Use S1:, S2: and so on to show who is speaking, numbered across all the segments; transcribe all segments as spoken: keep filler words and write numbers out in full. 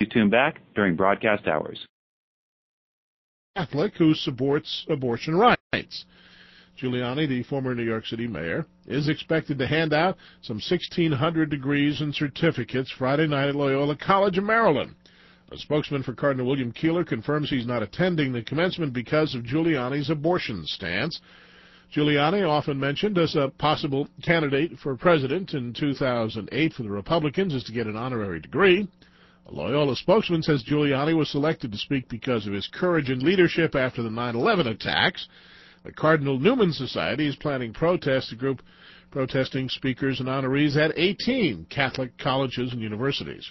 S1: tune back during broadcast hours.
S2: Catholic who supports abortion rights. Giuliani, the former New York City mayor, is expected to hand out some sixteen hundred degrees and certificates Friday night at Loyola College of Maryland. A spokesman for Cardinal William Keeler confirms he's not attending the commencement because of Giuliani's abortion stance. Giuliani, often mentioned as a possible candidate for president in two thousand eight for the Republicans, is to get an honorary degree. A Loyola spokesman says Giuliani was selected to speak because of his courage and leadership after the nine eleven attacks. The Cardinal Newman Society is planning protests, a group protesting speakers and honorees at eighteen Catholic colleges and universities.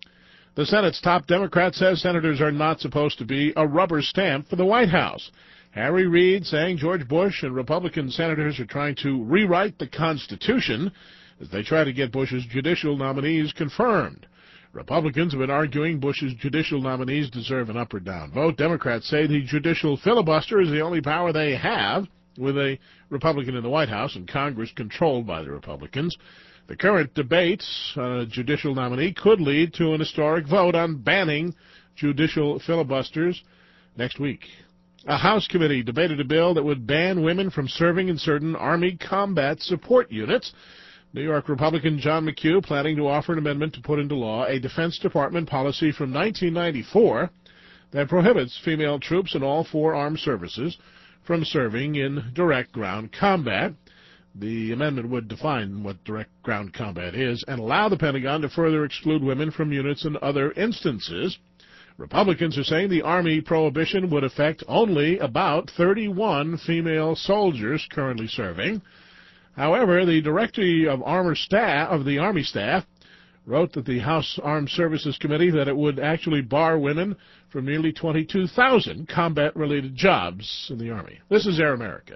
S2: The Senate's top Democrat says senators are not supposed to be a rubber stamp for the White House. Harry Reid saying George Bush and Republican senators are trying to rewrite the Constitution as they try to get Bush's judicial nominees confirmed. Republicans have been arguing Bush's judicial nominees deserve an up or down vote. Democrats say the judicial filibuster is the only power they have, with a Republican in the White House and Congress controlled by the Republicans. The current debates on a judicial nominee could lead to an historic vote on banning judicial filibusters next week. A House committee debated a bill that would ban women from serving in certain Army combat support units. New York Republican John McHugh planning to offer an amendment to put into law a Defense Department policy from nineteen ninety-four that prohibits female troops in all four armed services from serving in direct ground combat. The amendment would define what direct ground combat is and allow the Pentagon to further exclude women from units in other instances. Republicans are saying the Army prohibition would affect only about thirty-one female soldiers currently serving. However, the Director of Armor Staff of the Army Staff wrote that the House Armed Services Committee that it would actually bar women from nearly twenty-two thousand combat-related jobs in the Army. This is Air America.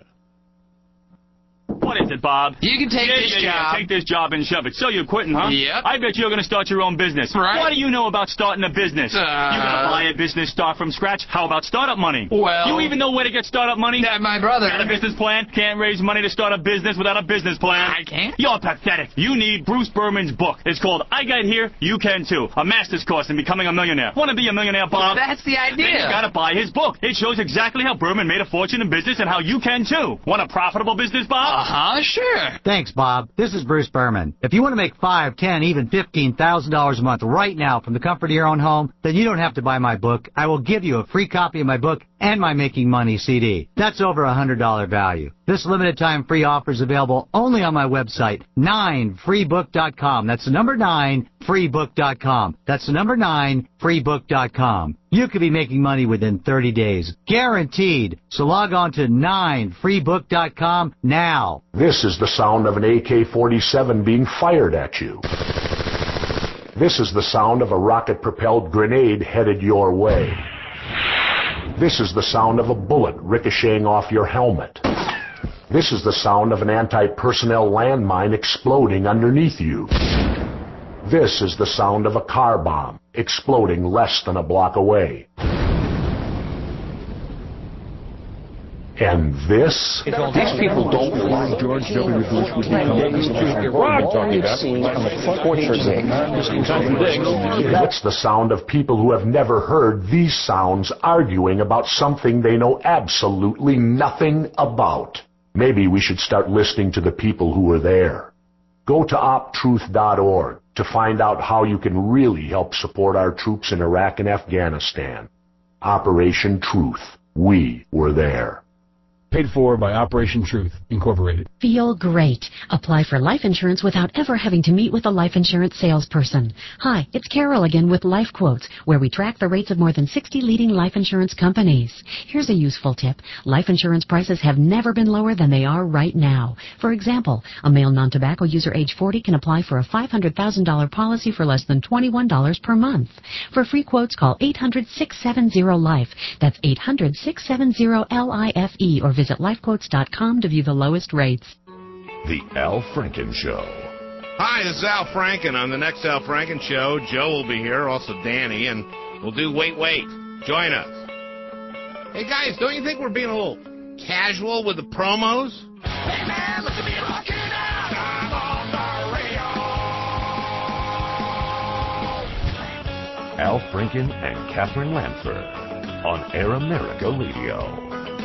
S3: What is it, Bob?
S4: You can take
S3: yeah,
S4: this
S3: yeah,
S4: job.
S3: Yeah, take this job and shove it. So you're quitting, huh?
S4: Yep.
S3: I bet you're going to start your own business.
S4: Right.
S3: What do you know about starting a business?
S4: Uh,
S3: you going to buy a business, start from scratch? How about startup money?
S4: Well...
S3: You even know where to get startup money?
S4: That my brother...
S3: Got a business plan? Can't raise money to start a business without a business plan.
S4: I can't.
S3: You're pathetic. You need Bruce Berman's book. It's called I Got Here, You Can Too. A master's course in becoming a millionaire. Want to be a millionaire, Bob?
S4: That's the idea.
S3: Then you got to buy his book. It shows exactly how Berman made a fortune in business and how you can, too. Want a profitable business, Bob?
S4: Uh-huh, sure.
S5: Thanks, Bob. This is Bruce Berman. If you want to make five, ten, even fifteen thousand dollars a month right now from the comfort of your own home, then you don't have to buy my book. I will give you a free copy of my book and my Making Money C D. That's over a hundred dollar value. This limited time free offer is available only on my website, nine free book dot com. That's the number nine free book dot com. That's the number nine free book dot com. You could be making money within thirty days. Guaranteed. So log on to nine free book dot com now.
S6: This is the sound of an A K forty-seven being fired at you. This is the sound of a rocket-propelled grenade headed your way. This is the sound of a bullet ricocheting off your helmet. This is the sound of an anti-personnel landmine exploding underneath you. This is the sound of a car bomb exploding less than a block away. And this?
S7: These people don't believe George W. Bush would become president. What I'm talking about on the front portrait contradicts.
S6: That's the sound of people who have never heard these sounds arguing about something they know absolutely nothing about. Maybe we should start listening to the people who were there. Go to op truth dot org to find out how you can really help support our troops in Iraq and Afghanistan. Operation Truth. We were there.
S7: Paid for by Operation Truth, Incorporated.
S8: Feel great. Apply for life insurance without ever having to meet with a life insurance salesperson. Hi, it's Carol again with Life Quotes, where we track the rates of more than sixty leading life insurance companies. Here's a useful tip. Life insurance prices have never been lower than they are right now. For example, a male non-tobacco user age forty can apply for a five hundred thousand dollars policy for less than twenty-one dollars per month. For free quotes, call eight hundred, six seven zero, LIFE. That's eight hundred, six seven zero, L I F E, or visit life quotes dot com to view the lowest rates.
S9: The Al Franken Show.
S10: Hi, this is Al Franken. On the next Al Franken Show, Joe will be here, also Danny, and we'll do Wait, Wait. Join us. Hey, guys, don't you think we're being a little casual with the promos? Hey, man, look at me rocking out. I'm on the radio.
S9: Al Franken and Catherine Lanford on Air America Radio.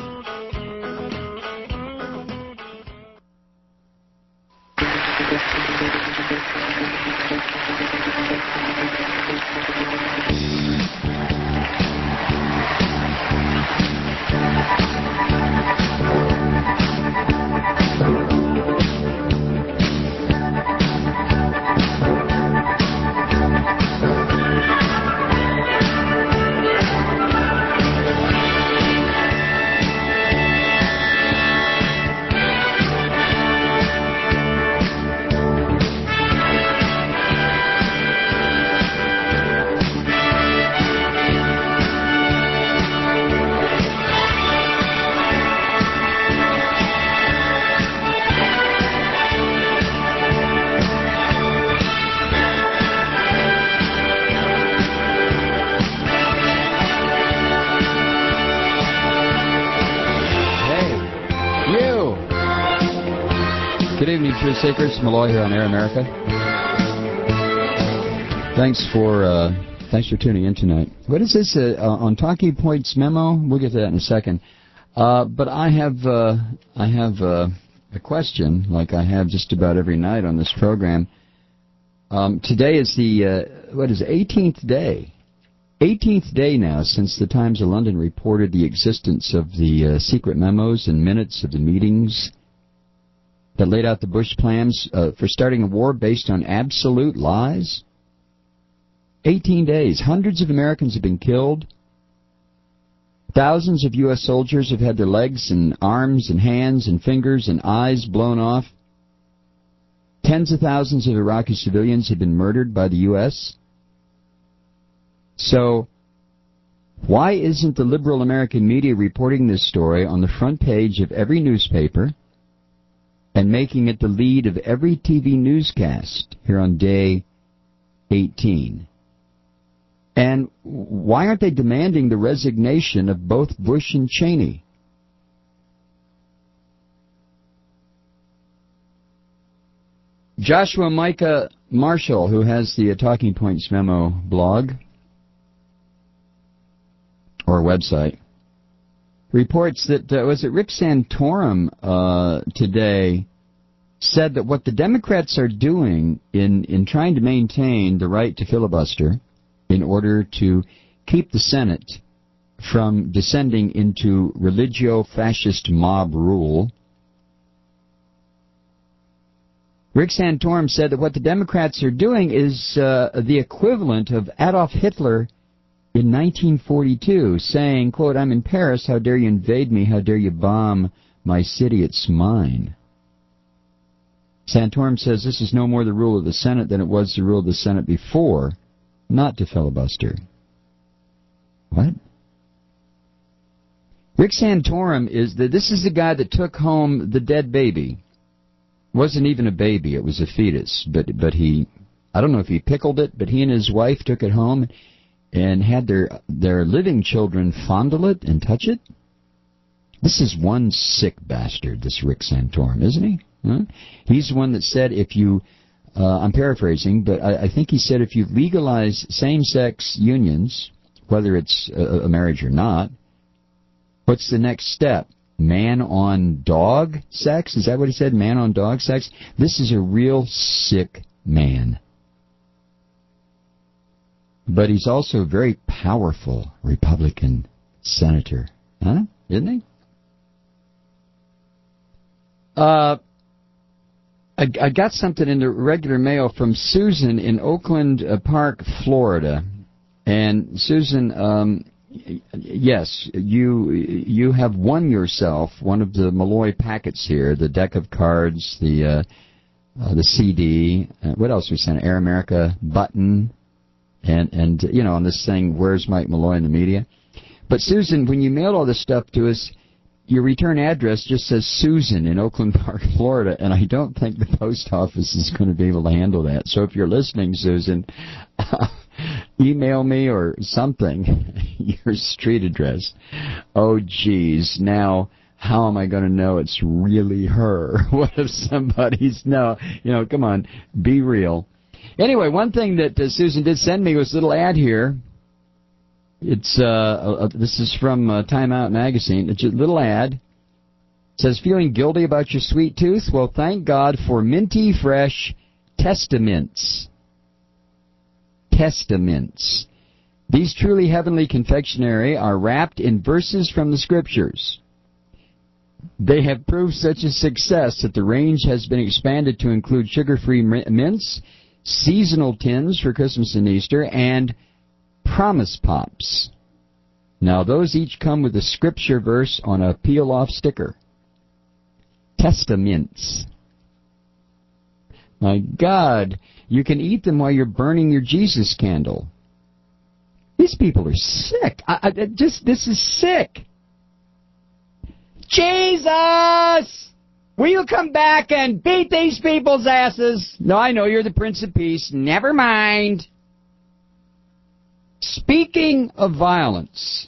S4: Good evening, Truth Seekers. Malloy here on Air America. Thanks for uh, thanks for tuning in tonight. What is this uh, on Talking Points memo? We'll get to that in a second. Uh, but I have uh, I have uh, a question, like I have just about every night on this program. Um, today is the uh, what is it, eighteenth day, eighteenth day now since the Times of London reported the existence of the uh, secret memos and minutes of the meetings that laid out the Bush plans uh, for starting a war based on absolute lies. eighteen days. Hundreds of Americans have been killed. Thousands of U S soldiers have had their legs and arms and hands and fingers and eyes blown off. Tens of thousands of Iraqi civilians have been murdered by the U S So, why isn't the liberal American media reporting this story on the front page of every newspaper and making it the lead of every T V newscast here on day eighteen? And why aren't they demanding the resignation of both Bush and Cheney? Joshua Micah Marshall, who has the Talking Points Memo blog or website, reports that, uh, was it Rick Santorum uh, today said that what the Democrats are doing in, in trying to maintain the right to filibuster in order to keep the Senate from descending into religio-fascist mob rule, Rick Santorum said that what the Democrats are doing is uh, the equivalent of Adolf Hitler in nineteen forty-two, saying, quote, "I'm in Paris, how dare you invade me, how dare you bomb my city, it's mine." Santorum says this is no more the rule of the Senate than it was the rule of the Senate before, not to filibuster. What? Rick Santorum is the, this is the guy that took home the dead baby. Wasn't even a baby, it was a fetus, but but he, I don't know if he pickled it, but he and his wife took it home and had their their living children fondle it and touch it. This is one sick bastard, this Rick Santorum, isn't he? Huh? He's the one that said if you, uh, I'm paraphrasing, but I, I think he said if you legalize same-sex unions, whether it's a, a marriage or not, what's the next step? Man-on-dog sex? Is that what he said? Man-on-dog sex? This is a real sick man. But he's also a very powerful Republican senator. Huh? Isn't he? Uh, I, I got something in the regular mail from Susan in Oakland Park, Florida. And Susan, um, yes, you you have won yourself one of the Malloy packets here, the deck of cards, the uh, uh, the C D. Uh, what else we sent? Air America button. And, and you know, on this thing, where's Mike Malloy in the media? But, Susan, when you mailed all this stuff to us, your return address just says Susan in Oakland Park, Florida, and I don't think the post office is going to be able to handle that. So if you're listening, Susan, uh, email me or something, your street address. Oh, geez. Now, how am I going to know it's really her? What if somebody's... No, you know, come on, be real. Anyway, one thing that uh, Susan did send me was a little ad here It's uh, uh, this is from uh, Time Out magazine. It's a little ad. It says, feeling guilty about your sweet tooth? Well, thank God for minty fresh Testaments. Testaments. These truly heavenly confectionery are wrapped in verses from the Scriptures. They have proved such a success that the range has been expanded to include sugar-free mints, seasonal tins for Christmas and Easter, and Promise Pops. Now, those each come with a Scripture verse on a peel-off sticker. Testaments. My God, you can eat them while you're burning your Jesus candle. These people are sick. I, I, just this is sick. Jesus! Will you come back and beat these people's asses? No, I know you're the Prince of Peace. Never mind. Speaking of violence,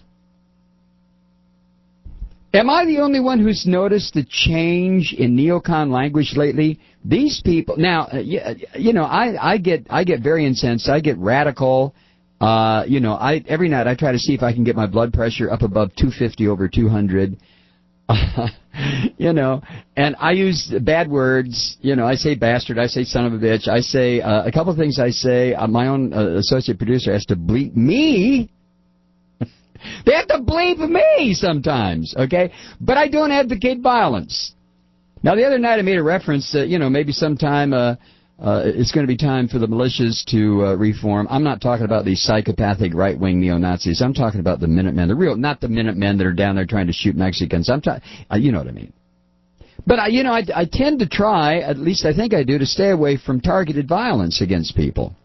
S4: am I the only one who's noticed the change in neocon language lately? These people now, you know, I, I get I get very incensed. I get radical. Uh, you know, I every night I try to see if I can get my blood pressure up above two fifty over two hundred. Uh, you know, and I use bad words. You know, I say bastard, I say son of a bitch, I say uh, a couple of things. I say uh, my own uh, associate producer has to bleep me. They have to bleep me sometimes, okay? But I don't advocate violence. Now, the other night I made a reference that, you know, maybe sometime uh, uh, it's going to be time for the militias to uh, reform. I'm not talking about these psychopathic right-wing neo-Nazis. I'm talking about the Minutemen, the real, not the Minutemen that are down there trying to shoot Mexicans. I'm talking, uh, you know what I mean. But, uh, you know, I, I tend to try, at least I think I do, to stay away from targeted violence against people.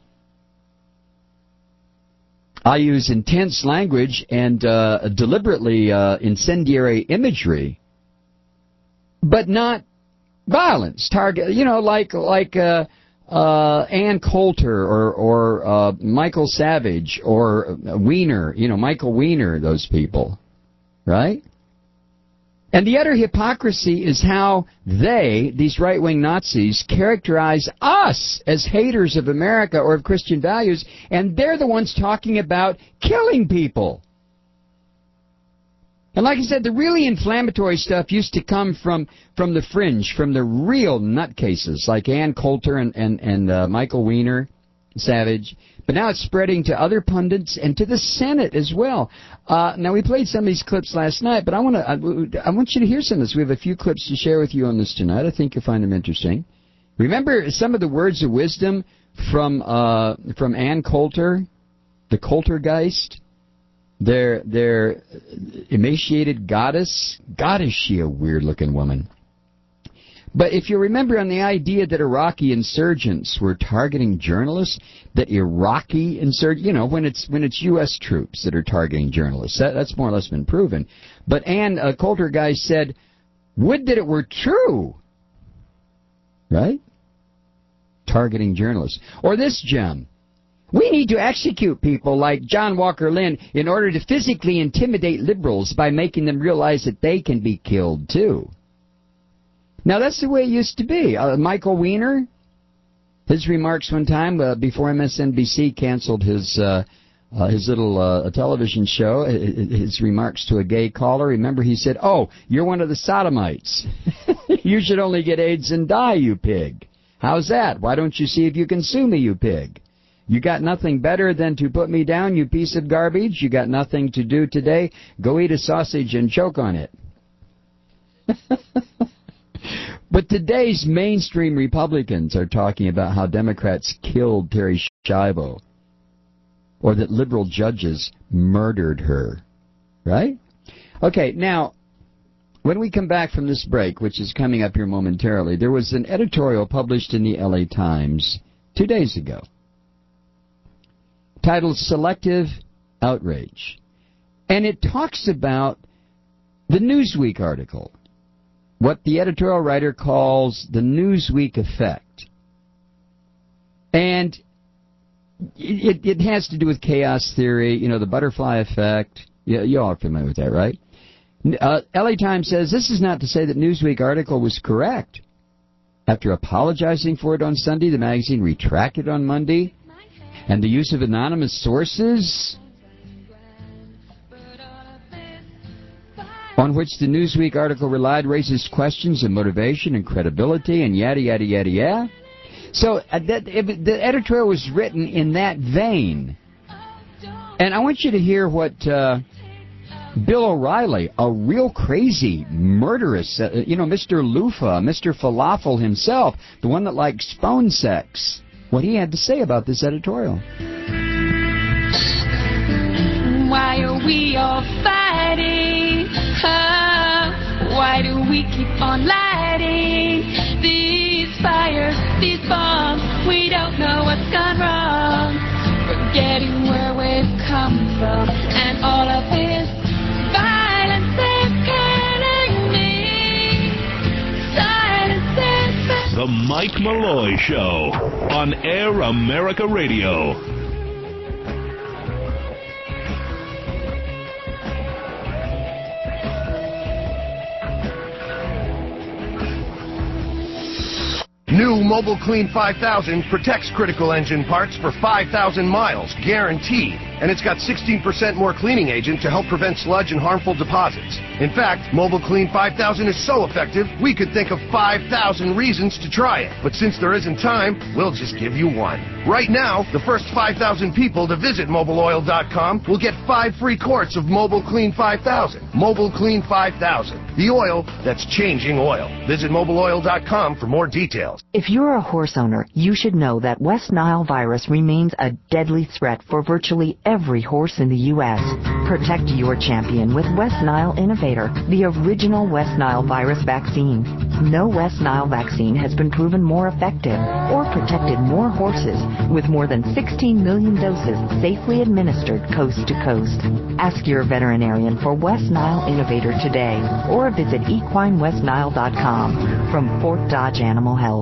S4: I use intense language and uh, deliberately uh, incendiary imagery, but not violence. Target, you know, like like uh, uh, Ann Coulter or or uh, Michael Savage or Weiner. You know, Michael Weiner. Those people, right? And the utter hypocrisy is how they, these right-wing Nazis, characterize us as haters of America or of Christian values, and they're the ones talking about killing people. And like I said, the really inflammatory stuff used to come from, from the fringe, from the real nutcases, like Ann Coulter and, and, and uh, Michael Weiner, Savage. But now it's spreading to other pundits and to the Senate as well. Uh, now, we played some of these clips last night, but I want to I, I want you to hear some of this. We have a few clips to share with you on this tonight. I think you'll find them interesting. Remember some of the words of wisdom from uh, from Ann Coulter, the Coultergeist, their their emaciated goddess. God, is she a weird-looking woman. But if you remember on the idea that Iraqi insurgents were targeting journalists, that Iraqi insurgents, you know, when it's when it's U S troops that are targeting journalists, that, that's more or less been proven. But Ann uh, Coulter guy said, would that it were true, right? Targeting journalists. Or this gem. We need to execute people like John Walker Lynn in order to physically intimidate liberals by making them realize that they can be killed too. Now, that's the way it used to be. Uh, Michael Weiner, his remarks one time uh, before M S N B C canceled his uh, uh, his little uh, television show, his remarks to a gay caller, remember he said, oh, you're one of the sodomites. You should only get AIDS and die, you pig. How's that? Why don't you see if you can sue me, you pig? You got nothing better than to put me down, you piece of garbage? You got nothing to do today? Go eat a sausage and choke on it. But today's mainstream Republicans are talking about how Democrats killed Terri Schiavo, or that liberal judges murdered her, right? Okay, now, when we come back from this break, which is coming up here momentarily, there was an editorial published in the L A Times two days ago titled Selective Outrage. And it talks about the Newsweek article, what the editorial writer calls the Newsweek effect. And it, it has to do with chaos theory, you know, the butterfly effect. You, you all are familiar with that, right? Uh, L A Times says this is not to say that Newsweek article was correct. After apologizing for it on Sunday, the magazine retracted on Monday. And the use of anonymous sources on which the Newsweek article relied raises questions of motivation and credibility and yada, yada, yada, yada. So uh, that, it, the editorial was written in that vein. And I want you to hear what uh, Bill O'Reilly, a real crazy, murderous, uh, you know, Mister Loofah, Mister Falafel himself, the one that likes phone sex, what he had to say about this editorial.
S11: Why are we all fighting? Oh, why do we keep on lighting these fires, these bombs? We don't know what's gone wrong. Forgetting where we've come from, and all of this violence is killing me. Silence is
S9: The Mike Malloy Show on Air America Radio.
S12: New Mobile Clean five thousand protects critical engine parts for five thousand miles, guaranteed. And it's got sixteen percent more cleaning agent to help prevent sludge and harmful deposits. In fact, Mobile Clean five thousand is so effective, we could think of five thousand reasons to try it. But since there isn't time, we'll just give you one. Right now, the first five thousand people to visit mobile oil dot com will get five free quarts of Mobile Clean five thousand. Mobile Clean five thousand, the oil that's changing oil. Visit mobile oil dot com for more details.
S13: If you're a horse owner, you should know that West Nile virus remains a deadly threat for virtually every horse in the U S Protect your champion with West Nile Innovator, the original West Nile virus vaccine. No West Nile vaccine has been proven more effective or protected more horses with more than sixteen million doses safely administered coast to coast. Ask your veterinarian for West Nile Innovator today or visit equine west nile dot com from Fort Dodge Animal Health.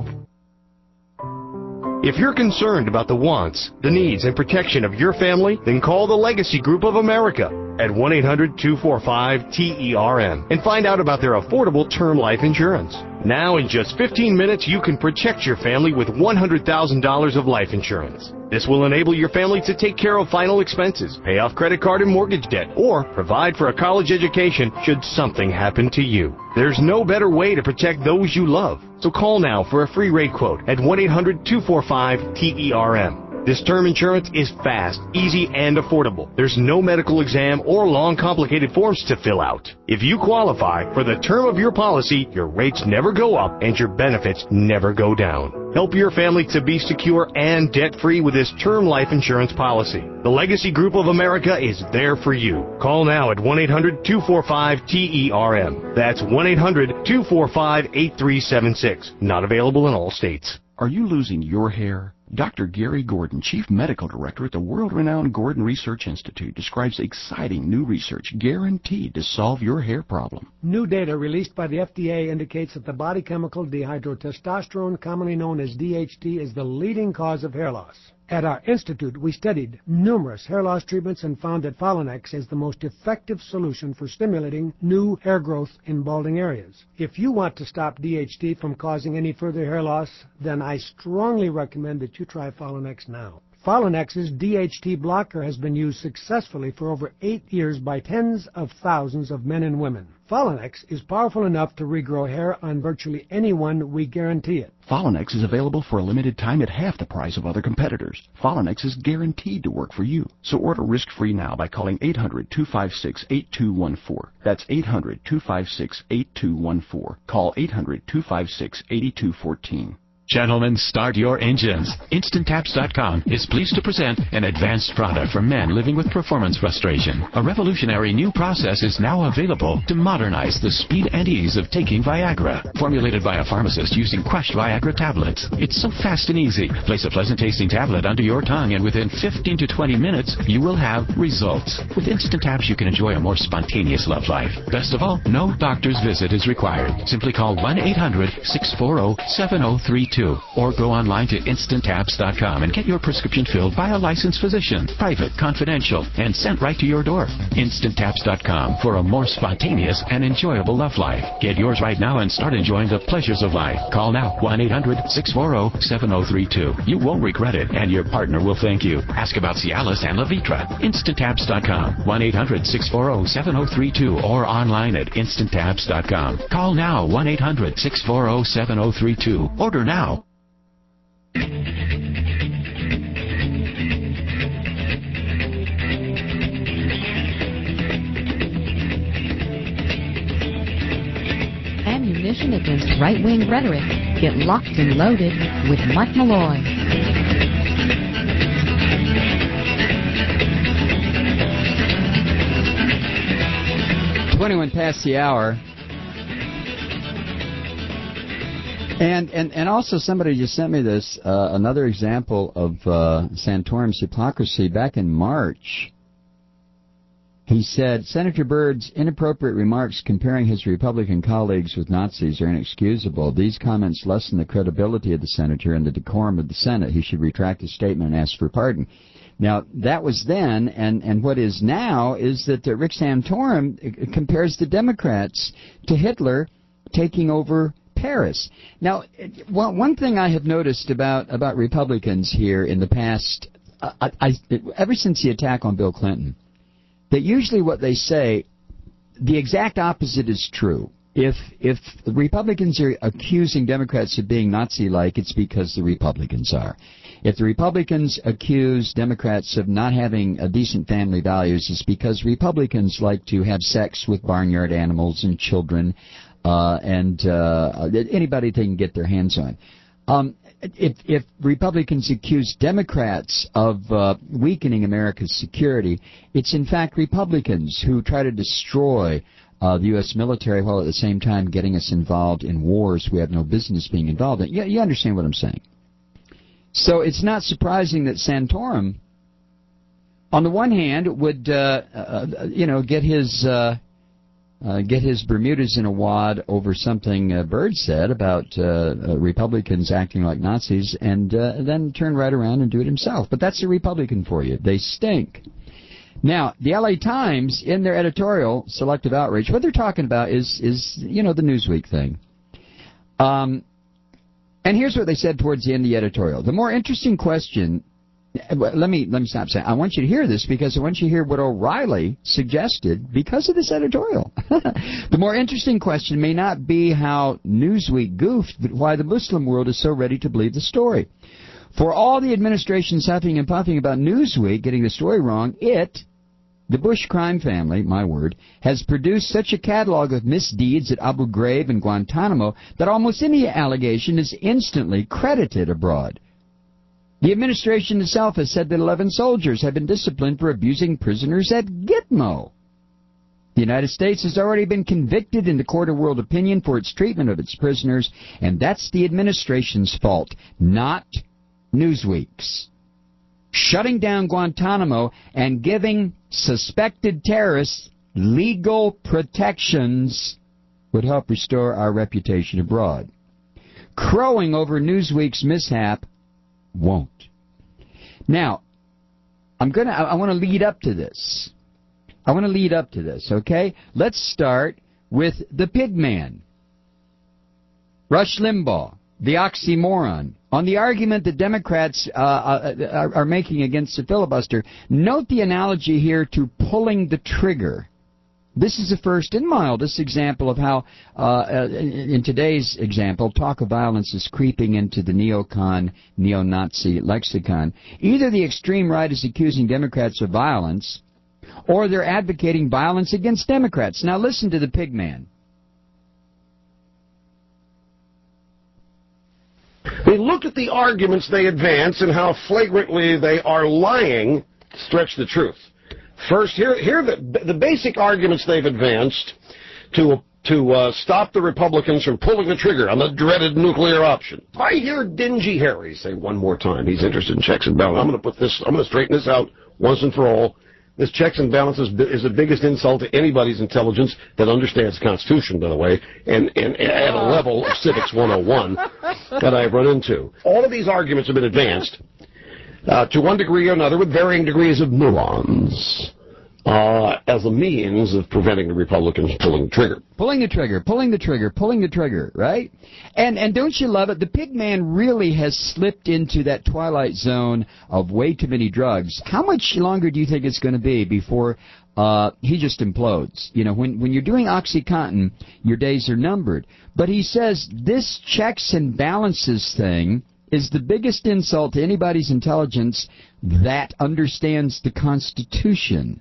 S14: If you're concerned about the wants, the needs, and protection of your family, then call the Legacy Group of America at one eight hundred two four five T E R M and find out about their affordable term life insurance. Now, in just fifteen minutes, you can protect your family with one hundred thousand dollars of life insurance. This will enable your family to take care of final expenses, pay off credit card and mortgage debt, or provide for a college education should something happen to you. There's no better way to protect those you love. So call now for a free rate quote at one eight hundred two four five T E R M. This term insurance is fast, easy, and affordable. There's no medical exam or long, complicated forms to fill out. If you qualify for the term of your policy, your rates never go up and your benefits never go down. Help your family to be secure and debt-free with this term life insurance policy. The Legacy Group of America is there for you. Call now at one eight hundred two four five T E R M. That's one eight hundred two four five eight three seven six. Not available in all states.
S15: Are you losing your hair? Doctor Gary Gordon, Chief Medical Director at the world-renowned Gordon Research Institute, describes exciting new research guaranteed to solve your hair problem.
S16: New data released by the F D A indicates that the body chemical dihydrotestosterone, commonly known as D H T, is the leading cause of hair loss. At our institute, we studied numerous hair loss treatments and found that Folinex is the most effective solution for stimulating new hair growth in balding areas. If you want to stop D H T from causing any further hair loss, then I strongly recommend that you try Folinex now. Folinex's D H T blocker has been used successfully for over eight years by tens of thousands of men and women. Folinex is powerful enough to regrow hair on virtually anyone. We guarantee it.
S15: Folinex is available for a limited time at half the price of other competitors. Folinex is guaranteed to work for you. So order risk-free now by calling eight hundred two five six eight two one four. That's eight hundred two five six eight two one four. Call eight hundred two five six eight two one four.
S17: Gentlemen, start your engines. Instant Taps dot com is pleased to present an advanced product for men living with performance frustration. A revolutionary new process is now available to modernize the speed and ease of taking Viagra. Formulated by a pharmacist using crushed Viagra tablets. It's so fast and easy. Place a pleasant-tasting tablet under your tongue, and within fifteen to twenty minutes, you will have results. With Instant Taps, you can enjoy a more spontaneous love life. Best of all, no doctor's visit is required. Simply call one eight hundred six four zero seven zero three two. too. Or go online to instant tabs dot com and get your prescription filled by a licensed physician, private, confidential, and sent right to your door. instant tabs dot com for a more spontaneous and enjoyable love life. Get yours right now and start enjoying the pleasures of life. Call now, one eight hundred six four zero seven zero three two. You won't regret it, and your partner will thank you. Ask about Cialis and Levitra. instant tabs dot com, one eight hundred six four zero seven zero three two, or online at instant tabs dot com. Call now, one eight hundred six four zero seven zero three two. Order now.
S8: Ammunition against right-wing rhetoric. Get locked and loaded with Mike Malloy.
S4: twenty-one past the hour. And, and and also somebody just sent me this, uh, another example of uh, Santorum's hypocrisy. Back in March, he said, Senator Byrd's inappropriate remarks comparing his Republican colleagues with Nazis are inexcusable. These comments lessen the credibility of the senator and the decorum of the Senate. He should retract his statement and ask for pardon. Now, that was then, and, and what is now is that uh, Rick Santorum compares the Democrats to Hitler taking over Paris. Now, well, one thing I have noticed about, about Republicans here in the past, uh, I, I, ever since the attack on Bill Clinton, that usually what they say, the exact opposite is true. If if the Republicans are accusing Democrats of being Nazi-like, it's because the Republicans are. If the Republicans accuse Democrats of not having a decent family values, it's because Republicans like to have sex with barnyard animals and children, uh, and uh, anybody they can get their hands on. Um, if, if Republicans accuse Democrats of uh, weakening America's security, it's in fact Republicans who try to destroy uh, the U S military while at the same time getting us involved in wars we have no business being involved in. You, you understand what I'm saying? So it's not surprising that Santorum, on the one hand, would uh, uh, you know get his uh, uh, get his Bermudas in a wad over something uh, Byrd said about uh, uh, Republicans acting like Nazis, and uh, then turn right around and do it himself. But that's a Republican for you. They stink. Now, the L A Times, in their editorial, Selective Outrage, what they're talking about is is you know the Newsweek thing. Um. And here's what they said towards the end of the editorial. The more interesting question, let me let me stop saying, I want you to hear this because I want you to hear what O'Reilly suggested because of this editorial. The more interesting question may not be how Newsweek goofed, but why the Muslim world is so ready to believe the story. For all the administration's huffing and puffing about Newsweek getting the story wrong, it, the Bush crime family, my word, has produced such a catalog of misdeeds at Abu Ghraib and Guantanamo that almost any allegation is instantly credited abroad. The administration itself has said that eleven soldiers have been disciplined for abusing prisoners at Gitmo. The United States has already been convicted in the court of world opinion for its treatment of its prisoners, and that's the administration's fault, not Newsweek's. Shutting down Guantanamo and giving suspected terrorists legal protections would help restore our reputation abroad. Crowing over Newsweek's mishap won't. Now, I'm gonna. I, I want to lead up to this. I want to lead up to this. Okay, let's start with the pig man, Rush Limbaugh, the oxymoron. On the argument that Democrats uh, are, are making against the filibuster, note the analogy here to pulling the trigger. This is the first and mildest example of how, uh, in today's example, talk of violence is creeping into the neocon, neo-Nazi lexicon. Either the extreme right is accusing Democrats of violence, or they're advocating violence against Democrats. Now listen to the pig man.
S12: They look at the arguments they advance and how flagrantly they are lying to stretch the truth. First, here, here are the, the basic arguments they've advanced to, to uh, stop the Republicans from pulling the trigger on the dreaded nuclear option. I hear Dingy Harry say one more time he's interested in checks and balances. I'm going to put this, I'm going to straighten this out once and for all.
S18: This checks and balances is the biggest insult to anybody's intelligence that understands the Constitution, by the way, and, and at a level of Civics one oh one that I've run into. All of these arguments have been advanced uh, to one degree or another with varying degrees of nuance. Uh, as a means of preventing the Republicans pulling the trigger.
S4: Pulling the trigger, pulling the trigger, pulling the trigger, right? And and don't you love it? The pig man really has slipped into that twilight zone of way too many drugs. How much longer do you think it's going to be before uh, he just implodes? You know, when, when you're doing OxyContin, your days are numbered. But he says this checks and balances thing is the biggest insult to anybody's intelligence that understands the Constitution.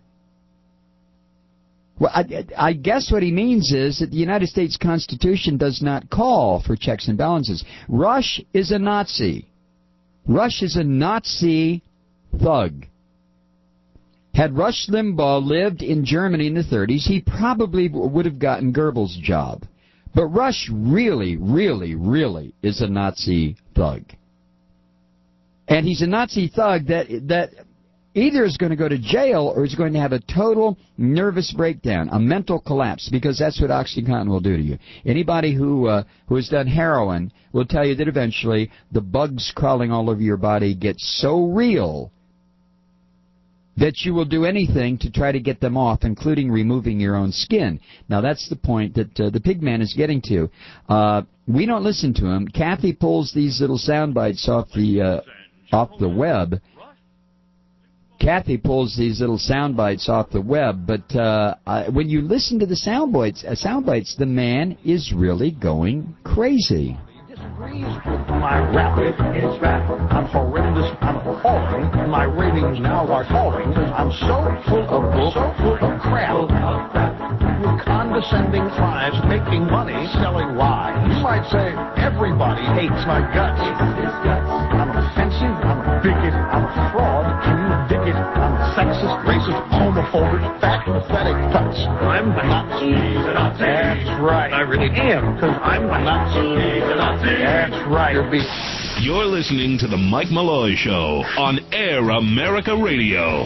S4: Well, I, I guess what he means is that the United States Constitution does not call for checks and balances. Rush is a Nazi. Rush is a Nazi thug. Had Rush Limbaugh lived in Germany in the thirties, he probably would have gotten Goebbels' job. But Rush really, really, really is a Nazi thug. And he's a Nazi thug that that... either is going to go to jail or is going to have a total nervous breakdown, a mental collapse, because that's what OxyContin will do to you. Anybody who uh, who has done heroin will tell you that eventually the bugs crawling all over your body get so real that you will do anything to try to get them off, including removing your own skin. Now, that's the point that uh, the pig man is getting to. Uh, we don't listen to him. Kathy pulls these little sound bites off the uh, off the web. Kathy pulls these little sound bites off the web, but uh, uh, when you listen to the sound bites, uh, sound bites, the man is really going crazy.
S19: My rap, it's rap. I'm horrendous, I'm appalling. My ratings now are falling. I'm so full of bull, so full of crap. With condescending fives, making money, selling lies. You might say everybody hates my guts. I'm offensive, I'm a bigot, I'm a fraud. Can you dig it? I'm sexist, racist, homophobic, fat, pathetic putz. I'm the Nazi. That's right. I really am, because I'm the Nazi. That's right.
S20: You're listening to the Mike Malloy Show on Air America Radio.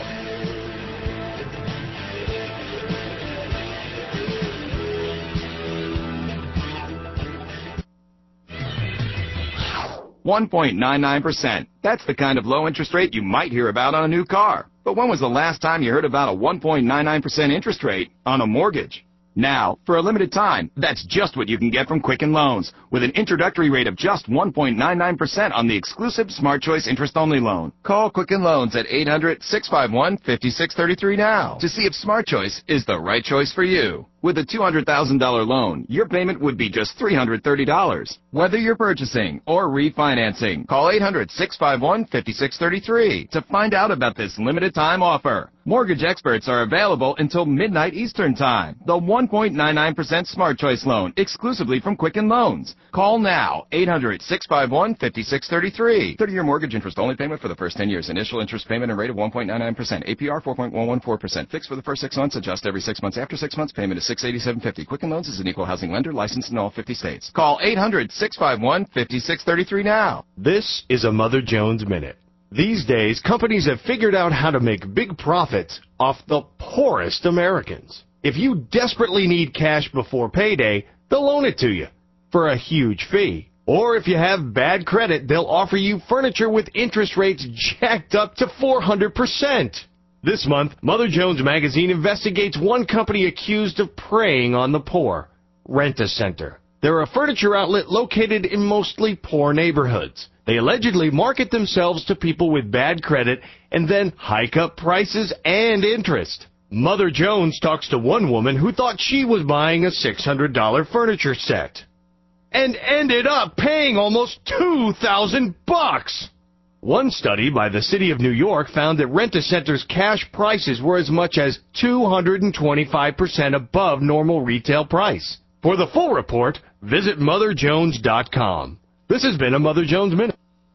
S21: one point nine nine percent. That's the kind of low interest rate you might hear about on a new car. But when was the last time you heard about a one point nine nine percent interest rate on a mortgage? Now, for a limited time, that's just what you can get from Quicken Loans, with an introductory rate of just one point nine nine percent on the exclusive Smart Choice interest-only loan. Call Quicken Loans at eight hundred, six five one, five six three three now to see if Smart Choice is the right choice for you. With a two hundred thousand dollars loan, your payment would be just three hundred thirty dollars. Whether you're purchasing or refinancing, call eight hundred, six five one, five six three three to find out about this limited-time offer. Mortgage experts are available until midnight Eastern Time. The one point nine nine percent Smart Choice loan, exclusively from Quicken Loans. Call now, eight hundred, six five one, five six three three. thirty-year mortgage interest-only payment for the first ten years. Initial interest payment and rate of one point nine nine percent. A P R four point one one four percent. Fixed for the first six months. Adjust every six months. After six months, payment is six hundred eighty-seven dollars and fifty cents. Quicken Loans is an equal housing lender licensed in all fifty states. Call eight hundred, six five one, five six three three now.
S14: This is a Mother Jones Minute. These days, companies have figured out how to make big profits off the poorest Americans. If you desperately need cash before payday, they'll loan it to you for a huge fee. Or if you have bad credit, they'll offer you furniture with interest rates jacked up to four hundred percent. This month, Mother Jones Magazine investigates one company accused of preying on the poor, Rent-A-Center. They're a furniture outlet located in mostly poor neighborhoods. They allegedly market themselves to people with bad credit and then hike up prices and interest. Mother Jones talks to one woman who thought she was buying a six hundred dollars furniture set and ended up paying almost two thousand bucks. One study by the city of New York found that Rent-A-Center's cash prices were as much as two hundred twenty-five percent above normal retail price. For the full report, visit mother jones dot com. This has been a Mother Jones Minute.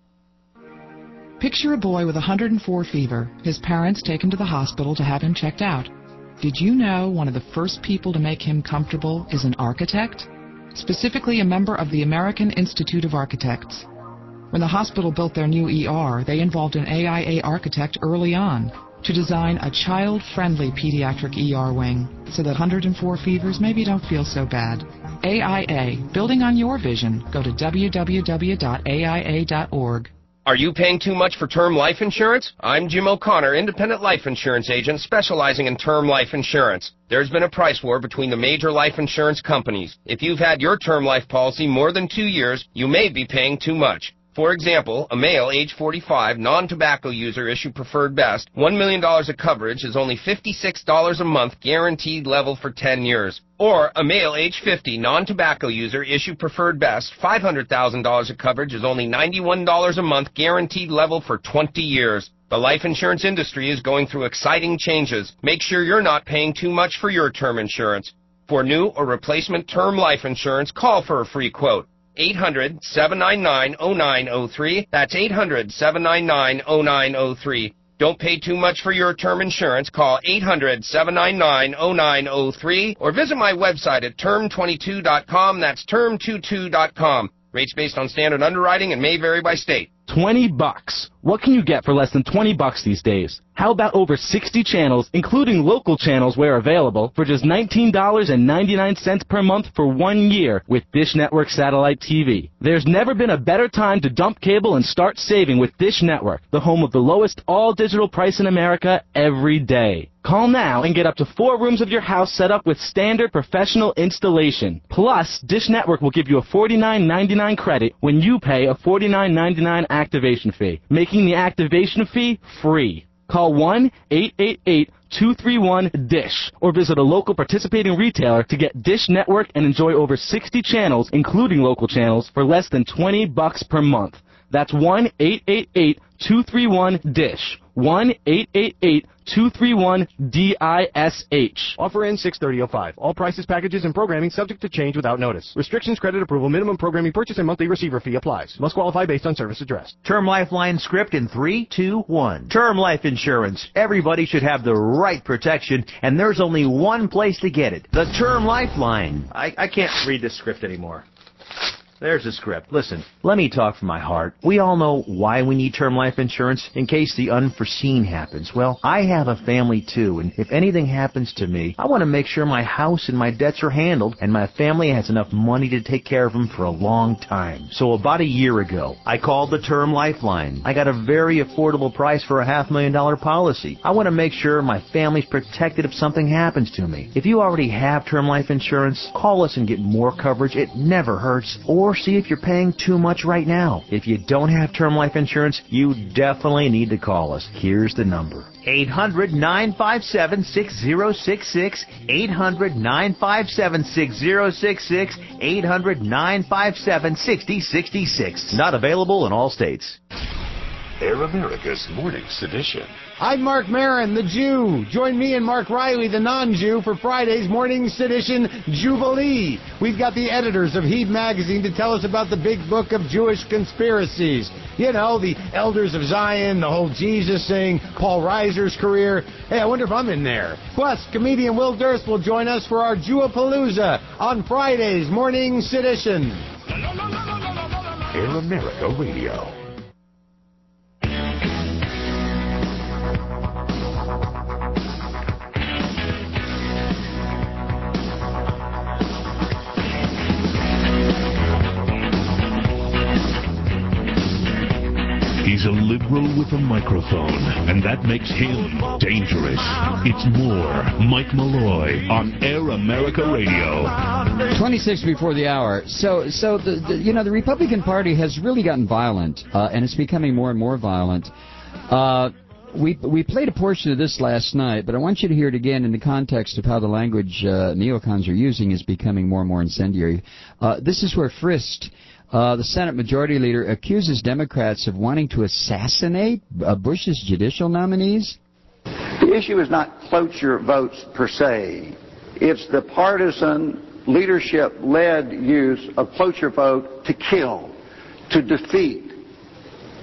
S22: Picture a boy with one hundred four fever. His parents take him to the hospital to have him checked out. Did you know one of the first people to make him comfortable is an architect? Specifically a member of the American Institute of Architects. When the hospital built their new E R, they involved an A I A architect early on to design a child-friendly pediatric E R wing so that one hundred four fevers maybe don't feel so bad. A I A, building on your vision. Go to w w w dot a i a dot org.
S1: Are you paying too much for term life insurance? I'm Jim O'Connor, independent life insurance agent specializing in term life insurance. There's been a price war between the major life insurance companies. If you've had your term life policy more than two years, you may be paying too much. For example, a male, age forty-five, non-tobacco user, issue preferred best, one million dollars of coverage is only fifty-six dollars a month, guaranteed level for ten years. Or a male, age fifty, non-tobacco user, issue preferred best, five hundred thousand dollars of coverage is only ninety-one dollars a month, guaranteed level for twenty years. The life insurance industry is going through exciting changes. Make sure you're not paying too much for your term insurance. For new or replacement term life insurance, call for a free quote. eight hundred, seven nine nine, oh nine oh three. That's eight hundred, seven nine nine, oh nine oh three. Don't pay too much for your term insurance. Call eight hundred, seven nine nine, oh nine oh three or visit my website at term twenty-two dot com. That's term twenty-two dot com. Rates based on standard underwriting and may vary by state.
S2: twenty bucks. What can you get for less than twenty bucks these days? How about over sixty channels, including local channels where available, for just nineteen dollars and ninety-nine cents per month for one year with Dish Network Satellite T V? There's never been a better time to dump cable and start saving with Dish Network, the home of the lowest all-digital price in America every day. Call now and get up to four rooms of your house set up with standard professional installation. Plus, Dish Network will give you a forty-nine ninety-nine credit when you pay a forty-nine ninety-nine activation fee, making the activation fee free. Call one eight eight eight, two three one, DISH or visit a local participating retailer to get Dish Network and enjoy over sixty channels, including local channels, for less than twenty bucks per month. That's one eight eight eight, two three one, DISH. one eight eight eight, two three one, D I S H.
S23: Offer ends six thirty oh five. All prices, packages, and programming subject to change without notice. Restrictions, credit approval, minimum programming purchase, and monthly receiver fee applies. Must qualify based on service address.
S24: Term Lifeline script in three, two, one. Term life insurance. Everybody should have the right protection, and there's only one place to get it. The Term Lifeline. I, I can't read this script anymore. There's the script. Listen, let me talk from my heart. We all know why we need term life insurance, in case the unforeseen happens. Well, I have a family too, and if anything happens to me, I want to make sure my house and my debts are handled, and my family has enough money to take care of them for a long time. So about a year ago, I called the Term Lifeline. I got a very affordable price for a half million dollar policy. I want to make sure my family's protected if something happens to me. If you already have term life insurance, call us and get more coverage. It never hurts. Or Or see if you're paying too much right now. If you don't have term life insurance, you definitely need to call us. Here's the number. eight hundred, nine five seven, six zero six six. eight hundred, nine five seven, six zero six six. eight hundred, nine five seven, six zero six six. Not available in all states.
S9: Air America's Morning Sedition.
S25: I'm Mark Maron, the Jew. Join me and Mark Riley, the non-Jew, for Friday's Morning Sedition Jubilee. We've got the editors of Heed Magazine to tell us about the big book of Jewish conspiracies. You know, the Elders of Zion, the whole Jesus thing, Paul Reiser's career. Hey, I wonder if I'm in there. Plus, comedian Will Durst will join us for our Jewapalooza on Friday's Morning Sedition.
S9: Air America Radio. He's a liberal with a microphone, and that makes him dangerous. It's more Mike Malloy on Air America Radio.
S4: twenty-six before the hour. So, so the, the you know the Republican Party has really gotten violent, uh, and it's becoming more and more violent. Uh, we we played a portion of this last night, but I want you to hear it again in the context of how the language uh, neocons are using is becoming more and more incendiary. Uh, this is where Frist, Uh, the Senate Majority Leader, accuses Democrats of wanting to assassinate uh, Bush's judicial nominees.
S26: The issue is not cloture votes per se. It's the partisan leadership-led use of cloture vote to kill, to defeat,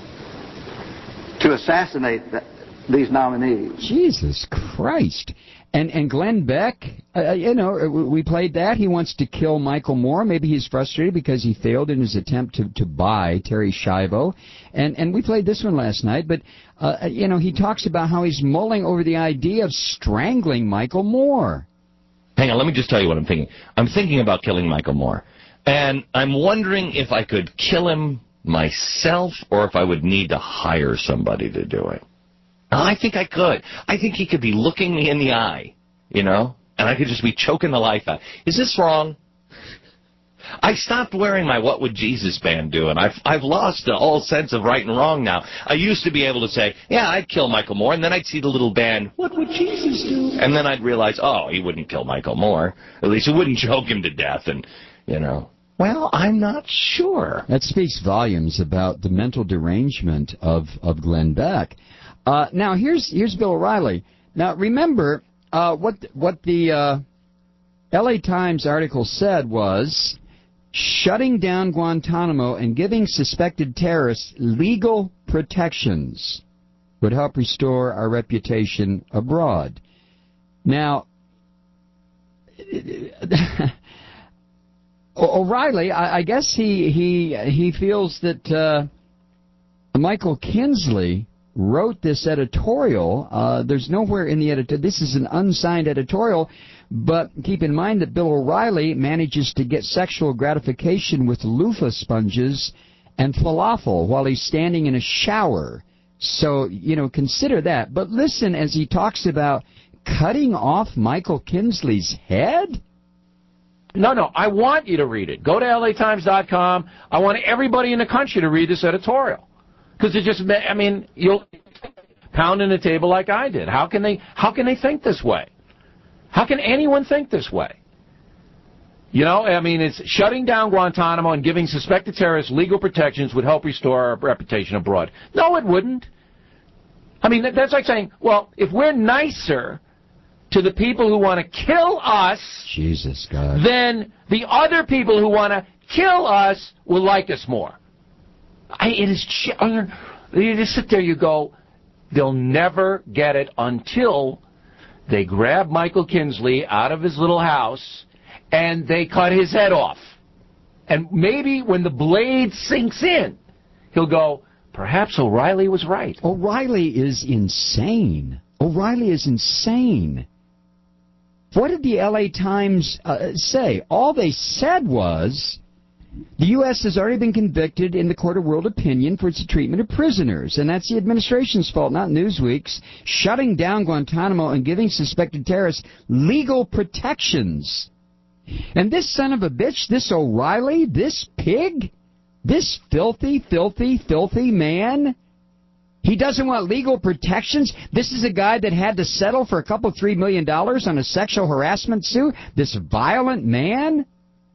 S26: to assassinate th- these nominees.
S4: Jesus Christ. And and Glenn Beck, uh, you know, we played that. He wants to kill Michael Moore. Maybe he's frustrated because he failed in his attempt to, to buy Terry Schiavo. And and we played this one last night. But, uh, you know, he talks about how he's mulling over the idea of strangling Michael Moore.
S3: Hang on, let me just tell you what I'm thinking. I'm thinking about killing Michael Moore. And I'm wondering if I could kill him myself or if I would need to hire somebody to do it. I think I could. I think he could be looking me in the eye, you know, and I could just be choking the life out. Is this wrong? I stopped wearing my What Would Jesus band do, and I've, I've lost the whole sense of right and wrong now. I used to be able to say, yeah, I'd kill Michael Moore, and then I'd see the little band, What Would Jesus do? And then I'd realize, oh, he wouldn't kill Michael Moore. At least he wouldn't choke him to death, and, you know. Well, I'm not sure.
S4: That speaks volumes about the mental derangement of, of Glenn Beck. Uh, now, here's here's Bill O'Reilly. Now, remember, uh, what, what the uh, L A Times article said was shutting down Guantanamo and giving suspected terrorists legal protections would help restore our reputation abroad. Now, O'Reilly, I, I guess he he he feels that uh, Michael Kinsley wrote this editorial. Uh, there's nowhere in the editorial. This is an unsigned editorial, but keep in mind that Bill O'Reilly manages to get sexual gratification with loofah sponges and falafel while he's standing in a shower. So, you know, consider that. But listen as he talks about cutting off Michael Kinsley's head.
S5: No, no, I want you to read it. Go to L A Times dot com. I want everybody in the country to read this editorial. Because it just, I mean, you'll pounding the table like I did. How can they, how can they think this way? How can anyone think this way? You know, I mean, it's shutting down Guantanamo and giving suspected terrorists legal protections would help restore our reputation abroad. No, it wouldn't. I mean, that's like saying, well, if we're nicer to the people who want to kill us,
S4: Jesus God,
S5: then the other people who want to kill us will like us more. I, it is. You just sit there. You go. They'll never get it until they grab Michael Kinsley out of his little house and they cut his head off. And maybe when the blade sinks in, he'll go, perhaps O'Reilly was right.
S4: O'Reilly is insane. O'Reilly is insane. What did the L A Times uh, say? All they said was, the U S has already been convicted in the court of world opinion for its treatment of prisoners, and that's the administration's fault, not Newsweek's. Shutting down Guantanamo and giving suspected terrorists legal protections. And this son of a bitch, this O'Reilly, this pig, this filthy, filthy, filthy man, he doesn't want legal protections? This is a guy that had to settle for a couple, three million dollars on a sexual harassment suit? This violent man?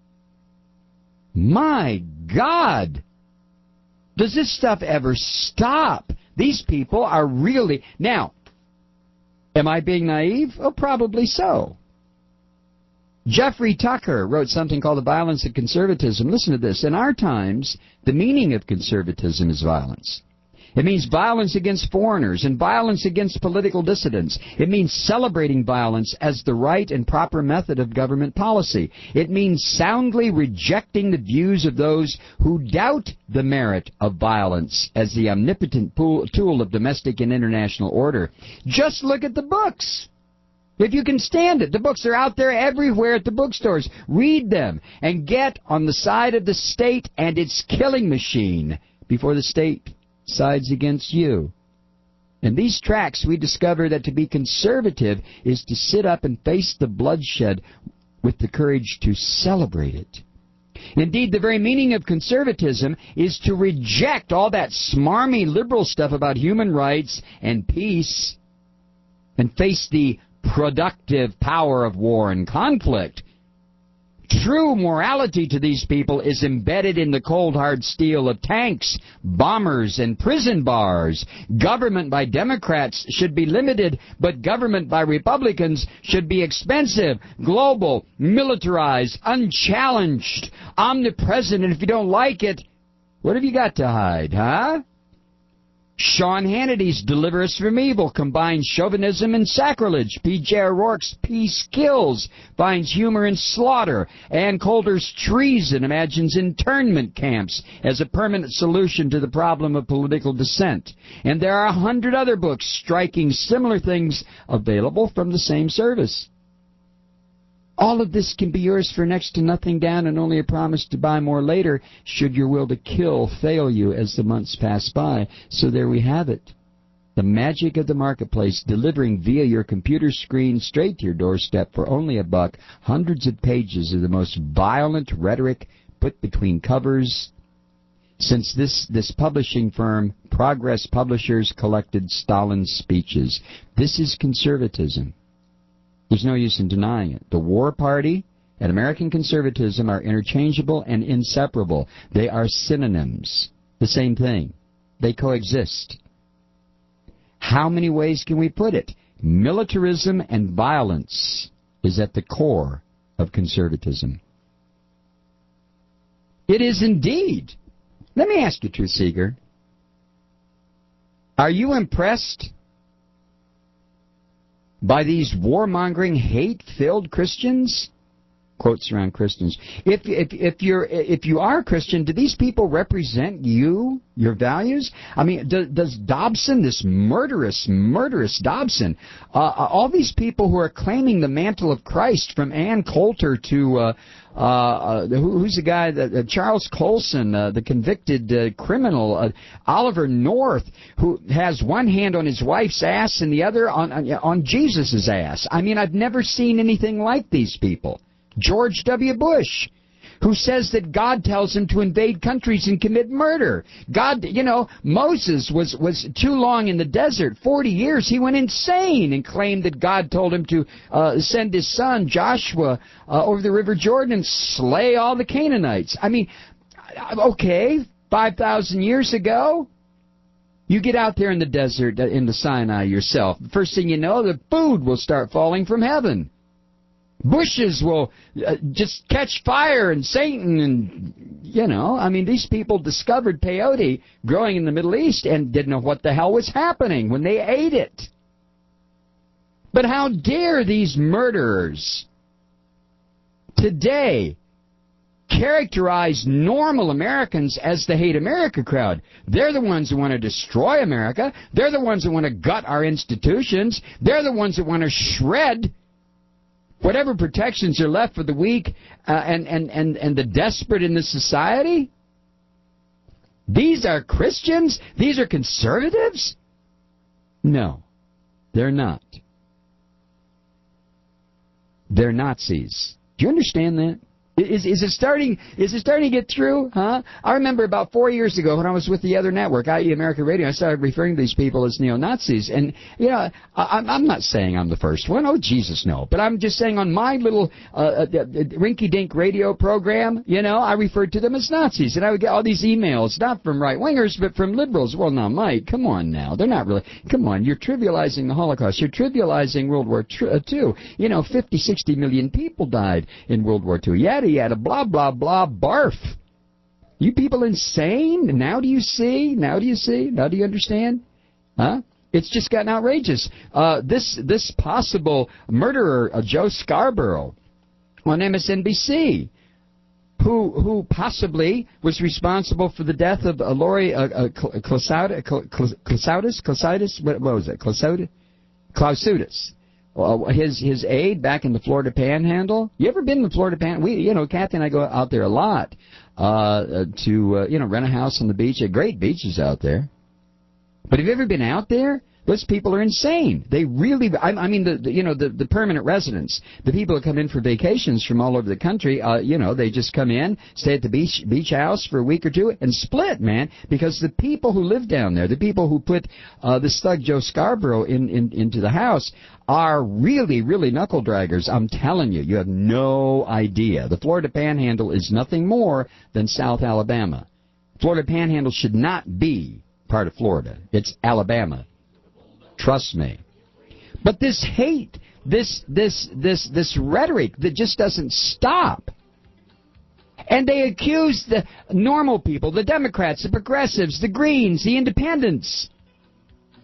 S4: My God! Does this stuff ever stop? These people are really... Now, am I being naive? Oh, probably so. Jeffrey Tucker wrote something called The Violence of Conservatism. Listen to this. In our times, the meaning of conservatism is violence. It means violence against foreigners and violence against political dissidents. It means celebrating violence as the right and proper method of government policy. It means soundly rejecting the views of those who doubt the merit of violence as the omnipotent tool of domestic and international order. Just look at the books. If you can stand it, the books are out there everywhere at the bookstores. Read them and get on the side of the state and its killing machine before the state sides against you. In these tracts, we discover that to be conservative is to sit up and face the bloodshed with the courage to celebrate it. Indeed, the very meaning of conservatism is to reject all that smarmy liberal stuff about human rights and peace and face the productive power of war and conflict. True morality to these people is embedded in the cold hard steel of tanks, bombers, and prison bars. Government by Democrats should be limited, but government by Republicans should be expensive, global, militarized, unchallenged, omnipresent, and if you don't like it, what have you got to hide, huh? Sean Hannity's Deliver Us from Evil combines chauvinism and sacrilege. P J O'Rourke's Peace Kills finds humor in slaughter. Ann Coulter's Treason imagines internment camps as a permanent solution to the problem of political dissent. And there are a hundred other books striking similar things available from the same service. All of this can be yours for next to nothing down and only a promise to buy more later should your will to kill fail you as the months pass by. So there we have it. The magic of the marketplace, delivering via your computer screen straight to your doorstep for only a buck, hundreds of pages of the most violent rhetoric put between covers since this, this publishing firm, Progress Publishers, collected Stalin's speeches. This is conservatism. There's no use in denying it. The War Party and American conservatism are interchangeable and inseparable. They are synonyms. The same thing. They coexist. How many ways can we put it? Militarism and violence is at the core of conservatism. It is indeed. Let me ask you, Truth Seeker. Are you impressed by these warmongering, hate-filled Christians? Quotes around Christians. If if if you're if you are a Christian, do these people represent you, your values? I mean, do, does Dobson, this murderous, murderous Dobson, uh, all these people who are claiming the mantle of Christ, from Ann Coulter to uh, uh, uh, who, who's the guy, that, uh, Charles Colson, uh, the convicted uh, criminal, uh, Oliver North, who has one hand on his wife's ass and the other on on, on Jesus' ass. I mean, I've never seen anything like these people. George W. Bush, who says that God tells him to invade countries and commit murder. God, you know, Moses was, was too long in the desert, forty years. He went insane and claimed that God told him to uh, send his son, Joshua, uh, over the River Jordan and slay all the Canaanites. I mean, okay, five thousand years ago, you get out there in the desert, in the Sinai yourself. The first thing you know, the food will start falling from heaven. Bushes will uh, just catch fire, and Satan, and, you know, I mean, these people discovered peyote growing in the Middle East and didn't know what the hell was happening when they ate it. But how dare these murderers today characterize normal Americans as the Hate America crowd? They're the ones who want to destroy America. They're the ones that want to gut our institutions. They're the ones that want to shred whatever protections are left for the weak uh, and, and, and, and the desperate in this society. These are Christians? These are conservatives? No, they're not. They're Nazis. Do you understand that? Is, is it starting? Is it starting to get through? Huh? I remember about four years ago when I was with the other network, that is. American Radio, I started referring to these people as neo-Nazis. And, you know, I, I'm not saying I'm the first one. Oh, Jesus, no. But I'm just saying on my little uh, uh, rinky-dink radio program, you know, I referred to them as Nazis. And I would get all these emails, not from right-wingers, but from liberals. Well, now, Mike, come on now. They're not really. Come on, you're trivializing the Holocaust. You're trivializing World War Two. You know, fifty, sixty million people died in World War Two. Yada, yada, blah, blah, blah, barf. You people insane? Now do you see? Now do you see? Now do you understand? Huh? It's just gotten outrageous. Uh, this this possible murderer, uh, Joe Scarborough, on M S N B C, who who possibly was responsible for the death of uh, Lori uh, uh, Clausautis, Clausautis, Clausautis, what, what was it? Clausautis, Clausautis. Uh, his his aide back in the Florida Panhandle. You ever been in the Florida Panhandle? We, you know, Kathy and I go out there a lot uh, to, uh, you know, rent a house on the beach. There are great beaches out there. But have you ever been out there? Those people are insane. They really, I, I mean, the, the you know, the, the permanent residents, the people who come in for vacations from all over the country, uh, you know, they just come in, stay at the beach beach house for a week or two, and split, man. Because the people who live down there, the people who put uh, the thug Joe Scarborough in, in into the house, are really, really knuckle draggers. I'm telling you, you have no idea. The Florida Panhandle is nothing more than South Alabama. Florida Panhandle should not be part of Florida. It's Alabama. Trust me. But this hate, this this this this rhetoric that just doesn't stop. And they accuse the normal people, the Democrats, the progressives, the Greens, the independents,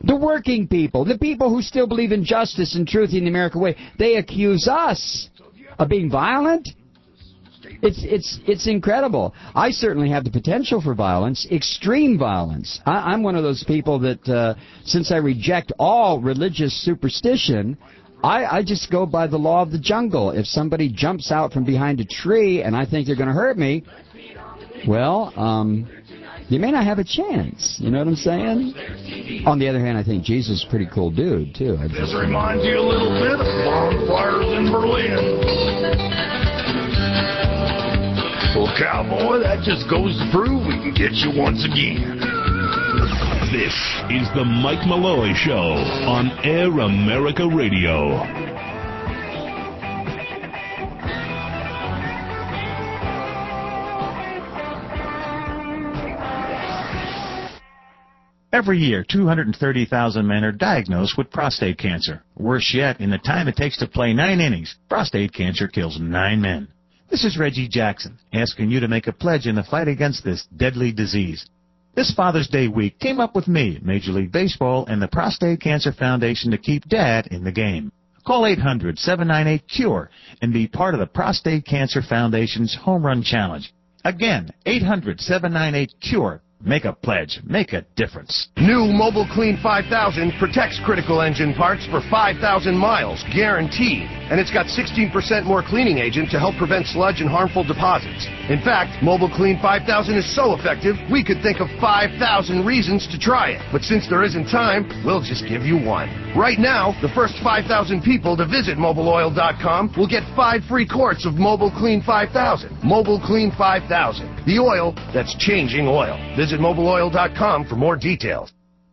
S4: The working people, the people who still believe in justice and truth in the American way, they accuse us of being violent. It's it's it's incredible. I certainly have the potential for violence, extreme violence. I, I'm one of those people that, uh, since I reject all religious superstition, I, I just go by the law of the jungle. If somebody jumps out from behind a tree and I think they're going to hurt me, well, um, you may not have a chance. You know what I'm saying? On the other hand, I think Jesus is a pretty cool dude, too. I just...
S19: This reminds you a little bit of bonfires in Berlin. Well, cowboy, that just goes to prove we can get you once again.
S20: This is the Mike Malloy Show on Air America Radio.
S6: Every year, two hundred thirty thousand men are diagnosed with prostate cancer. Worse yet, in the time it takes to play nine innings, prostate cancer kills nine men. This is Reggie Jackson, asking you to make a pledge in the fight against this deadly disease. This Father's Day week, team up with me, Major League Baseball, and the Prostate Cancer Foundation to keep Dad in the game. Call eight hundred, seven nine eight, C U R E and be part of the Prostate Cancer Foundation's Home Run Challenge. Again, eight hundred, seven nine eight, C U R E. Make a pledge. Make a difference.
S12: New Mobile Clean five thousand protects critical engine parts for five thousand miles, guaranteed. And it's got sixteen percent more cleaning agent to help prevent sludge and harmful deposits. In fact, Mobile Clean five thousand is so effective, we could think of five thousand reasons to try it. But since there isn't time, we'll just give you one. Right now, the first five thousand people to visit mobile oil dot com will get five free quarts of Mobile Clean five thousand. Mobile Clean five thousand. The oil that's changing oil. Visit mobile oil dot com for more details.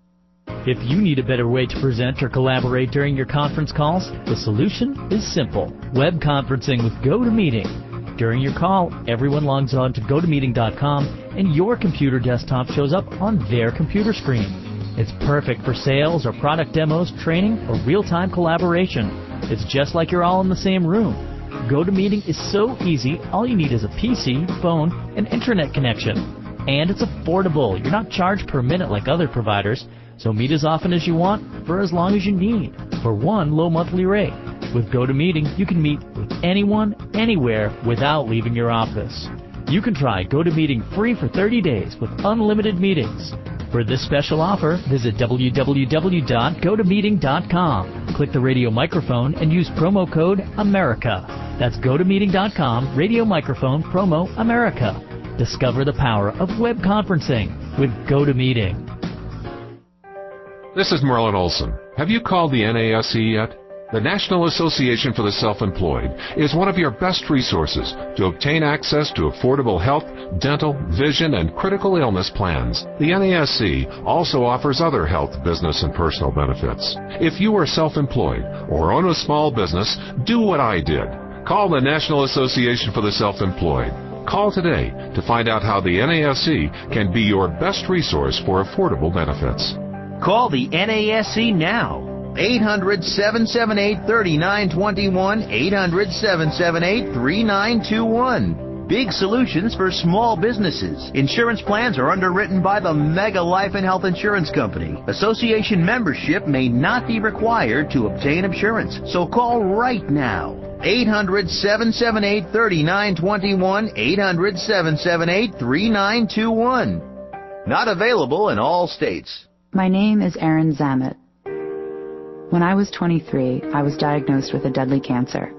S7: If you need a better way to present or collaborate during your conference calls, the solution is simple. Web conferencing with GoToMeeting. During your call, everyone logs on to go to meeting dot com and your computer desktop shows up on their computer screen. It's perfect for sales or product demos, training, or real-time collaboration. It's just like you're all in the same room. GoToMeeting is so easy, all you need is a P C, phone, and internet connection. And it's affordable. You're not charged per minute like other providers, so meet as often as you want for as long as you need for one low monthly rate. With GoToMeeting, you can meet with anyone, anywhere, without leaving your office. You can try GoToMeeting free for thirty days with unlimited meetings. For this special offer, visit w w w dot go to meeting dot com. Click the radio microphone and use promo code AMERICA. That's go to meeting dot com, radio microphone, promo AMERICA. Discover the power of web conferencing with GoToMeeting.
S10: This is Merlin Olson. Have you called the N A S E yet? The National Association for the Self-Employed is one of your best resources to obtain access to affordable health, dental, vision, and critical illness plans. The N A S E also offers other health, business, and personal benefits. If you are self-employed or own a small business, do what I did. Call the National Association for the Self-Employed. Call today to find out how the N A S E can be your best resource for affordable benefits.
S24: Call the N A S E now. eight hundred, seven seven eight, three nine two one, eight hundred, seven seven eight, three nine two one. Big solutions for small businesses. Insurance plans are underwritten by the Mega Life and Health Insurance Company. Association membership may not be required to obtain insurance, so call right now. eight hundred, seven seven eight, three nine two one, eight hundred, seven seven eight, three nine two one. Not available in all states.
S11: My name is Erin Zamet. When I was twenty-three, I was diagnosed with a deadly cancer.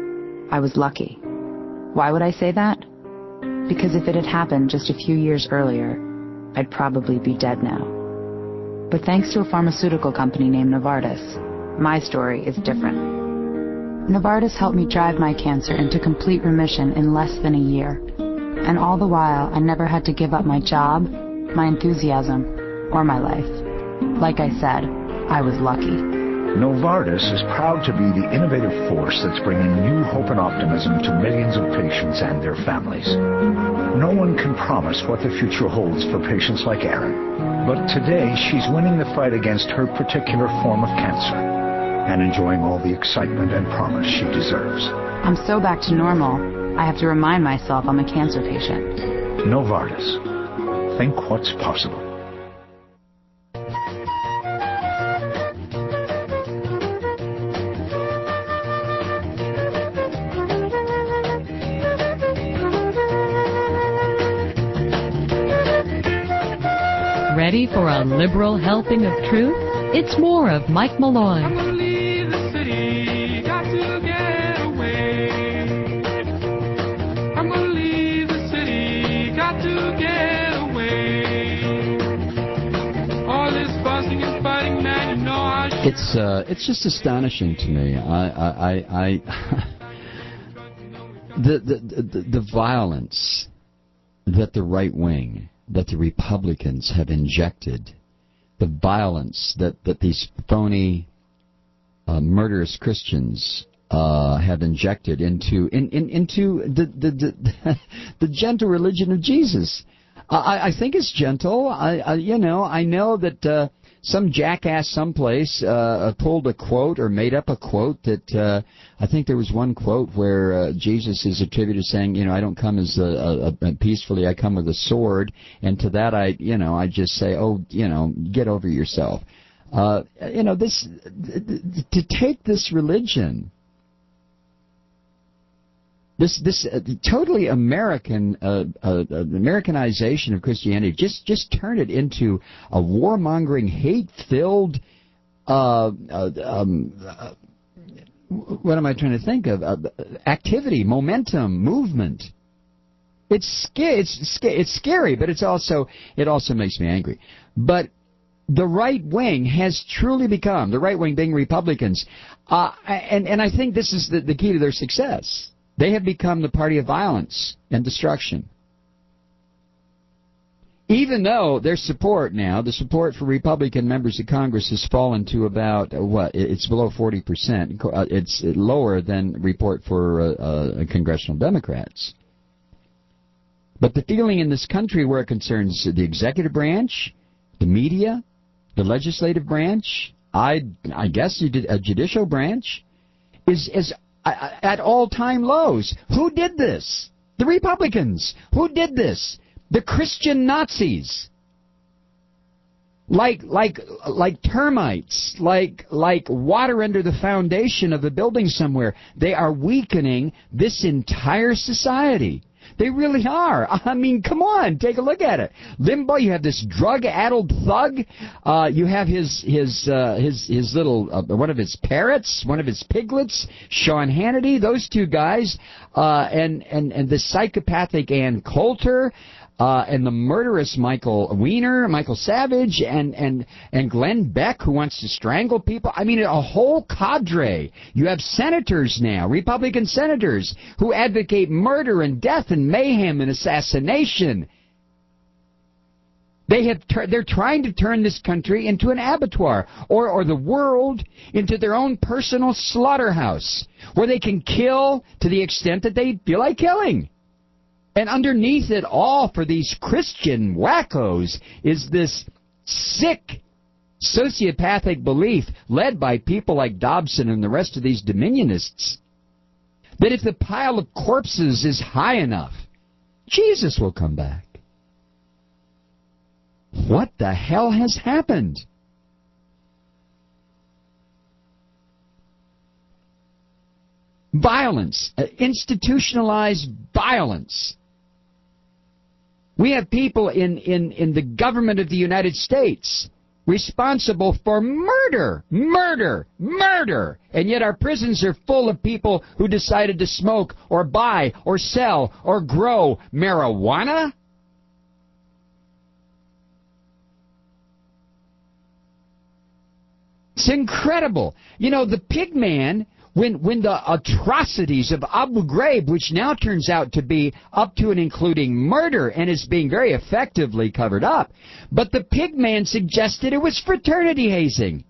S11: I was lucky. Why would I say that? Because if it had happened just a few years earlier, I'd probably be dead now. But thanks to a pharmaceutical company named Novartis, my story is different. Novartis helped me drive my cancer into complete remission in less than a year. And all the while, I never had to give up my job, my enthusiasm, or my life. Like I said, I was lucky.
S13: Novartis is proud to be the innovative force that's bringing new hope and optimism to millions of patients and their families. No one can promise what the future holds for patients like Erin, but today she's winning the fight against her particular form of cancer and enjoying all the excitement and promise she deserves.
S11: I'm so back to normal, I have to remind myself I'm a cancer patient.
S13: Novartis. Think what's possible.
S8: Ready for a liberal helping of truth? It's more of Mike Malloy.
S15: I'm gonna leave the city, got to get away. I'm gonna leave the city, got to get away. All this fussing and fighting, man, you know I should.
S4: It's uh, it's just astonishing to me. I I I, I the, the the the violence that the right wing, that the Republicans have injected, the violence that, that these phony, uh, murderous Christians uh, have injected into in, in, into the the, the the gentle religion of Jesus. I, I think it's gentle. I, I you know I know that uh, some jackass someplace uh, pulled a quote or made up a quote that uh, I think there was one quote where uh, Jesus is attributed saying, you know, I don't come as a, a, a peacefully, I come with a sword, and to that I, you know, I just say, oh, you know, get over yourself. Uh, you know, this to take this religion, this this uh, totally American uh, uh, Americanization of Christianity, just just turn it into a warmongering, hate-filled. Uh, uh, um, uh, what am I trying to think of? Uh, activity, momentum, movement. It's scary. It's scary. It's scary, but it's also it also makes me angry. But the right wing has truly become, the right wing being Republicans, uh, and and I think this is the, the key to their success. They have become the party of violence and destruction. Even though their support now, the support for Republican members of Congress has fallen to about, uh, what, it's below forty percent. Uh, it's lower than report for uh, uh, congressional Democrats. But the feeling in this country where it concerns the executive branch, the media, the legislative branch, I, I guess a judicial branch, is, is at all-time lows. Who did this? The Republicans. Who did this? The Christian Nazis. Like like like termites, like like water under the foundation of a building somewhere. They are weakening this entire society. They really are. I mean, come on, take a look at it. Limbaugh, you have this drug-addled thug. Uh, you have his his uh, his his little uh, one of his parrots, one of his piglets, Sean Hannity. Those two guys, uh, and and and the psychopathic Ann Coulter. Uh, and the murderous Michael Weiner, Michael Savage, and, and, and Glenn Beck, who wants to strangle people. I mean, a whole cadre. You have senators now, Republican senators, who advocate murder and death and mayhem and assassination. They have tur- they're trying to turn this country into an abattoir, or, or the world into their own personal slaughterhouse, where they can kill to the extent that they feel like killing. And underneath it all, for these Christian wackos, is this sick sociopathic belief led by people like Dobson and the rest of these dominionists that if the pile of corpses is high enough, Jesus will come back. What the hell has happened? Violence, uh, institutionalized violence. We have people in, in, in the government of the United States responsible for murder, murder, murder, and yet our prisons are full of people who decided to smoke or buy or sell or grow marijuana. It's incredible. You know, the pig man, when when the atrocities of Abu Ghraib, which now turns out to be up to and including murder and is being very effectively covered up, but the pig man suggested it was fraternity hazing.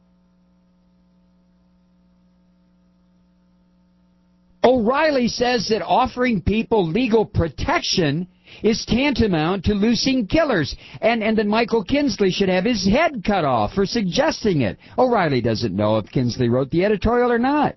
S4: O'Reilly says that offering people legal protection is tantamount to loosing killers, and, and that Michael Kinsley should have his head cut off for suggesting it. O'Reilly doesn't know if Kinsley wrote the editorial or not.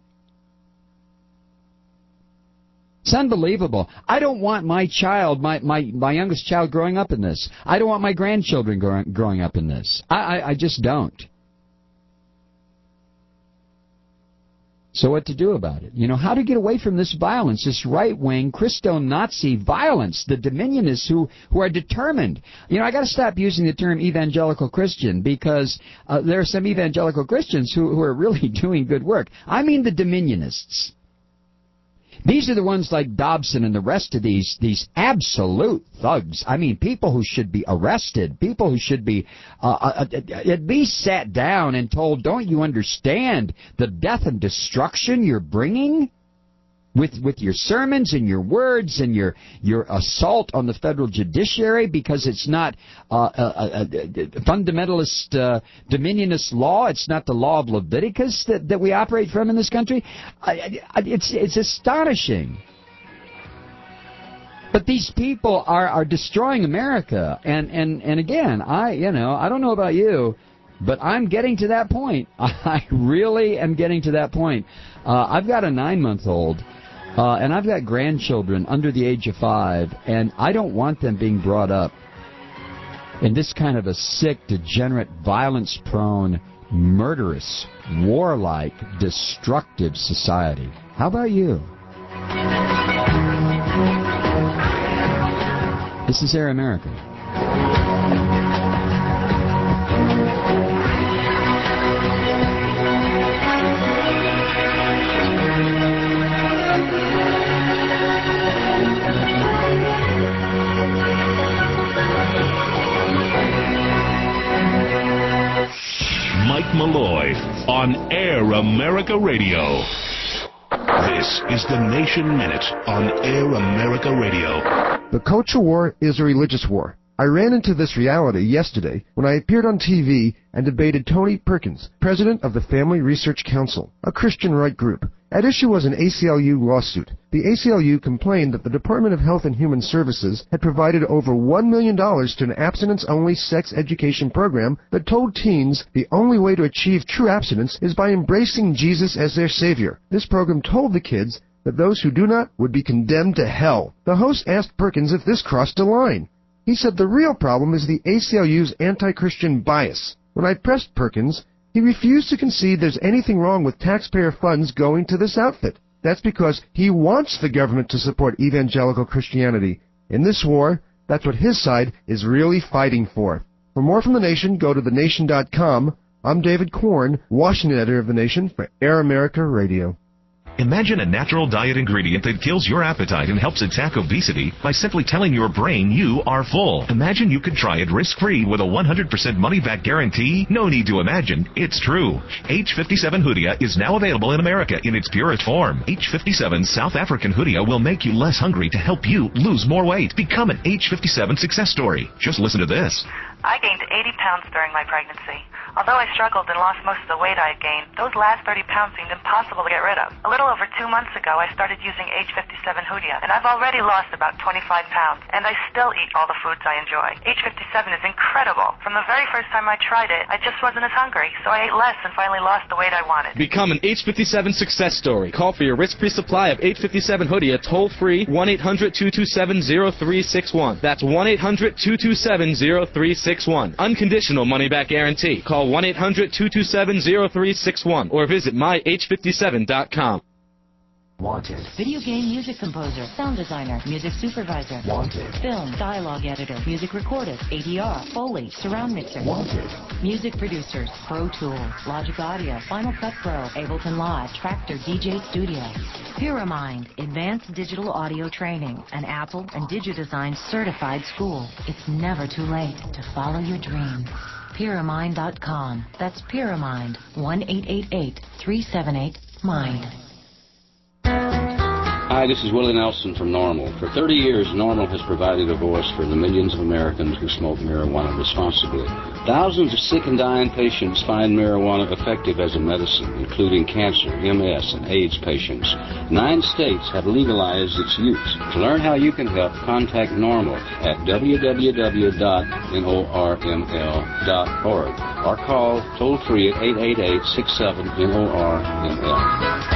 S4: It's unbelievable. I don't want my child, my, my, my youngest child, growing up in this. I don't want my grandchildren growing, growing up in this. I, I, I just don't. So what to do about it? You know, how to get away from this violence, this right-wing, Christo-Nazi violence, the Dominionists who, who are determined. You know, I got to stop using the term evangelical Christian because uh, there are some evangelical Christians who, who are really doing good work. I mean the Dominionists. These are the ones like Dobson and the rest of these these absolute thugs. I mean, people who should be arrested, people who should be uh, uh, at least sat down and told, don't you understand the death and destruction you're bringing with with your sermons and your words and your your assault on the federal judiciary because it's not uh, a, a, a fundamentalist uh, dominionist law. It's not the law of Leviticus that, that we operate from in this country. I, I, it's it's astonishing. But these people are, are destroying America. And, and, and again, I you know I don't know about you, but I'm getting to that point. I really am getting to that point. Uh, I've got a nine-month-old. Uh, and I've got grandchildren under the age of five, and I don't want them being brought up in this kind of a sick, degenerate, violence-prone, murderous, warlike, destructive society. How about you? This is Air America.
S20: Mike Malloy on Air America Radio. This is the Nation Minute on Air America Radio.
S14: The culture war is a religious war. I ran into this reality yesterday when I appeared on T V and debated Tony Perkins, president of the Family Research Council, a Christian right group. At issue was an A C L U lawsuit. The A C L U complained that the Department of Health and Human Services had provided over one million dollars to an abstinence-only sex education program that told teens the only way to achieve true abstinence is by embracing Jesus as their Savior. This program told the kids that those who do not would be condemned to hell. The host asked Perkins if this crossed a line. He said the real problem is the A C L U's anti-Christian bias. When I pressed Perkins, he refused to concede there's anything wrong with taxpayer funds going to this outfit. That's because he wants the government to support evangelical Christianity. In this war, that's what his side is really fighting for. For more from The Nation, go to the nation dot com. I'm David Korn, Washington editor of The Nation for Air America Radio.
S16: Imagine a natural diet ingredient that kills your appetite and helps attack obesity by simply telling your brain you are full. Imagine you could try it risk-free with a one hundred percent money-back guarantee. No need to imagine. It's true. H fifty-seven Hoodia is now available in America in its purest form. H fifty-seven South African Hoodia will make you less hungry to help you lose more weight. Become an H fifty-seven success story. Just listen to this.
S17: I gained eighty pounds during my pregnancy. Although I struggled and lost most of the weight I had gained, those last thirty pounds seemed impossible to get rid of. A little over two months ago, I started using H fifty-seven Hoodia, and I've already lost about twenty-five pounds, and I still eat all the foods I enjoy. H fifty-seven is incredible. From the very first time I tried it, I just wasn't as hungry, so I ate less and finally lost the weight I wanted.
S2: Become an H fifty-seven success story. Call for your risk-free supply of H fifty-seven Hoodia toll-free one eight hundred two two seven zero three six one. That's one eight hundred two two seven zero three six one. Unconditional money-back guarantee. Call one eight hundred two two seven zero three six one or visit my h fifty-seven dot com.
S18: Wanted. Video game music composer, sound designer, music supervisor. Wanted. Film, dialogue editor, music recordist, A D R, Foley, surround mixer. Wanted. Music producers, Pro Tools, Logic Audio, Final Cut Pro, Ableton Live, Tractor D J Studio. Pyramind, advanced digital audio training, an Apple and DigiDesign certified school. It's never too late to follow your dream. Pyramind dot com. That's Pyramind. one eight eight eight three seven eight MIND.
S21: Hi, this is Willie Nelson from NORML. For thirty years, NORML has provided a voice for the millions of Americans who smoke marijuana responsibly. Thousands of sick and dying patients find marijuana effective as a medicine, including cancer, M S, and AIDS patients. Nine states have legalized its use. To learn how you can help, contact NORML at w w w dot norml dot org or call toll-free at eight eight eight six seven N O R M L.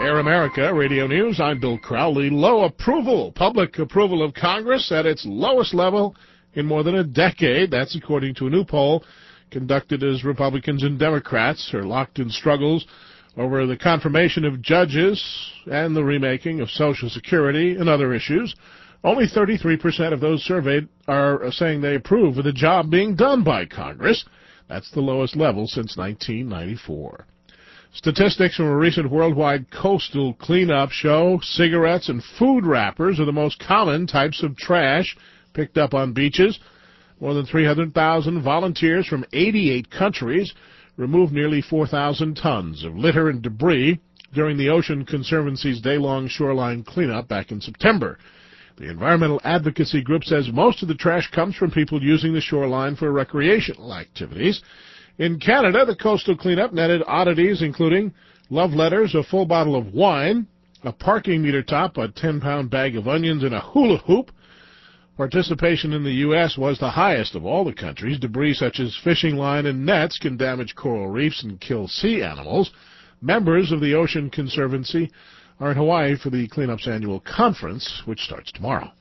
S1: Air America Radio News. I'm Bill Crowley. Low approval, public approval of Congress at its lowest level in more than a decade. That's according to a new poll conducted as Republicans and Democrats are locked in struggles over the confirmation of judges and the remaking of Social Security and other issues. Only thirty-three percent of those surveyed are saying they approve of the job being done by Congress. That's the lowest level since nineteen ninety-four. Statistics from a recent worldwide coastal cleanup show cigarettes and food wrappers are the most common types of trash picked up on beaches. More than three hundred thousand volunteers from eighty-eight countries removed nearly four thousand tons of litter and debris during the Ocean Conservancy's day-long shoreline cleanup back in September. The environmental advocacy group says most of the trash comes from people using the shoreline for recreational activities. In Canada, the coastal cleanup netted oddities including love letters, a full bottle of wine, a parking meter top, a ten-pound bag of onions, and a hula hoop. Participation in the U S was the highest of all the countries. Debris such as fishing line and nets can damage coral reefs and kill sea animals. Members of the Ocean Conservancy are in Hawaii for the cleanup's annual conference, which starts tomorrow.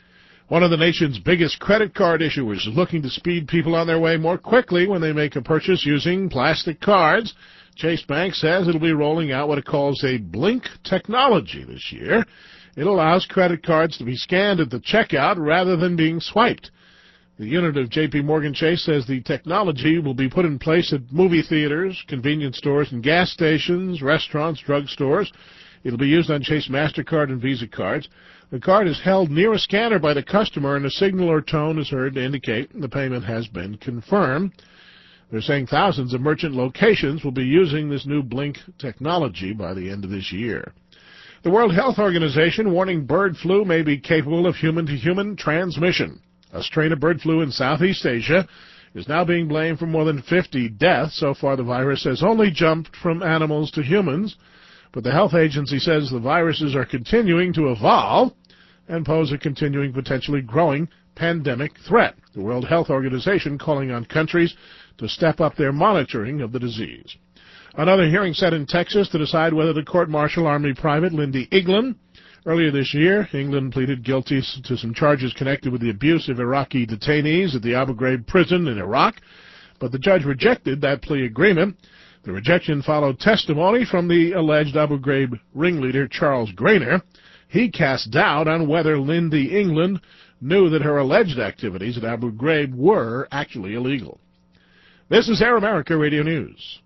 S1: One of the nation's biggest credit card issuers is looking to speed people on their way more quickly when they make a purchase using plastic cards. Chase Bank says it'll be rolling out what it calls a Blink technology this year. It allows credit cards to be scanned at the checkout rather than being swiped. The unit of J P Morgan Chase says the technology will be put in place at movie theaters, convenience stores, and gas stations, restaurants, drugstores. It'll be used on Chase MasterCard and Visa cards. The card is held near a scanner by the customer, and a signal or tone is heard to indicate the payment has been confirmed. They're saying thousands of merchant locations will be using this new Blink technology by the end of this year. The World Health Organization warning bird flu may be capable of human-to-human transmission. A strain of bird flu in Southeast Asia is now being blamed for more than fifty deaths. So far, the virus has only jumped from animals to humans. But the health agency says the viruses are continuing to evolve and pose a continuing, potentially growing pandemic threat. The World Health Organization calling on countries to step up their monitoring of the disease. Another hearing set in Texas to decide whether to court-martial Army Private Lindy England. Earlier this year, England pleaded guilty to some charges connected with the abuse of Iraqi detainees at the Abu Ghraib prison in Iraq, but the judge rejected that plea agreement. The rejection followed testimony from the alleged Abu Ghraib ringleader Charles Grainer. He cast doubt on whether Lindy England knew that her alleged activities at Abu Ghraib were actually illegal. This is Air America Radio News.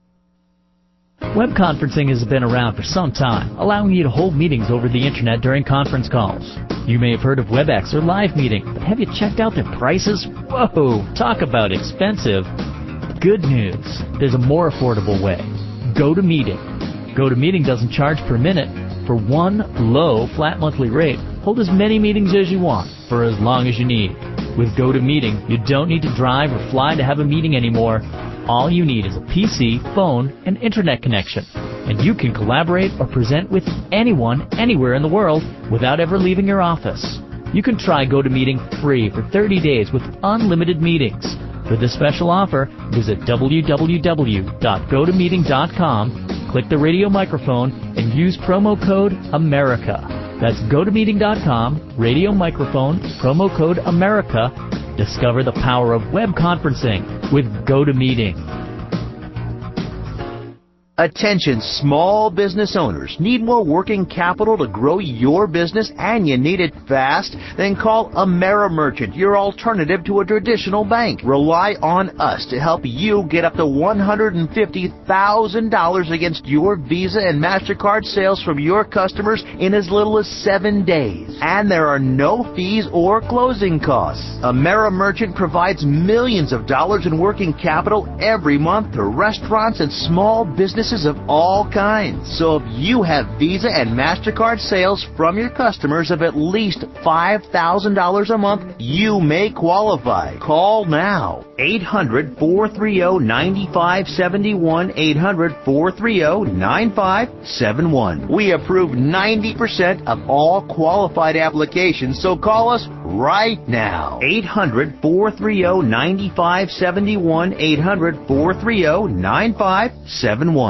S7: Web conferencing has been around for some time, allowing you to hold meetings over the Internet during conference calls. You may have heard of WebEx or Live Meeting, but have you checked out their prices? Whoa, talk about expensive. Good news, there's a more affordable way. GoToMeeting. GoToMeeting doesn't charge per minute. For one low, flat monthly rate, hold as many meetings as you want for as long as you need. With GoToMeeting, you don't need to drive or fly to have a meeting anymore. All you need is a P C, phone, and internet connection. And you can collaborate or present with anyone, anywhere in the world, without ever leaving your office. You can try GoToMeeting free for thirty days with unlimited meetings. For this special offer, visit w w w dot go to meeting dot com, click the radio microphone, and use promo code AMERICA. That's go to meeting dot com, radio microphone, promo code AMERICA. Discover the power of web conferencing with GoToMeeting.
S24: Attention small business owners. Need more working capital to grow your business and you need it fast? Then call AmeriMerchant, your alternative to a traditional bank. Rely on us to help you get up to one hundred fifty thousand dollars against your Visa and MasterCard sales from your customers in as little as seven days. And there are no fees or closing costs. AmeriMerchant provides millions of dollars in working capital every month to restaurants and small businesses of all kinds. So if you have Visa and MasterCard sales from your customers of at least five thousand dollars a month, you may qualify. Call now. eight hundred, four three zero, nine five seven one. eight hundred, four three zero, nine five seven one. We approve ninety percent of all qualified applications, so call us right now. eight hundred, four three zero, nine five seven one. eight hundred, four three zero, nine five seven one.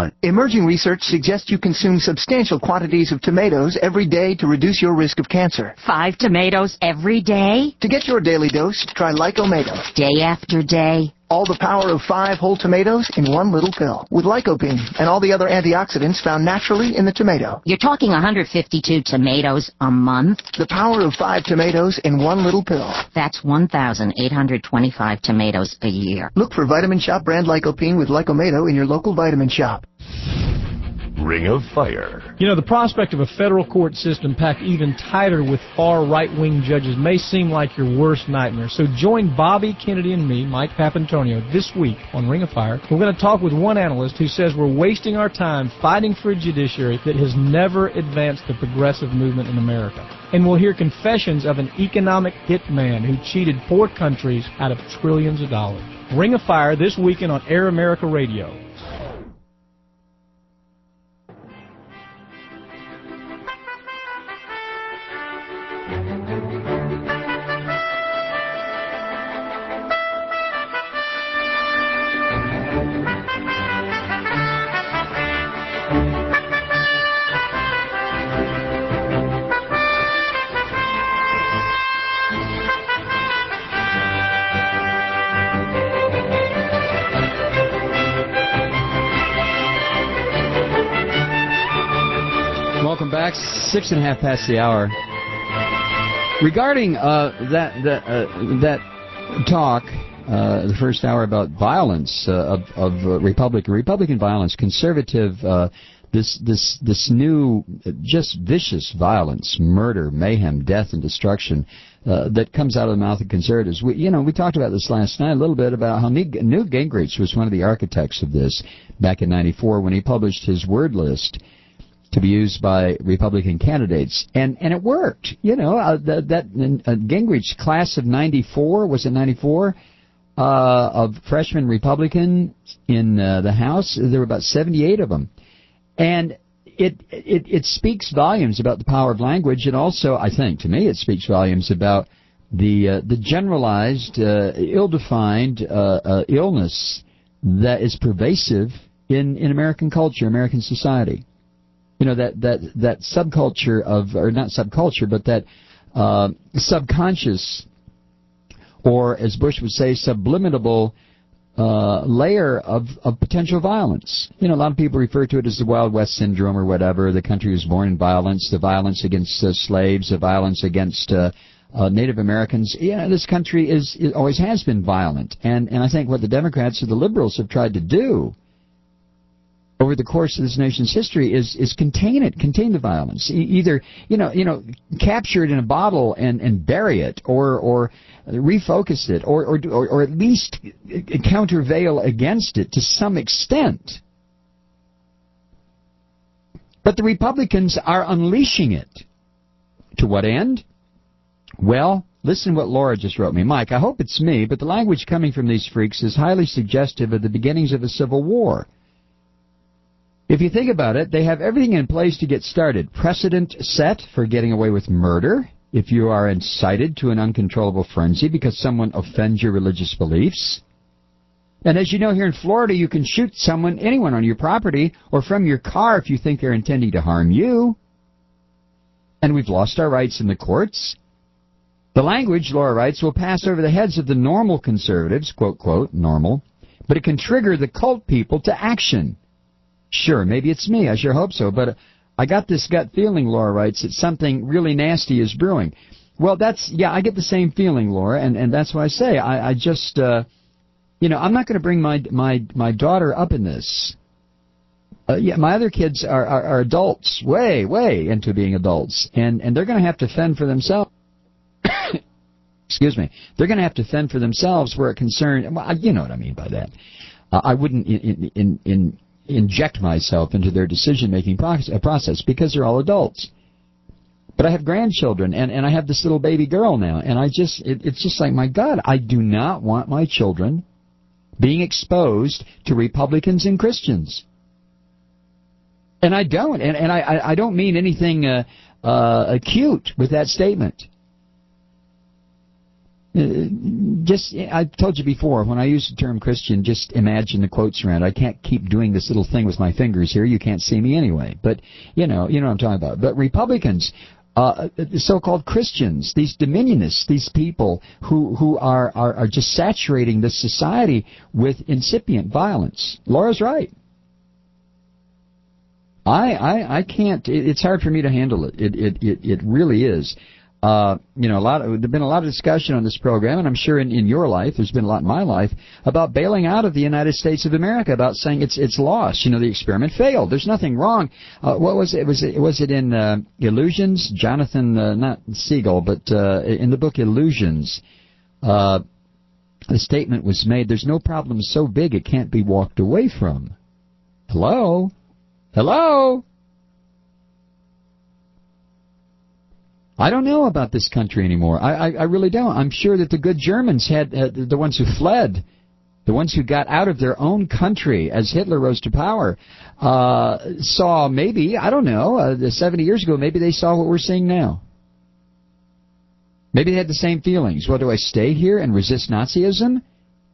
S3: one. Emerging research suggests you consume substantial quantities of tomatoes every day to reduce your risk of cancer.
S9: Five tomatoes every day?
S3: To get your daily dose, try Lycomato.
S9: Day after day?
S3: All the power of five whole tomatoes in one little pill. With lycopene and all the other antioxidants found naturally in the tomato.
S9: You're talking one hundred fifty-two tomatoes a month?
S3: The power of five tomatoes in one little pill.
S9: That's one thousand eight hundred twenty-five tomatoes a year.
S3: Look for Vitamin Shop brand Lycopene with Lycomato in your local vitamin shop.
S22: Ring of Fire.
S23: You know, the prospect of a federal court system packed even tighter with far right-wing judges may seem like your worst nightmare. So join Bobby Kennedy and me, Mike Papantonio, this week on Ring of Fire. We're going to talk with one analyst who says we're wasting our time fighting for a judiciary that has never advanced the progressive movement in America. And we'll hear confessions of an economic hitman who cheated poor countries out of trillions of dollars. Ring of Fire this weekend on Air America Radio.
S4: Welcome back. Six and a half past the hour. Regarding uh, that that uh, that talk, uh, the first hour about violence uh, of of uh, Republican Republican violence, conservative uh, this this this new uh, just vicious violence, murder, mayhem, death, and destruction uh, that comes out of the mouth of conservatives. We, you know, we talked about this last night a little bit about how Newt Gingrich was one of the architects of this back in ninety-four when he published his word list to be used by Republican candidates, and and it worked. You know, uh, that, that uh, Gingrich class of ninety-four, was it ninety-four, uh, of freshman Republicans in uh, the House? There were about seventy-eight of them, and it, it it speaks volumes about the power of language, and also, I think, to me, it speaks volumes about the uh, the generalized, uh, ill-defined uh, uh, illness that is pervasive in in American culture, American society. You know, that, that, that subculture of, or not subculture, but that uh, subconscious, or as Bush would say, subliminal uh, layer of, of potential violence. You know, a lot of people refer to it as the Wild West Syndrome or whatever. The country was born in violence, the violence against uh, slaves, the violence against uh, uh, Native Americans. Yeah, this country is, it always has been violent. And, and I think what the Democrats or the liberals have tried to do over the course of this nation's history is is contain it, contain the violence. E- either you know, you know, capture it in a bottle and, and bury it, or or refocus it, or or or, or at least countervail against it to some extent. But the Republicans are unleashing it. To what end? Well, listen to what Laura just wrote me. Mike, I hope it's me, but the language coming from these freaks is highly suggestive of the beginnings of a civil war. If you think about it, they have everything in place to get started. Precedent set for getting away with murder if you are incited to an uncontrollable frenzy because someone offends your religious beliefs. And as you know, here in Florida, you can shoot someone, anyone on your property or from your car if you think they're intending to harm you. And we've lost our rights in the courts. The language, Laura writes, will pass over the heads of the normal conservatives, quote, quote, normal, but it can trigger the cult people to action. Sure, maybe it's me. I sure hope so. But I got this gut feeling, Laura writes, that something really nasty is brewing. Well, that's, yeah, I get the same feeling, Laura, and, and that's why I say I, I just, uh, you know, I'm not going to bring my my my daughter up in this. Uh, yeah, my other kids are, are, are adults, way, way into being adults, and, and they're going to have to fend for themselves. Excuse me. They're going to have to fend for themselves where it concerns, well, you know what I mean by that. Uh, I wouldn't in in in inject myself into their decision-making process because they're all adults. But I have grandchildren, and, and I have this little baby girl now, and I just, it, it's just like, my God, I do not want my children being exposed to Republicans and Christians. And I don't, and, and I, I don't mean anything uh, uh, acute with that statement. Uh, just, I've told you before, when I use the term Christian, just imagine the quotes around. I can't keep doing this little thing with my fingers here. You can't see me anyway. But, you know, you know what I'm talking about. But Republicans, uh, so-called Christians, these dominionists, these people who, who are, are, are just saturating this society with incipient violence. Laura's right. I, I, I can't, it, it's hard for me to handle it. It, it, it, it really is. Uh, you know, a lot of, there's been a lot of discussion on this program, and I'm sure in, in your life, there's been a lot in my life, about bailing out of the United States of America, about saying it's it's lost. You know, the experiment failed. There's nothing wrong. Uh, what was it? Was it was it in uh, Illusions? Jonathan, uh, not Siegel, but uh, in the book Illusions, uh, the statement was made: "There's no problem so big it can't be walked away from." Hello, hello. I don't know about this country anymore. I, I, I really don't. I'm sure that the good Germans had, uh, the ones who fled, the ones who got out of their own country as Hitler rose to power, uh, saw maybe, I don't know, uh, seventy years ago, maybe they saw what we're seeing now. Maybe they had the same feelings. Well, do I stay here and resist Nazism?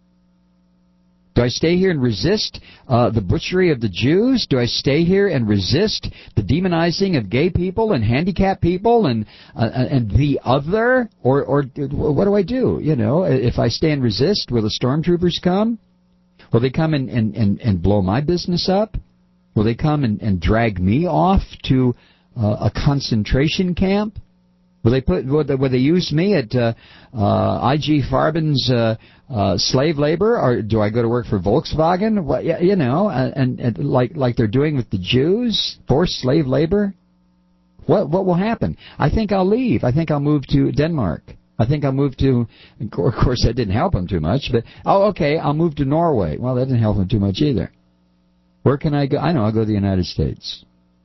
S4: Do I stay here and resist uh, the butchery of the Jews? Do I stay here and resist the demonizing of gay people and handicapped people and uh, and the other? Or or what do I do? You know, if I stay and resist, will the stormtroopers come? Will they come and, and, and, and blow my business up? Will they come and, and drag me off to uh, a concentration camp? Will they put? Will they, will they use me at uh, uh, I G Farben's uh, uh, slave labor, or do I go to work for Volkswagen? What, you know, and, and like like they're doing with the Jews, forced slave labor. What what will happen? I think I'll leave. I think I'll move to Denmark. I think I'll move to. Of course, that didn't help him too much. But oh, okay, I'll move to Norway. Well, that didn't help him too much either. Where can I go? I know I'll go to the United States.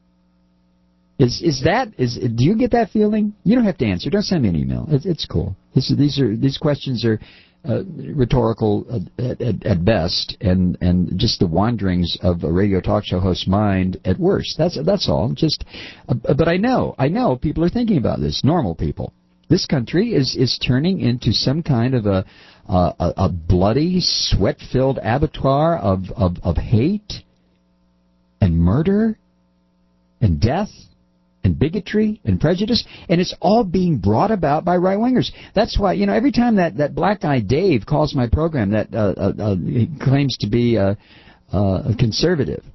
S4: Is is that is do you get that feeling? You don't have to answer. Don't send me an email. It's, it's cool. This, these are these questions are uh, rhetorical at, at, at best, and, and just the wanderings of a radio talk show host's mind at worst. That's that's all. Just, uh, but I know I know people are thinking about this. Normal people. This country is is turning into some kind of a uh, a, a bloody, sweat-filled abattoir of, of of hate and murder and death and bigotry and prejudice, and it's all being brought about by right-wingers. That's why, you know, every time that, that black guy Dave calls my program that uh, uh, uh, he claims to be uh, uh, a conservative,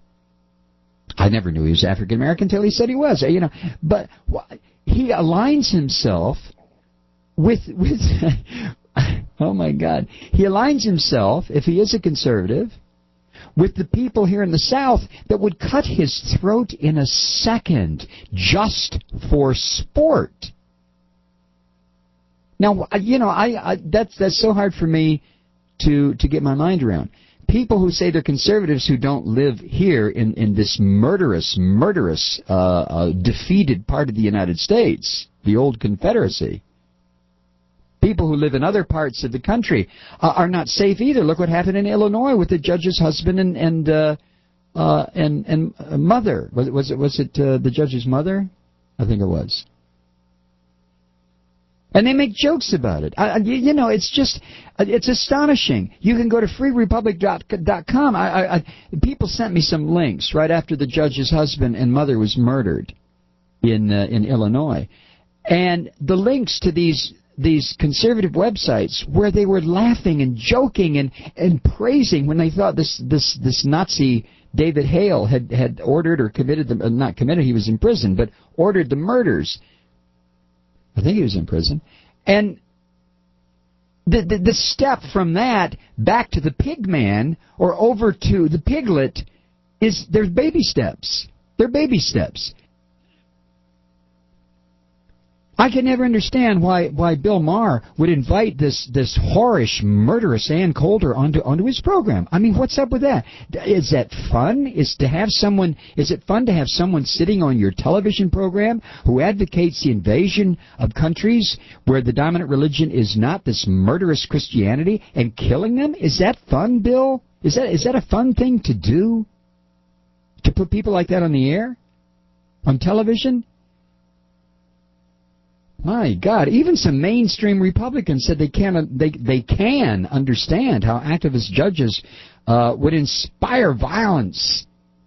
S4: I never knew he was African-American until he said he was. You know, but he aligns himself with, with oh, my God, he aligns himself, if he is a conservative, with the people here in the South that would cut his throat in a second just for sport. Now, you know, I, I that's that's so hard for me to to get my mind around. People who say they're conservatives who don't live here in, in this murderous, murderous, uh, uh, defeated part of the United States, the old Confederacy. People who live in other parts of the country uh, are not safe either. Look what happened in Illinois with the judge's husband and and uh, uh, and and uh, mother. Was it was it was it uh, the judge's mother? I think it was. And they make jokes about it. I, you know, it's just it's astonishing. You can go to free republic dot com. I, I, I, people sent me some links right after the judge's husband and mother was murdered in uh, in Illinois, and the links to these. These conservative websites where they were laughing and joking and, and praising when they thought this this this Nazi David Hale had, had ordered or committed the uh, not committed, he was in prison, but ordered the murders. I think he was in prison. And the, the the step from that back to the pig man or over to the piglet is there's baby steps. They're baby steps. I can never understand why why Bill Maher would invite this this whorish, murderous Ann Coulter onto onto his program. I mean, what's up with that? Is that fun? Is to have someone? Is it fun to have someone sitting on your television program who advocates the invasion of countries where the dominant religion is not this murderous Christianity and killing them? Is that fun, Bill? Is that is that a fun thing to do? To put people like that on the air, on television? My God, even some mainstream Republicans said they can they they can understand how activist judges uh, would inspire violence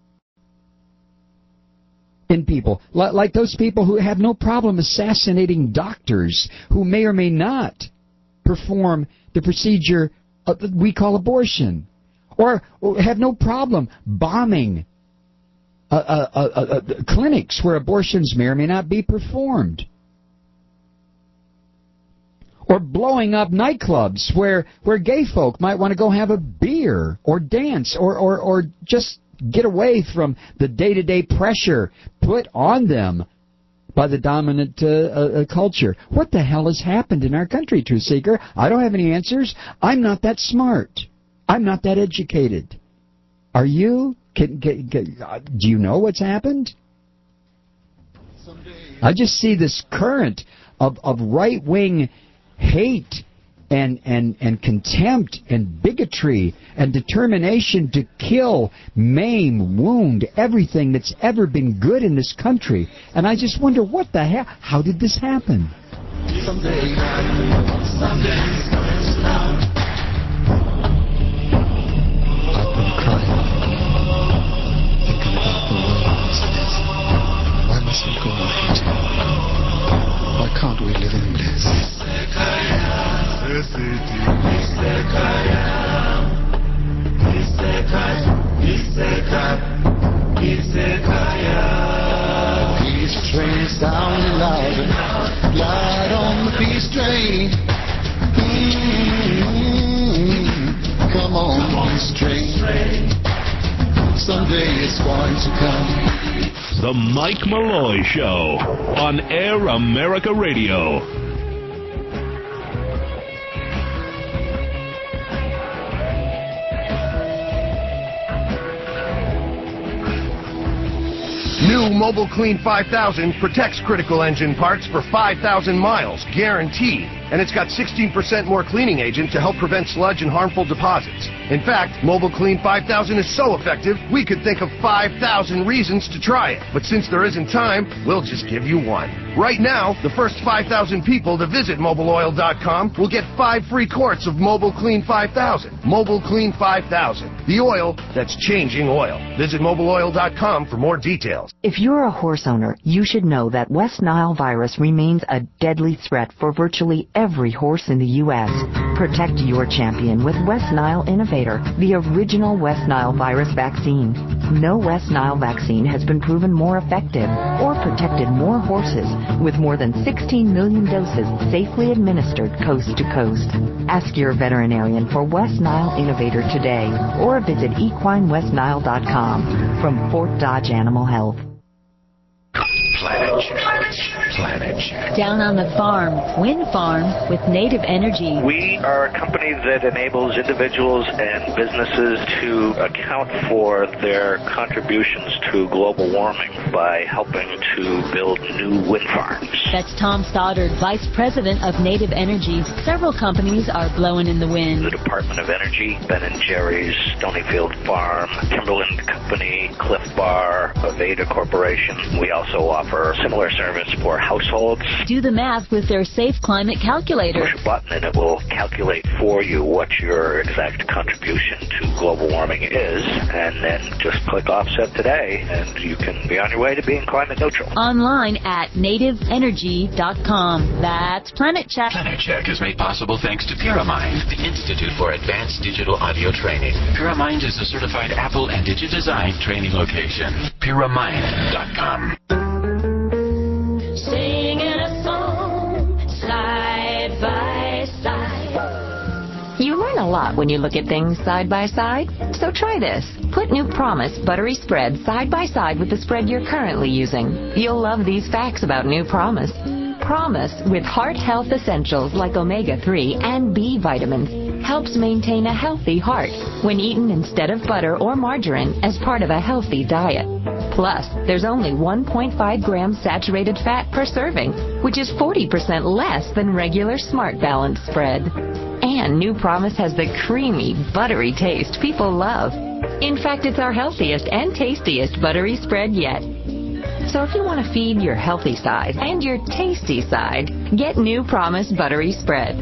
S4: in people, L- like those people who have no problem assassinating doctors who may or may not perform the procedure uh, that we call abortion, or, or have no problem bombing uh, uh, uh, uh, clinics where abortions may or may not be performed. Or blowing up nightclubs where, where gay folk might want to go have a beer or dance or, or, or just get away from the day-to-day pressure put on them by the dominant uh, uh, culture. What the hell has happened in our country, Truth Seeker? I don't have any answers. I'm not that smart. I'm not that educated. Are you? Can, can, can, uh, do you know what's happened? I just see this current of, of right-wing hate and, and, and contempt and bigotry and determination to kill, maim, wound everything that's ever been good in this country. And I just wonder, what the hell? How did this happen?
S15: Someday, someday it's coming down.
S5: I've been crying, thinking about the world as it is. Why must we go on hating? Why can't we live in bliss? Peace train sounding louder, glide on the peace train. Mm-hmm. Come on, peace train. Someday it's going to come.
S20: The Mike Malloy Show on Air America Radio.
S6: New Mobile Clean five thousand protects critical engine parts for five thousand miles, guaranteed. And it's got sixteen percent more cleaning agent to help prevent sludge and harmful deposits. In fact, Mobile Clean five thousand is so effective, we could think of five thousand reasons to try it. But since there isn't time, we'll just give you one. Right now, the first five thousand people to visit mobile oil dot com will get five free quarts of Mobile Clean five thousand. Mobile Clean five thousand, the oil that's changing oil. Visit mobile oil dot com for more details.
S12: If you're a horse owner, you should know that West Nile virus remains a deadly threat for virtually every horse in the U S Protect your champion with West Nile Innovator, the original West Nile virus vaccine. No West Nile vaccine has been proven more effective or protected more horses with more than sixteen million doses safely administered coast to coast. Ask your veterinarian for West Nile Innovator today or visit equine west nile dot com from Fort Dodge Animal Health.
S22: Planet Check. Planet Check.
S8: Down on the farm, Wind Farm with Native Energy.
S19: We are a company that enables individuals and businesses to account for their contributions to global warming by helping to build new wind farms.
S8: That's Tom Stoddard, Vice President of Native Energy. Several companies are blowing in the wind.
S19: The Department of Energy, Ben and Jerry's, Stonyfield Farm, Timberland Company, Cliff Bar, Aveda Corporation. We also offer similar service for households.
S8: Do the math with their Safe Climate Calculator.
S19: Push a button and it will calculate for you what your exact contribution to global warming is, and then just click Offset today, and you can be on your way to being climate neutral.
S8: Online at native energy dot com. That's Planet Check.
S25: Planet Check is made possible thanks to Pyramind, the Institute for Advanced Digital Audio Training. Pyramind is a certified Apple and DigiDesign training location. Pyramind dot com.
S8: Singing a song side by side.
S12: You learn a lot when you look at things side by side. So try this. Put New Promise Buttery Spread side by side with the spread you're currently using. You'll love these facts about New Promise. Promise, with heart health essentials like omega three and B vitamins, helps maintain a healthy heart when eaten instead of butter or margarine as part of a healthy diet. Plus, there's only one point five grams saturated fat per serving, which is forty percent less than regular Smart Balance spread. And New Promise has the creamy, buttery taste people love. In fact, it's our healthiest and tastiest buttery spread yet. So if you want to feed your healthy side and your tasty side, get New Promise Buttery Spread.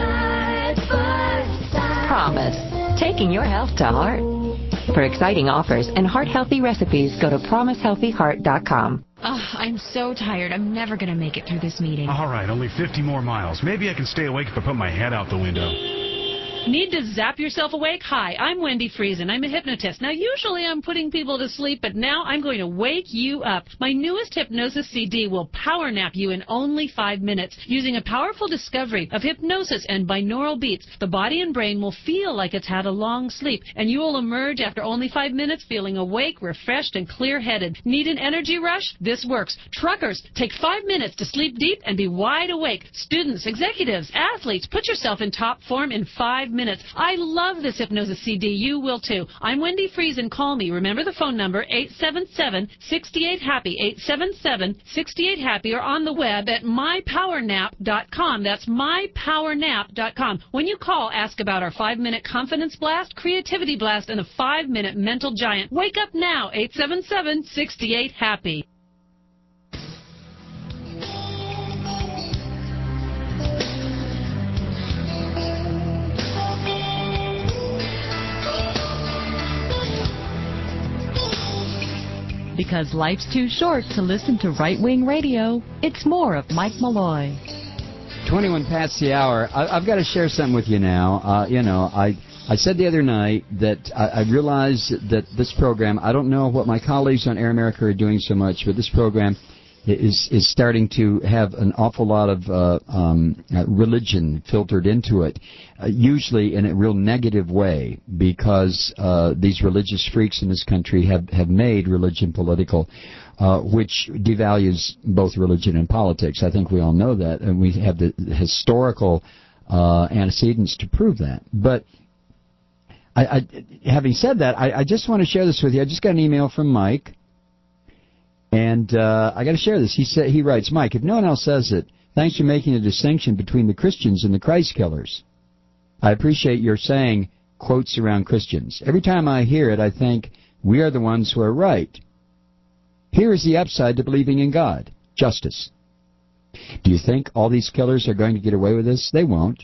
S12: Promise, taking your health to heart. For exciting offers and heart-healthy recipes, go to promise healthy heart dot com.
S10: Oh, I'm so tired. I'm never going to make it through this meeting.
S11: All right, only fifty more miles. Maybe I can stay awake if I put my head out the window.
S13: Need to zap yourself awake? Hi, I'm Wendy Friesen. I'm a hypnotist. Now, usually I'm putting people to sleep, but now I'm going to wake you up. My newest hypnosis C D will power nap you in only five minutes. Using a powerful discovery of hypnosis and binaural beats, the body and brain will feel like it's had a long sleep, and you will emerge after only five minutes feeling awake, refreshed, and clear-headed. Need an energy rush? This works. Truckers, take five minutes to sleep deep and be wide awake. Students, executives, athletes, put yourself in top form in five minutes. I love this hypnosis C D. You will too. I'm Wendy Friesen. Call me. Remember the phone number, eight seven seven, six eight, happy, eight seven seven, six eight, happy, or on the web at my power nap dot com. That's my power nap dot com. When you call, ask about our five-minute confidence blast, creativity blast, and a five-minute mental giant. Wake up now, eight seven seven, six eight, happy.
S8: Because life's too short to listen to right-wing radio, it's more of Mike Malloy.
S4: twenty-one past the hour. I, I've got to share something with you now. Uh, you know, I I said the other night that I, I realized that this program, I don't know what my colleagues on Air America are doing so much, but this program is is starting to have an awful lot of uh, um, uh, religion filtered into it, uh, usually in a real negative way, because uh, these religious freaks in this country have, have made religion political, uh, which devalues both religion and politics. I think we all know that, and we have the historical uh, antecedents to prove that. But I, I, having said that, I, I just want to share this with you. I just got an email from Mike. And uh, I got to share this. He said, he writes, Mike, if no one else says it, thanks for making a distinction between the Christians and the Christ killers. I appreciate your saying quotes around Christians. Every time I hear it, I think we are the ones who are right. Here is the upside to believing in God: justice. Do you think all these killers are going to get away with this? They won't.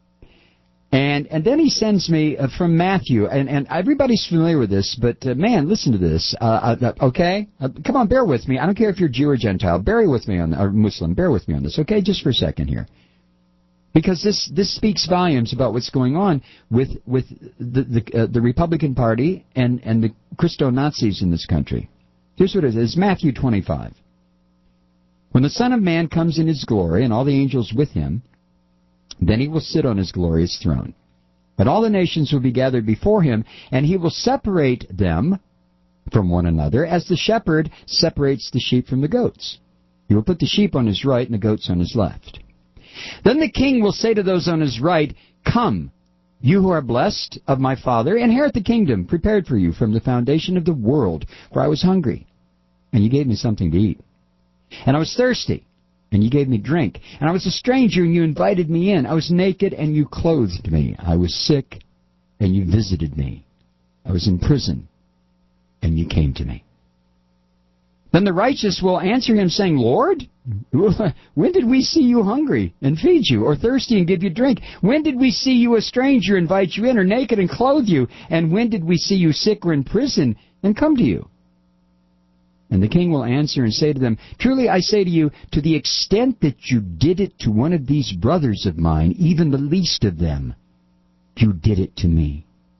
S4: And and then he sends me uh, from Matthew, and, and everybody's familiar with this, but uh, man, listen to this, uh, uh, okay? Uh, come on, bear with me. I don't care if you're Jew or Gentile. Bear with me on, or Muslim. Bear with me on this, okay? Just for a second here. Because this, this speaks volumes about what's going on with with the the, uh, the Republican Party and, and the Christo-Nazis in this country. Here's what it is, Matthew twenty-five. When the Son of Man comes in his glory and all the angels with him, then he will sit on his glorious throne. And all the nations will be gathered before him, and he will separate them from one another, as the shepherd separates the sheep from the goats. He will put the sheep on his right and the goats on his left. Then the king will say to those on his right, Come, you who are blessed of my Father, inherit the kingdom prepared for you from the foundation of the world. For I was hungry, and you gave me something to eat. And I was thirsty, and you gave me drink. And I was a stranger, and you invited me in. I was naked, and you clothed me. I was sick, and you visited me. I was in prison, and you came to me. Then the righteous will answer him, saying, Lord, when did we see you hungry and feed you, or thirsty and give you drink? When did we see you a stranger, invite you in, or naked and clothe you? And when did we see you sick or in prison and come to you? And the king will answer and say to them, Truly I say to you, to the extent that you did it to one of these brothers of mine, even the least of them, you did it to me.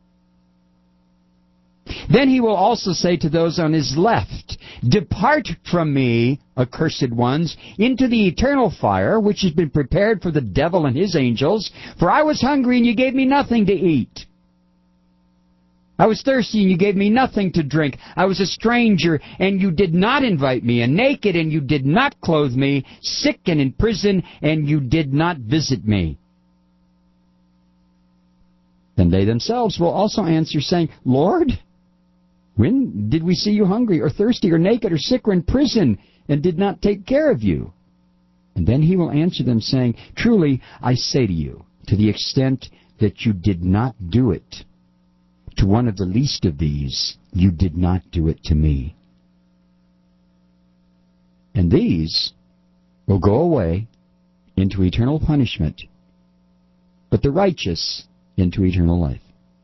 S4: Then he will also say to those on his left, Depart from me, accursed ones, into the eternal fire, which has been prepared for the devil and his angels. For I was hungry, and you gave me nothing to eat. I was thirsty, and you gave me nothing to drink. I was a stranger, and you did not invite me, and naked, and you did not clothe me, sick and in prison, and you did not visit me. Then they themselves will also answer, saying, Lord, when did we see you hungry, or thirsty, or naked, or sick, or in prison, and did not take care of you? And then he will answer them, saying, Truly I say to you, to the extent that you did not do it to one of the least of these, you did not do it to me. And these will go away into eternal punishment, but the righteous into eternal life.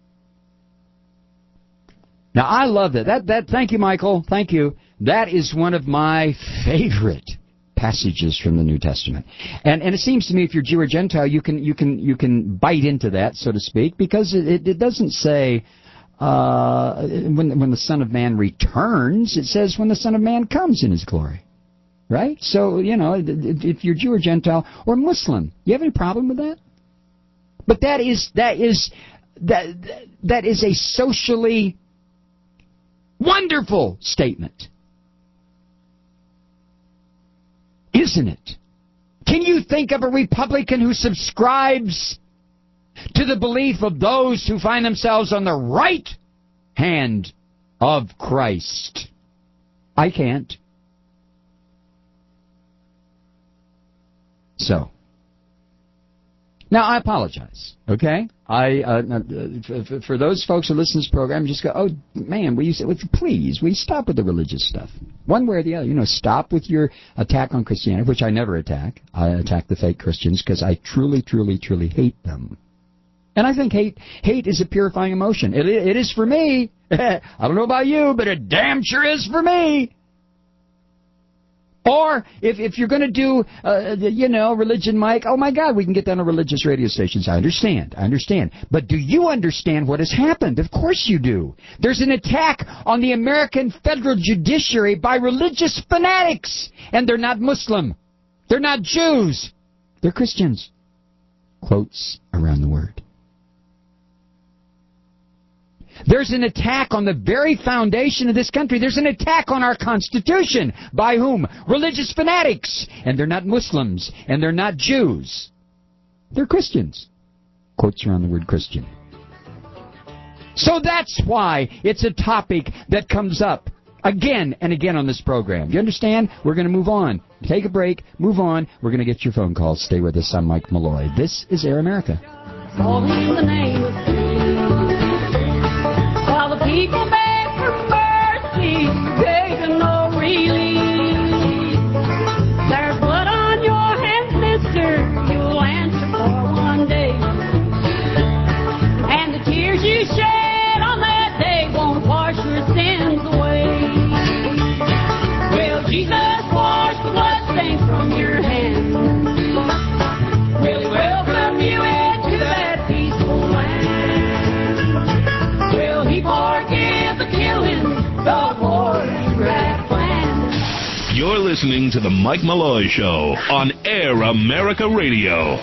S4: Now, I love that. That, that. Thank you, Michael. Thank you. That is one of my favorite passages from the New Testament. And and it seems to me if you're Jew or Gentile, you can you can you can bite into that, so to speak, because it, it, it doesn't say uh, when when the Son of Man returns. It says when the Son of Man comes in His glory. Right? So, you know, if you're Jew or Gentile or Muslim, you have any problem with that? But that is that is that that is a socially wonderful statement. Isn't it? Can you think of a Republican who subscribes to the belief of those who find themselves on the right hand of Christ? I can't. So, now I apologize, okay? I uh, for, for those folks who listen to this program, just go, oh, man, will you say, please, will you stop with the religious stuff? One way or the other. You know, stop with your attack on Christianity, which I never attack. I attack the fake Christians because I truly, truly, truly hate them. And I think hate hate is a purifying emotion. It, it is for me. I don't know about you, but it damn sure is for me. Or, if if you're going to do, uh, you know, religion, Mike, oh, my God, we can get that on religious radio stations. I understand. I understand. But do you understand what has happened? Of course you do. There's an attack on the American federal judiciary by religious fanatics. And they're not Muslim. They're not Jews. They're Christians. Quotes around the word. There's an attack on the very foundation of this country. There's an attack on our Constitution. By whom? Religious fanatics. And they're not Muslims. And they're not Jews. They're Christians. Quotes around the word Christian. So that's why it's a topic that comes up again and again on this program. You understand? We're going to move on. Take a break. Move on. We're going to get your phone calls. Stay with us. I'm Mike Malloy. This is Air America.
S2: All in the name of while the people beg for mercy, they can no relief. There's blood on your hands, mister, you'll answer for one day. And the tears you shed on that day won't wash your sins away. Will Jesus wash the blood stains from your hands? Will He welcome you into that peaceful land? Will He forgive the killing, the war and rat plans?
S20: You're listening to the Mike Malloy Show on Air America Radio.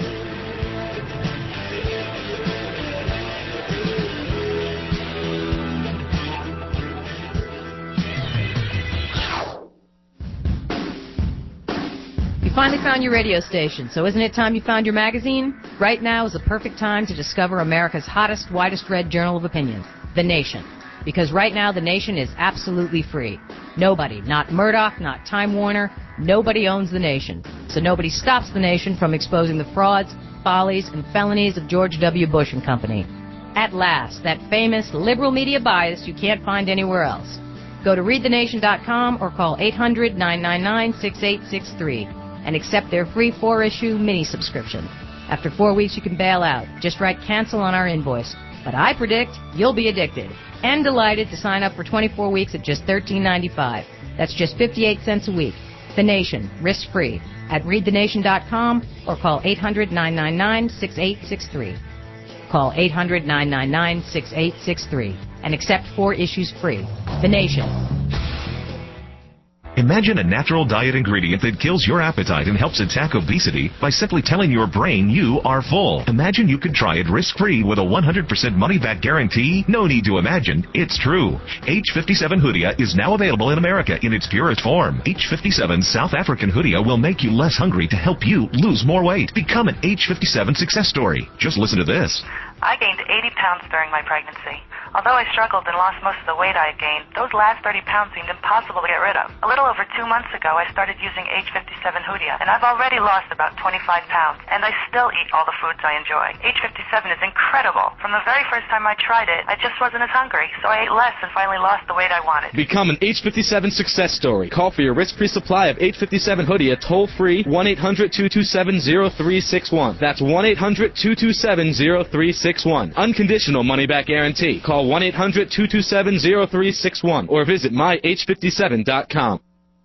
S14: You finally found your radio station, so isn't it time you found your magazine? Right now is the perfect time to discover America's hottest, widest read journal of opinion, The Nation. Because right now, The Nation is absolutely free. Nobody, not Murdoch, not Time Warner, nobody owns The Nation. So nobody stops The Nation from exposing the frauds, follies, and felonies of George W. Bush and Company. At last, that famous liberal media bias you can't find anywhere else. Go to read the nation dot com or call eight hundred, nine nine nine, six eight six three and accept their free four-issue mini-subscription. After four weeks, you can bail out. Just write cancel on our invoice. But I predict you'll be addicted. And delighted to sign up for twenty-four weeks at just thirteen ninety-five. That's just fifty-eight cents a week. The Nation, risk-free. At read the nation dot com or call eight hundred, nine nine nine, six eight six three. Call eight hundred, nine nine nine, six eight six three and accept four issues free. The Nation.
S16: Imagine a natural diet ingredient that kills your appetite and helps attack obesity by simply telling your brain you are full. Imagine you could try it risk-free with a one hundred percent money-back guarantee. No need to imagine. It's true. H fifty-seven Hoodia is now available in America in its purest form. H fifty-seven South African Hoodia will make you less hungry to help you lose more weight. Become an H fifty-seven success story. Just listen to this.
S17: I gained eighty pounds during my pregnancy.
S1: Although I struggled and lost most of the weight I had gained, those last thirty pounds seemed impossible to get rid of. A little over two months ago, I started using H fifty-seven Hoodia, and I've already lost about twenty-five pounds, and I still eat all the foods I enjoy. H fifty-seven is incredible. From the very first time I tried it, I just wasn't as hungry, so I ate less and finally lost the weight I wanted.
S7: Become an H fifty-seven success story. Call for your risk-free supply of H fifty-seven Hoodia toll-free one eight hundred two two seven zero three six one. That's one eight hundred two two seven zero three six one. Unconditional money-back guarantee. Call one eight hundred two two seven zero three six one or visit my h fifty-seven dot com.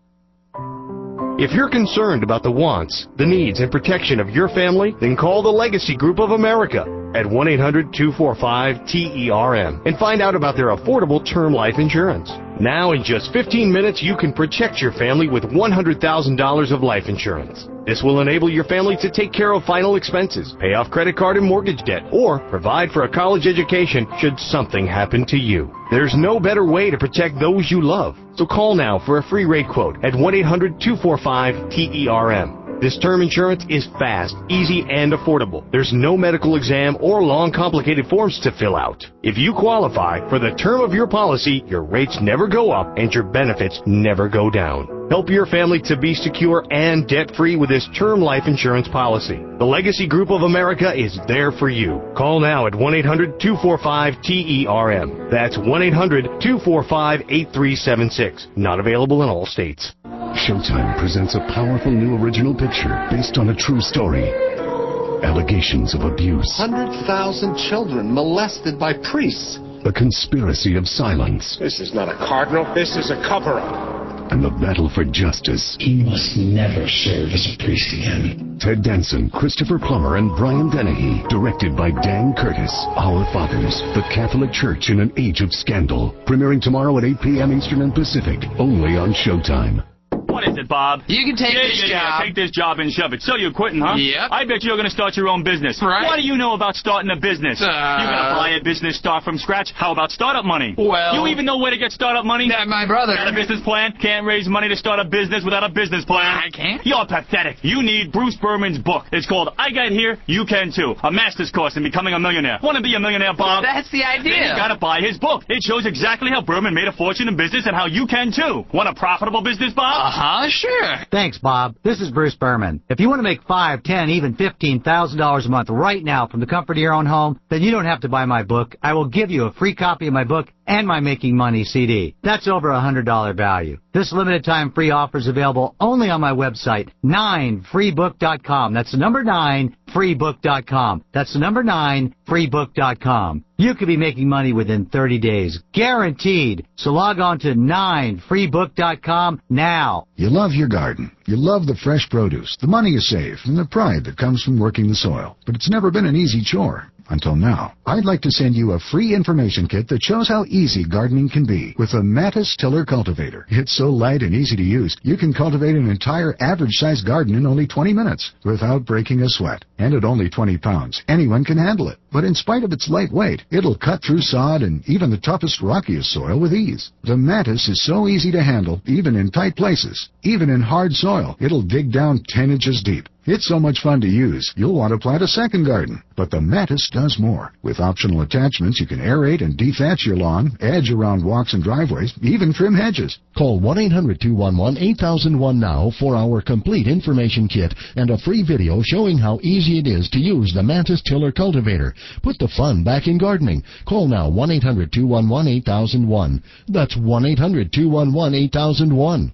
S6: If you're concerned about the wants, the needs, and protection of your family, then call the Legacy Group of America at one eight hundred two four five T E R M and find out about their affordable term life insurance. Now, in just fifteen minutes, you can protect your family with one hundred thousand dollars of life insurance. This will enable your family to take care of final expenses, pay off credit card and mortgage debt, or provide for a college education should something happen to you. There's no better way to protect those you love. So call now for a free rate quote at one eight hundred two four five T E R M. This term insurance is fast, easy, and affordable. There's no medical exam or long, complicated forms to fill out. If you qualify for the term of your policy, your rates never go up and your benefits never go down. Help your family to be secure and debt-free with this term life insurance policy. The Legacy Group of America is there for you. Call now at one eight hundred two four five T E R M. That's one eight hundred two four five eight three seven six. Not available in all states.
S20: Showtime presents a powerful new original picture based on a true story. Allegations of abuse.
S5: one hundred thousand children molested by priests.
S20: A conspiracy of silence.
S5: This is not a cardinal. This is a cover-up.
S20: And the battle for justice.
S22: He must never serve as a priest again.
S20: Ted Danson, Christopher Plummer, and Brian Dennehy. Directed by Dan Curtis. Our Fathers. The Catholic Church in an Age of Scandal. Premiering tomorrow at eight p.m. Eastern and Pacific. Only on Showtime.
S17: What is it, Bob?
S18: You can take
S17: yeah,
S18: this
S17: yeah,
S18: job.
S17: Yeah, take this job and shove it. So you're quitting, huh?
S18: Yep.
S17: I bet you're going to start your own business.
S18: Right.
S17: What do you know about starting a business?
S18: Uh,
S17: you're going to buy a business, start from scratch? How about startup money?
S18: Well...
S17: You even know where to get startup money?
S18: That my brother.
S17: Got a business plan? Can't raise money to start a business without a business plan.
S18: I can't.
S17: You're pathetic. You need Bruce Berman's book. It's called I Got Here, You Can Too. A master's course in becoming a millionaire. Want to be a millionaire, Bob?
S18: That's the idea.
S17: Then you got to buy his book. It shows exactly how Berman made a fortune in business and how you can too. Want a profitable business, Bob?
S18: Uh-huh, sure.
S21: Thanks, Bob. This is Bruce Berman. If you want to make five, ten, even fifteen thousand dollars a month right now from the comfort of your own home, then you don't have to buy my book. I will give you a free copy of my book and my Making Money C D. That's over a hundred dollar value. This limited time free offer is available only on my website, nine free book dot com. That's the number nine free book dot com. That's the number nine free book dot com. You could be making money within thirty days. Guaranteed. So log on to nine free book dot com now.
S26: You love your garden. You love the fresh produce, the money you save, and the pride that comes from working the soil. But it's never been an easy chore. Until now. I'd like to send you a free information kit that shows how easy gardening can be with a Mattis Tiller cultivator. It's so light and easy to use, you can cultivate an entire average-sized garden in only twenty minutes without breaking a sweat. And at only twenty pounds, anyone can handle it. But in spite of its light weight, it'll cut through sod and even the toughest, rockiest soil with ease. The Mattis is so easy to handle, even in tight places. Even in hard soil, it'll dig down ten inches deep. It's so much fun to use, you'll want to plant a second garden. But the Mattis does more. With optional attachments, you can aerate and dethatch your lawn, edge around walks and driveways, even trim hedges.
S27: Call one eight hundred two one one eight thousand one now for our complete information kit and a free video showing how easy it is to use the Mattis Tiller cultivator. Put the fun back in gardening. Call now one eight hundred two one one eight thousand one. That's one eight hundred two one one eight thousand one.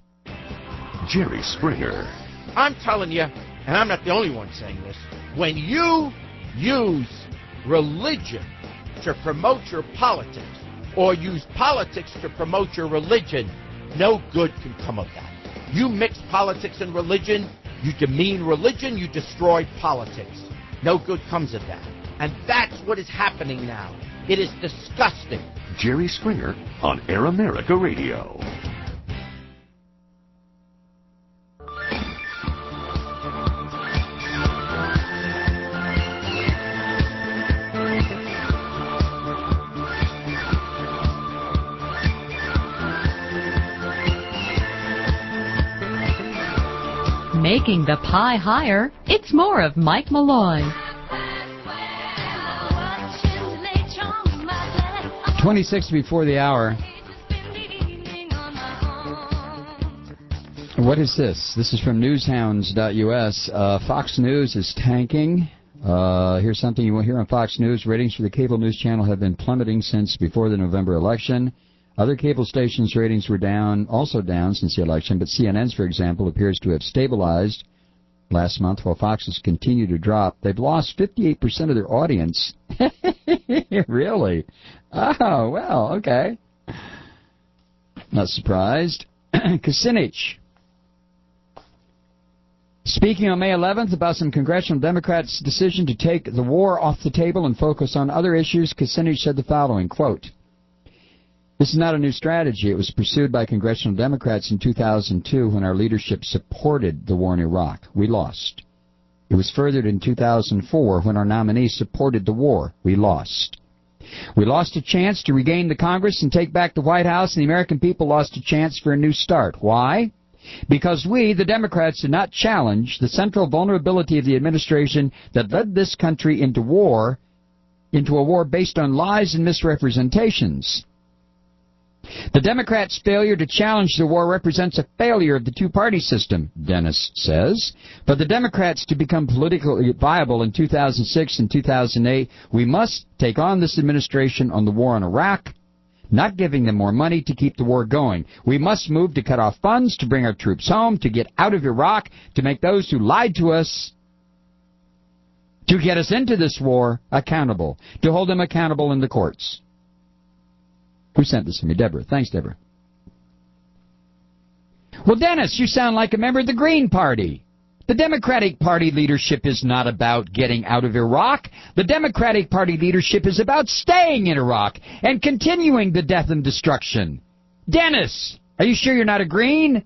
S20: Jerry Springer.
S28: I'm telling you, and I'm not the only one saying this, when you use religion to promote your politics or use politics to promote your religion, no good can come of that. You mix politics and religion, you demean religion, you destroy politics. No good comes of that. And that's what is happening now. It is disgusting.
S20: Jerry Springer on Air America Radio.
S8: Making the pie higher, it's more of Mike Malloy.
S4: twenty-six before the hour. What is this? This is from newshounds dot U S. Uh, Fox News is tanking. Uh, here's something you will hear on Fox News. Ratings for the cable news channel have been plummeting since before the November election. Other cable stations' ratings were down, also down since the election, but C N N's, for example, appears to have stabilized last month while Fox's continue to drop. They've lost fifty-eight percent of their audience. Really? Oh, well, okay. Not surprised. Kucinich. Speaking on May eleventh about some congressional Democrats' decision to take the war off the table and focus on other issues, Kucinich said the following, quote, "This is not a new strategy. It was pursued by congressional Democrats in two thousand two when our leadership supported the war in Iraq. We lost. It was furthered in two thousand four when our nominee supported the war. We lost. We lost a chance to regain the Congress and take back the White House, and the American people lost a chance for a new start. Why? Because we, the Democrats, did not challenge the central vulnerability of the administration that led this country into war, into a war based on lies and misrepresentations. The Democrats' failure to challenge the war represents a failure of the two-party system," Dennis says. "For the Democrats to become politically viable in two thousand six and two thousand eight, we must take on this administration on the war in Iraq, not giving them more money to keep the war going. We must move to cut off funds, to bring our troops home, to get out of Iraq, to make those who lied to us, to get us into this war, accountable, to hold them accountable in the courts." Who sent this to me? Deborah. Thanks, Deborah. Well, Dennis, you sound like a member of the Green Party. The Democratic Party leadership is not about getting out of Iraq. The Democratic Party leadership is about staying in Iraq and continuing the death and destruction. Dennis, are you sure you're not a Green?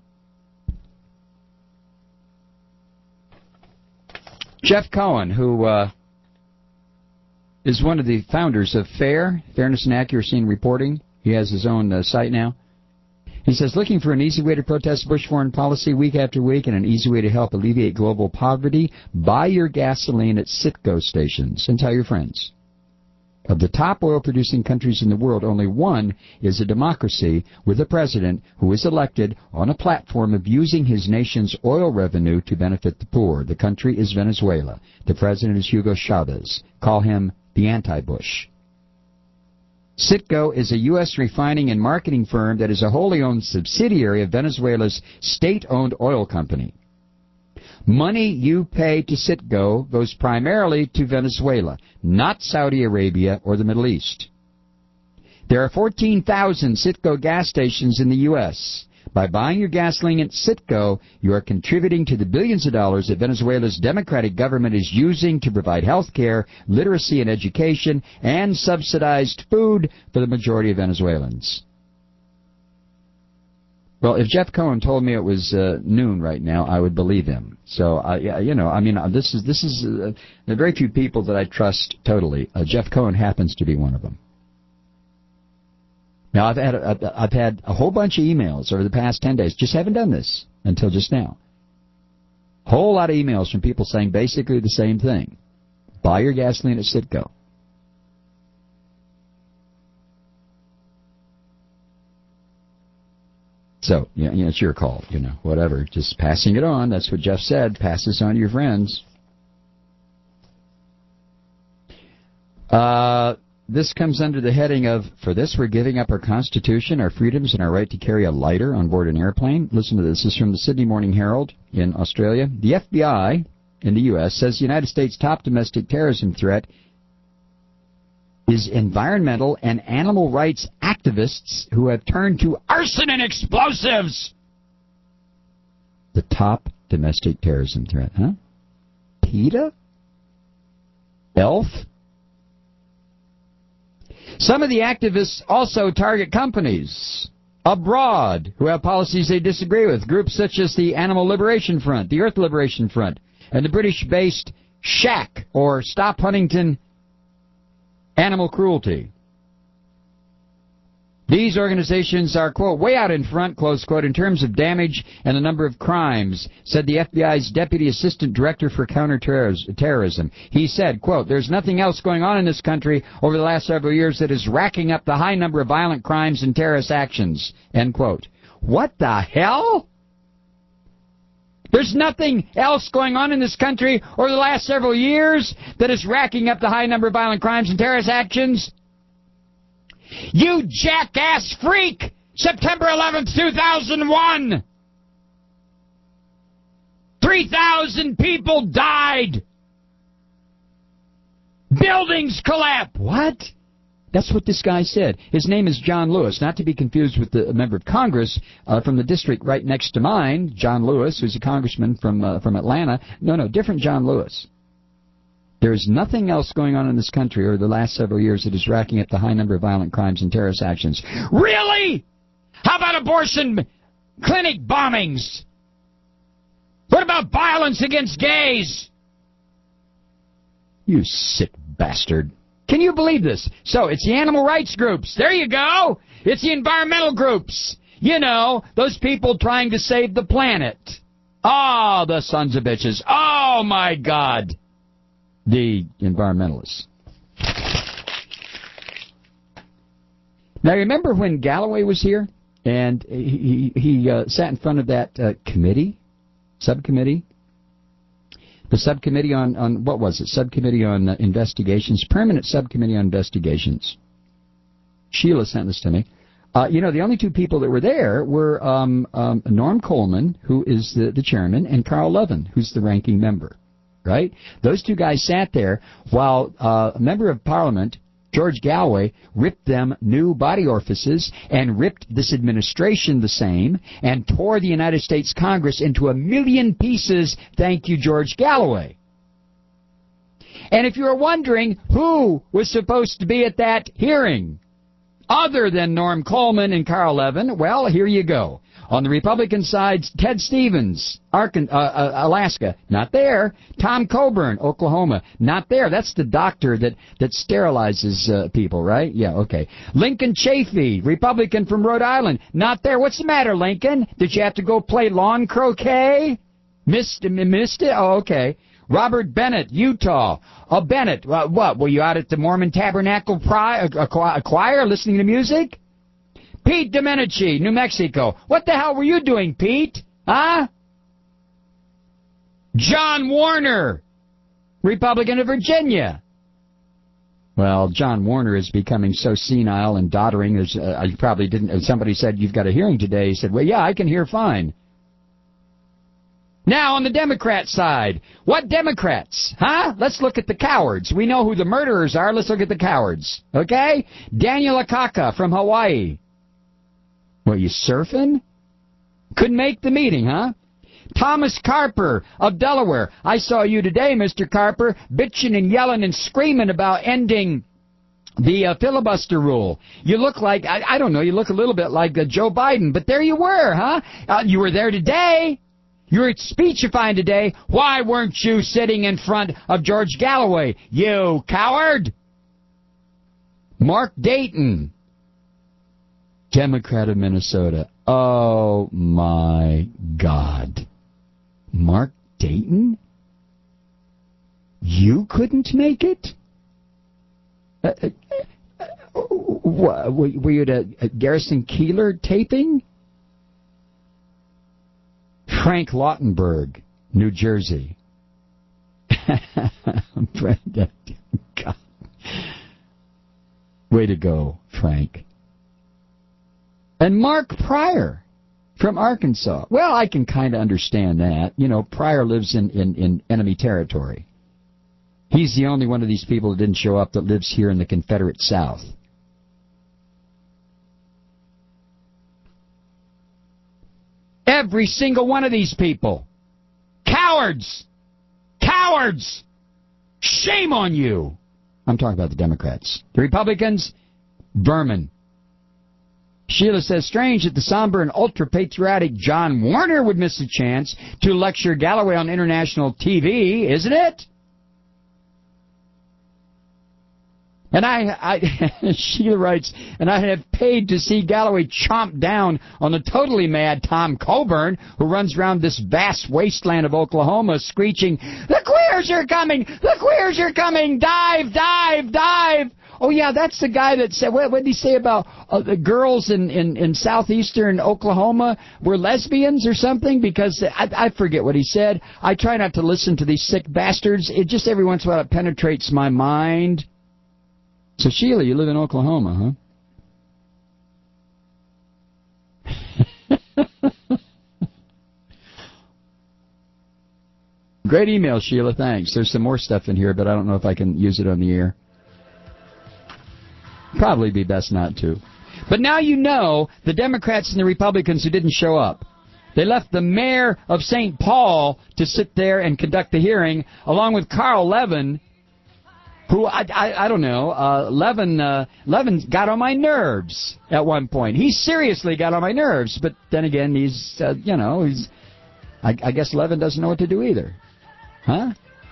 S4: Jeff Cohen, who uh, is one of the founders of FAIR, Fairness and Accuracy in Reporting. He has his own uh, site now. He says, looking for an easy way to protest Bush foreign policy week after week and an easy way to help alleviate global poverty, buy your gasoline at Citgo stations and tell your friends. Of the top oil-producing countries in the world, only one is a democracy with a president who is elected on a platform of using his nation's oil revenue to benefit the poor. The country is Venezuela. The president is Hugo Chavez. Call him the anti-Bush. Citgo is a U S refining and marketing firm that is a wholly owned subsidiary of Venezuela's state-owned oil company. Money you pay to Citgo goes primarily to Venezuela, not Saudi Arabia or the Middle East. There are fourteen thousand Citgo gas stations in the U S By buying your gasoline at Citgo, you are contributing to the billions of dollars that Venezuela's democratic government is using to provide health care, literacy and education, and subsidized food for the majority of Venezuelans. Well, if Jeff Cohen told me it was uh, noon right now, I would believe him. So, uh, yeah, you know, I mean, uh, this is this is uh, there are very few people that I trust totally. Uh, Jeff Cohen happens to be one of them. Now, I've had a, I've had a whole bunch of emails over the past ten days. Just haven't done this until just now. Whole lot of emails from people saying basically the same thing. Buy your gasoline at Citgo. So, yeah, you know, it's your call, you know, whatever. Just passing it on. That's what Jeff said. Pass this on to your friends. Uh... This comes under the heading of, for this we're giving up our Constitution, our freedoms, and our right to carry a lighter on board an airplane. Listen to this. This is from the Sydney Morning Herald in Australia. The F B I in the U S says the United States' top domestic terrorism threat is environmental and animal rights activists who have turned to arson and explosives. The top domestic terrorism threat, huh? PETA? ELF? Some of the activists also target companies abroad who have policies they disagree with, groups such as the Animal Liberation Front, the Earth Liberation Front, and the British-based S H A C, or Stop Huntington Animal Cruelty. These organizations are, quote, way out in front, close quote, in terms of damage and the number of crimes, said the F B I's Deputy Assistant Director for Counterterrorism. He said, quote, there's nothing else going on in this country over the last several years that is racking up the high number of violent crimes and terrorist actions, end quote. What the hell? There's nothing else going on in this country over the last several years that is racking up the high number of violent crimes and terrorist actions? You jackass freak! September eleventh, two thousand one! three thousand people died! Buildings collapsed! What? That's what this guy said. His name is John Lewis, not to be confused with the member of Congress uh, from the district right next to mine, John Lewis, who's a congressman from uh, from Atlanta. No, no, different John Lewis. There is nothing else going on in this country over the last several years that is racking up the high number of violent crimes and terrorist actions. Really? How about abortion clinic bombings? What about violence against gays? You sick bastard. Can you believe this? So, it's the animal rights groups. There you go. It's the environmental groups. You know, those people trying to save the planet. Oh, the sons of bitches. Oh, my God. The environmentalists. Now, remember when Galloway was here and he, he, he uh, sat in front of that uh, committee, subcommittee? The subcommittee on, on, what was it? Subcommittee on uh, Investigations, Permanent Subcommittee on Investigations. Sheila sent this to me. Uh, you know, the only two people that were there were um, um, Norm Coleman, who is the, the chairman, and Carl Levin, who's the ranking member. Right? Those two guys sat there while uh, a member of Parliament, George Galloway, ripped them new body orifices and ripped this administration the same and tore the United States Congress into a million pieces. Thank you, George Galloway. And if you were wondering who was supposed to be at that hearing other than Norm Coleman and Carl Levin, well, here you go. On the Republican side, Ted Stevens, Arkan- uh, uh, Alaska, not there. Tom Coburn, Oklahoma, not there. That's the doctor that, that sterilizes uh, people, right? Yeah, okay. Lincoln Chafee, Republican from Rhode Island, not there. What's the matter, Lincoln? Did you have to go play lawn croquet? Missed, missed it? Oh, okay. Robert Bennett, Utah. Oh, Bennett, uh, what, were you out at the Mormon Tabernacle pri- uh, choir listening to music? Pete Domenici, New Mexico. What the hell were you doing, Pete? Huh? John Warner, Republican of Virginia. Well, John Warner is becoming so senile and doddering. There's, uh, I probably didn't. Somebody said, you've got a hearing today. He said, well, yeah, I can hear fine. Now, on the Democrat side, what Democrats? Huh? Let's look at the cowards. We know who the murderers are. Let's look at the cowards. Okay? Daniel Akaka from Hawaii. Were you surfing? Couldn't make the meeting, huh? Thomas Carper of Delaware. I saw you today, Mister Carper, bitching and yelling and screaming about ending the uh, filibuster rule. You look like, I, I don't know, you look a little bit like uh, Joe Biden, but there you were, huh? Uh, you were there today. You were speechifying today. Why weren't you sitting in front of George Galloway, you coward? Mark Dayton, Democrat of Minnesota. Oh, my God. Mark Dayton? You couldn't make it? Uh, uh, uh, uh, were you at a, a Garrison Keillor taping? Frank Lautenberg, New Jersey. Brenda, God. Way to go, Frank. And Mark Pryor from Arkansas. Well, I can kind of understand that. You know, Pryor lives in, in, in enemy territory. He's the only one of these people that didn't show up that lives here in the Confederate South. Every single one of these people. Cowards! Cowards! Shame on you! I'm talking about the Democrats. The Republicans, vermin. Sheila says, strange that the somber and ultra-patriotic John Warner would miss a chance to lecture Galloway on international T V, isn't it? And I, I Sheila writes, and I have paid to see Galloway chomp down on the totally mad Tom Coburn, who runs around this vast wasteland of Oklahoma screeching, "The queers are coming! The queers are coming! Dive, dive, dive!" Oh, yeah, that's the guy that said, what, what did he say about uh, the girls in, in, in southeastern Oklahoma were lesbians or something? Because I, I forget what he said. I try not to listen to these sick bastards. It just every once in a while it penetrates my mind. So, Sheila, you live in Oklahoma, huh? Great email, Sheila. Thanks. There's some more stuff in here, but I don't know if I can use it on the air. Probably be best not to. But now you know the Democrats and the Republicans who didn't show up. They left the mayor of Saint Paul to sit there and conduct the hearing, along with Carl Levin, who, I, I, I don't know, uh, Levin, uh, Levin got on my nerves at one point. He seriously got on my nerves, but then again, he's, uh, you know, he's, I, I guess Levin doesn't know what to do either. Huh?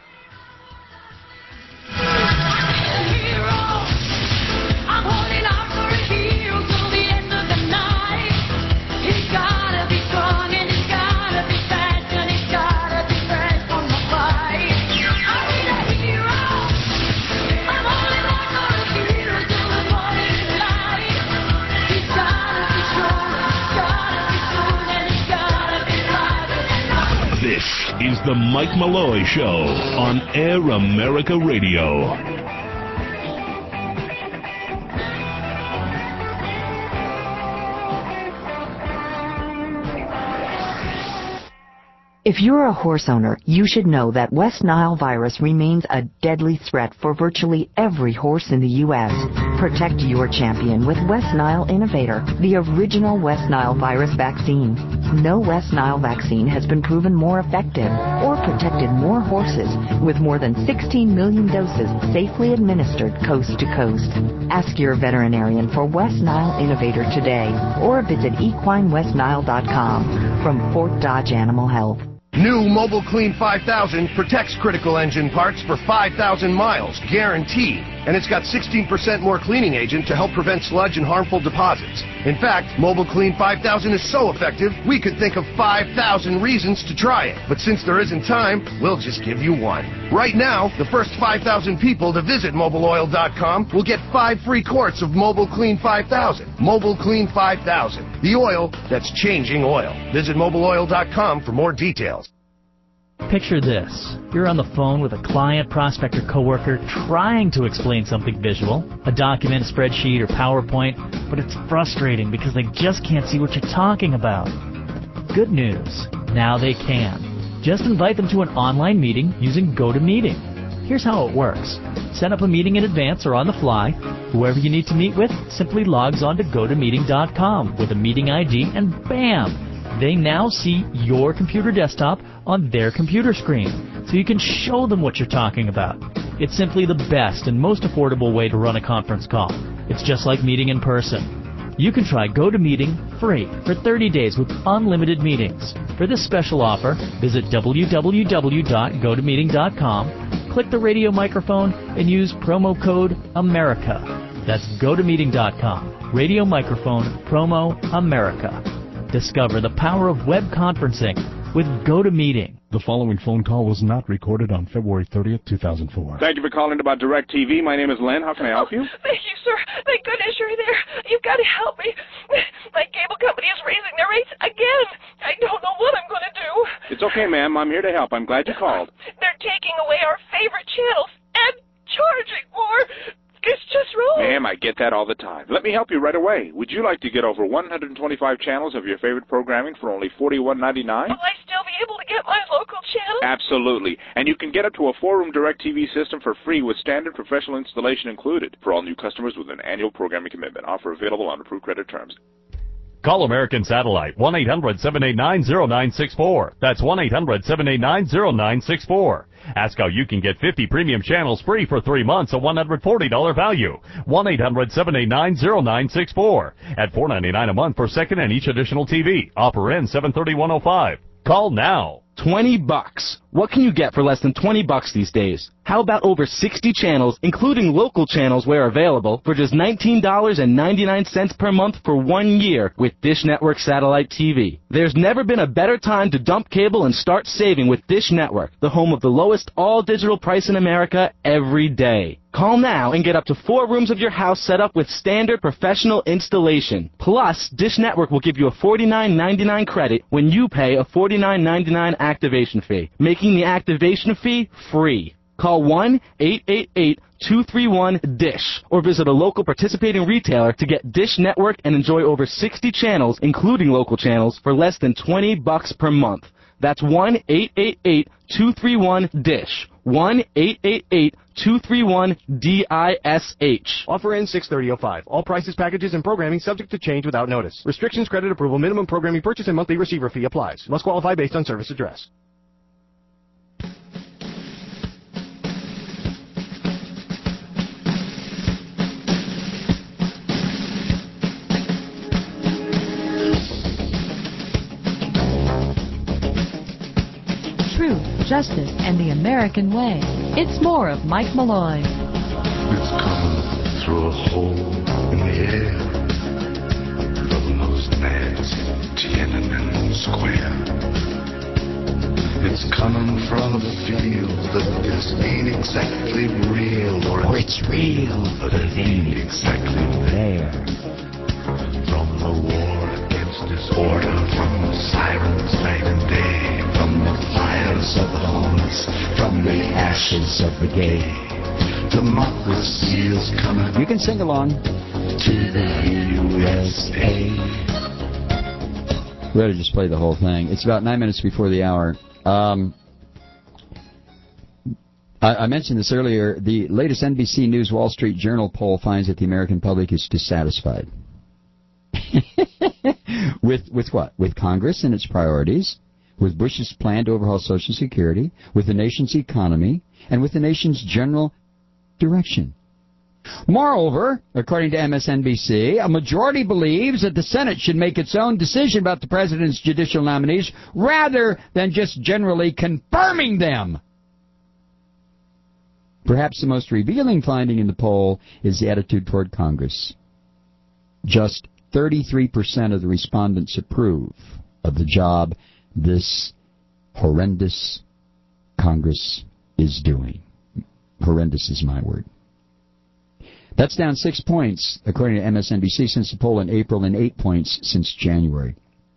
S3: This is the Mike Malloy Show on Air America Radio.
S12: If you're a horse owner, you should know that West Nile virus remains a deadly threat for virtually every horse in the U S Protect your champion with West Nile Innovator, the original West Nile virus vaccine. No West Nile vaccine has been proven more effective or protected more horses with more than sixteen million doses safely administered coast to coast. Ask your veterinarian for West Nile Innovator today or visit equine west nile dot com from Fort Dodge Animal Health.
S6: New Mobile Clean five thousand protects critical engine parts for five thousand miles, guaranteed. And it's got sixteen percent more cleaning agent to help prevent sludge and harmful deposits. In fact, Mobile Clean five thousand is so effective, we could think of five thousand reasons to try it. But since there isn't time, we'll just give you one. Right now, the first five thousand people to visit mobile oil dot com will get five free quarts of Mobile Clean five thousand. Mobile Clean five thousand, the oil that's changing oil. Visit mobile oil dot com for more details.
S9: Picture this. You're on the phone with a client, prospect, or coworker trying to explain something visual, a document, spreadsheet, or PowerPoint, but it's frustrating because they just can't see what you're talking about. Good news. Now they can. Just invite them to an online meeting using GoToMeeting. Here's how it works. Set up a meeting in advance or on the fly. Whoever you need to meet with simply logs on to go to meeting dot com with a meeting I D, and bam! They now see your computer desktop on their computer screen, so you can show them what you're talking about. It's simply the best and most affordable way to run a conference call. It's just like meeting in person. You can try GoToMeeting free for thirty days with unlimited meetings. For this special offer, visit w w w dot go to meeting dot com, click the radio microphone, and use promo code AMERICA. That's go to meeting dot com, radio microphone, promo AMERICA. Discover the power of web conferencing with GoToMeeting.
S15: The following phone call was not recorded on February thirtieth, two thousand four.
S18: Thank you for calling about DirecTV. My name is Len. How can I help you?
S19: Oh, thank you, sir. Thank goodness you're there. You've got to help me. My cable company is raising their rates again. I don't know what I'm going to do.
S18: It's okay, ma'am. I'm here to help. I'm glad you called.
S19: They're taking away our favorite channels and charging more. It's just wrong.
S18: Ma'am, I get that all the time. Let me help you right away. Would you like to get over one hundred twenty-five channels of your favorite programming for only forty-one ninety-nine?
S19: Will I still be able to get my local channel?
S18: Absolutely. And you can get up to a four-room DirecTV system for free with standard professional installation included for all new customers with an annual programming commitment. Offer available on approved credit terms.
S23: Call American Satellite, one eight hundred seven eight nine zero nine six four. That's one eight hundred seven eight nine zero nine six four. Ask how you can get fifty premium channels free for three months, a one hundred forty dollars value. one eight hundred seven eight nine zero nine six four. At four ninety-nine a month per second and each additional T V. Offer ends seven thirty one oh five. Call now.
S24: twenty bucks.
S7: What can you get for less than twenty bucks these days? How about over sixty channels, including local channels where available, for just nineteen dollars and ninety-nine cents per month for one year with Dish Network Satellite T V? There's never been a better time to dump cable and start saving with Dish Network, the home of the lowest all-digital price in America every day. Call now and get up to four rooms of your house set up with standard professional installation. Plus, Dish Network will give you a forty-nine ninety-nine credit when you pay a forty-nine ninety-nine activation fee, making the activation fee free. Call one eight eight eight two three one DISH or visit a local participating retailer to get Dish Network and enjoy over sixty channels, including local channels, for less than twenty bucks per month. That's one eight eight eight two three one DISH. one eight eight eight two three one D I S H.
S2: Offer ends six thirty oh five. All prices, packages, and programming subject to change without notice. Restrictions, credit approval, minimum programming purchase, and monthly receiver fee applies. Must qualify based on service address.
S10: Truth, justice, and the American way. It's more of Mike Malloy.
S5: It's coming through a hole in the air from those nads Tiananmen Square. It's coming from the field that this ain't exactly real, or, or it's real, but it ain't exactly there. From the war against disorder, from the sirens night and day, from the fires of homes, from the ashes of the gay, democracy is coming.
S4: You can sing along.
S5: To the U S A.
S4: We ought to just play the whole thing. It's about nine minutes before the hour. Um, I, I mentioned this earlier. The latest N B C News Wall Street Journal poll finds that the American public is dissatisfied. with with what? With Congress and its priorities, with Bush's plan to overhaul Social Security, with the nation's economy, and with the nation's general direction. Moreover, according to M S N B C, a majority believes that the Senate should make its own decision about the president's judicial nominees rather than just generally confirming them. Perhaps the most revealing finding in the poll is the attitude toward Congress. Just thirty-three percent of the respondents approve of the job this horrendous Congress is doing. Horrendous is my word. That's down six points, according to M S N B C, since the poll in April, and eight points since January.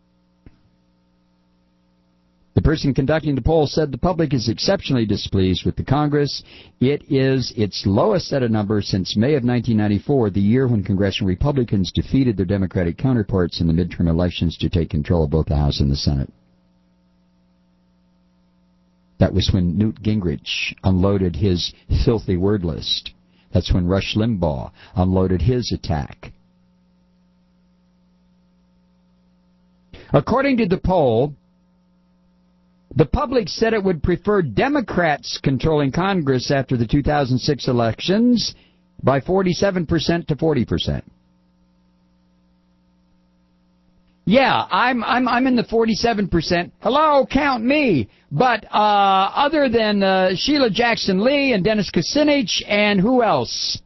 S4: The person conducting the poll said the public is exceptionally displeased with the Congress. It is its lowest set of numbers since May of nineteen ninety-four, the year when congressional Republicans defeated their Democratic counterparts in the midterm elections to take control of both the House and the Senate. That was when Newt Gingrich unloaded his filthy word list. That's when Rush Limbaugh unloaded his attack. According to the poll, the public said it would prefer Democrats controlling Congress after the two thousand six elections by forty-seven percent to forty percent. Yeah, I'm I'm I'm in the forty-seven percent. Hello, count me. But uh, other than uh, Sheila Jackson Lee and Dennis Kucinich and who else?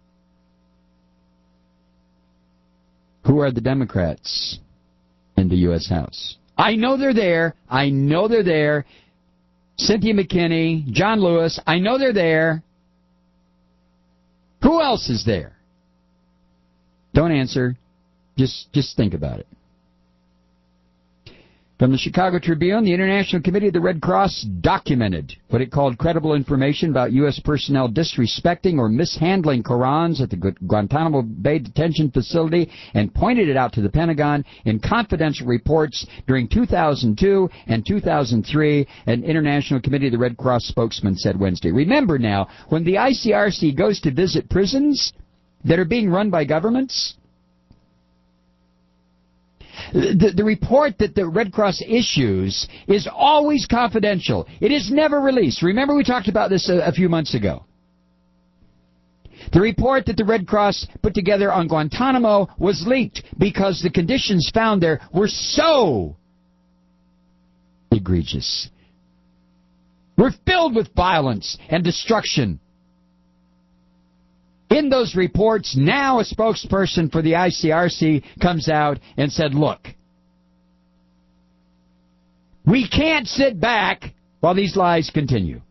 S4: Who are the Democrats in the U S House? I know they're there. I know they're there. Cynthia McKinney, John Lewis, I know they're there. Who else is there? Don't answer. Just just think about it. From the Chicago Tribune, the International Committee of the Red Cross documented what it called credible information about U S personnel disrespecting or mishandling Qurans at the Guantanamo Bay detention facility and pointed it out to the Pentagon in confidential reports during two thousand two and two thousand three, an International Committee of the Red Cross spokesman said Wednesday. Remember now, when the I C R C goes to visit prisons that are being run by governments, The, the report that the Red Cross issues is always confidential. It is never released. Remember we talked about this a, a few months ago. The report that the Red Cross put together on Guantanamo was leaked because the conditions found there were so egregious. We're filled with violence and destruction. In those reports, now a spokesperson for the I C R C comes out and said, look, we can't sit back while these lies continue.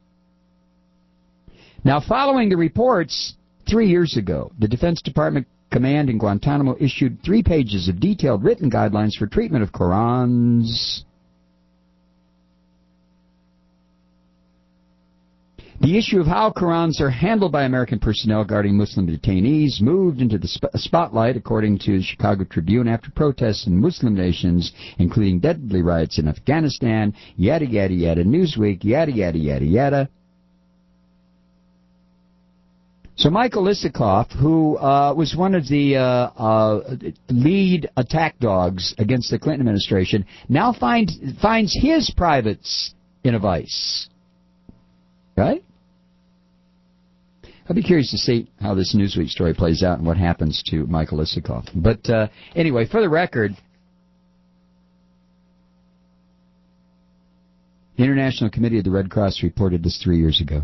S4: Now, following the reports, three years ago, the Defense Department Command in Guantanamo issued three pages of detailed written guidelines for treatment of Qurans. The issue of how Qurans are handled by American personnel guarding Muslim detainees moved into the sp- spotlight, according to the Chicago Tribune, after protests in Muslim nations, including deadly riots in Afghanistan, yada, yada, yada, Newsweek, yada, yada, yada, yada. So Michael Isikoff, who uh, was one of the uh, uh, lead attack dogs against the Clinton administration, now find, finds his privates in a vice. Right? I'll be curious to see how this Newsweek story plays out and what happens to Michael Isikoff. But uh, anyway, for the record, the International Committee of the Red Cross reported this three years ago.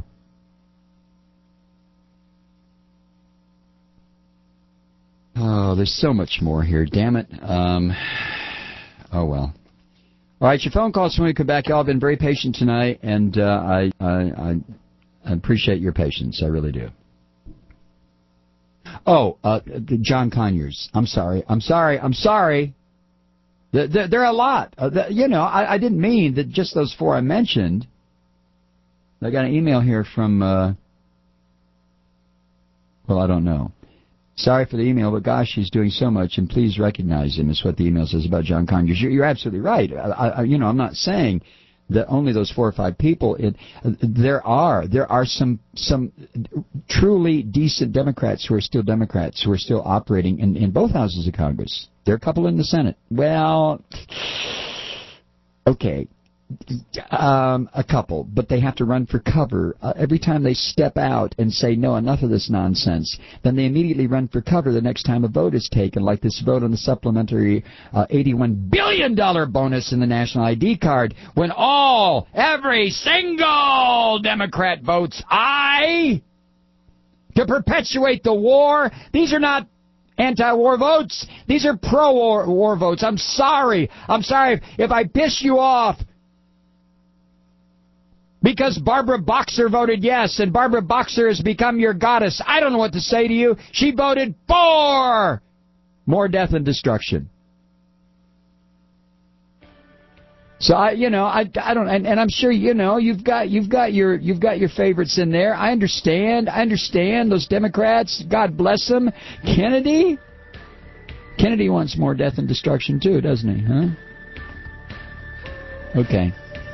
S4: Oh, there's so much more here. Damn it. Um, oh, well. All right, your phone calls when we come back. Y'all have been very patient tonight, and uh, I, I, I I appreciate your patience. I really do. Oh, uh, John Conyers. I'm sorry. I'm sorry. I'm sorry. There, there, there are a lot. Uh, the, you know, I, I didn't mean that just those four I mentioned. I got an email here from, uh, well, I don't know. Sorry for the email, but gosh, he's doing so much, and please recognize him, is what the email says about John Conyers. You're, you're absolutely right. I, I, you know, I'm not saying that only those four or five people. It, uh, there are there are some some truly decent Democrats who are still Democrats who are still operating in, in both houses of Congress. There are a couple in the Senate. Well, okay. Um, a couple, but they have to run for cover. Uh, every time they step out and say, no, enough of this nonsense, then they immediately run for cover the next time a vote is taken, like this vote on the supplementary uh, eighty-one billion dollars bonus in the national I D card, when all, every single Democrat votes aye to perpetuate the war. These are not anti-war votes. These are pro-war war votes. I'm sorry. I'm sorry if, if I piss you off. Because Barbara Boxer voted yes, and Barbara Boxer has become your goddess. I don't know what to say to you. She voted for more death and destruction. So I, you know, I, I don't, and, and I'm sure you know you've got you've got your you've got your favorites in there. I understand. I understand those Democrats. God bless them. Kennedy. Kennedy wants more death and destruction too, doesn't he? Huh? Okay.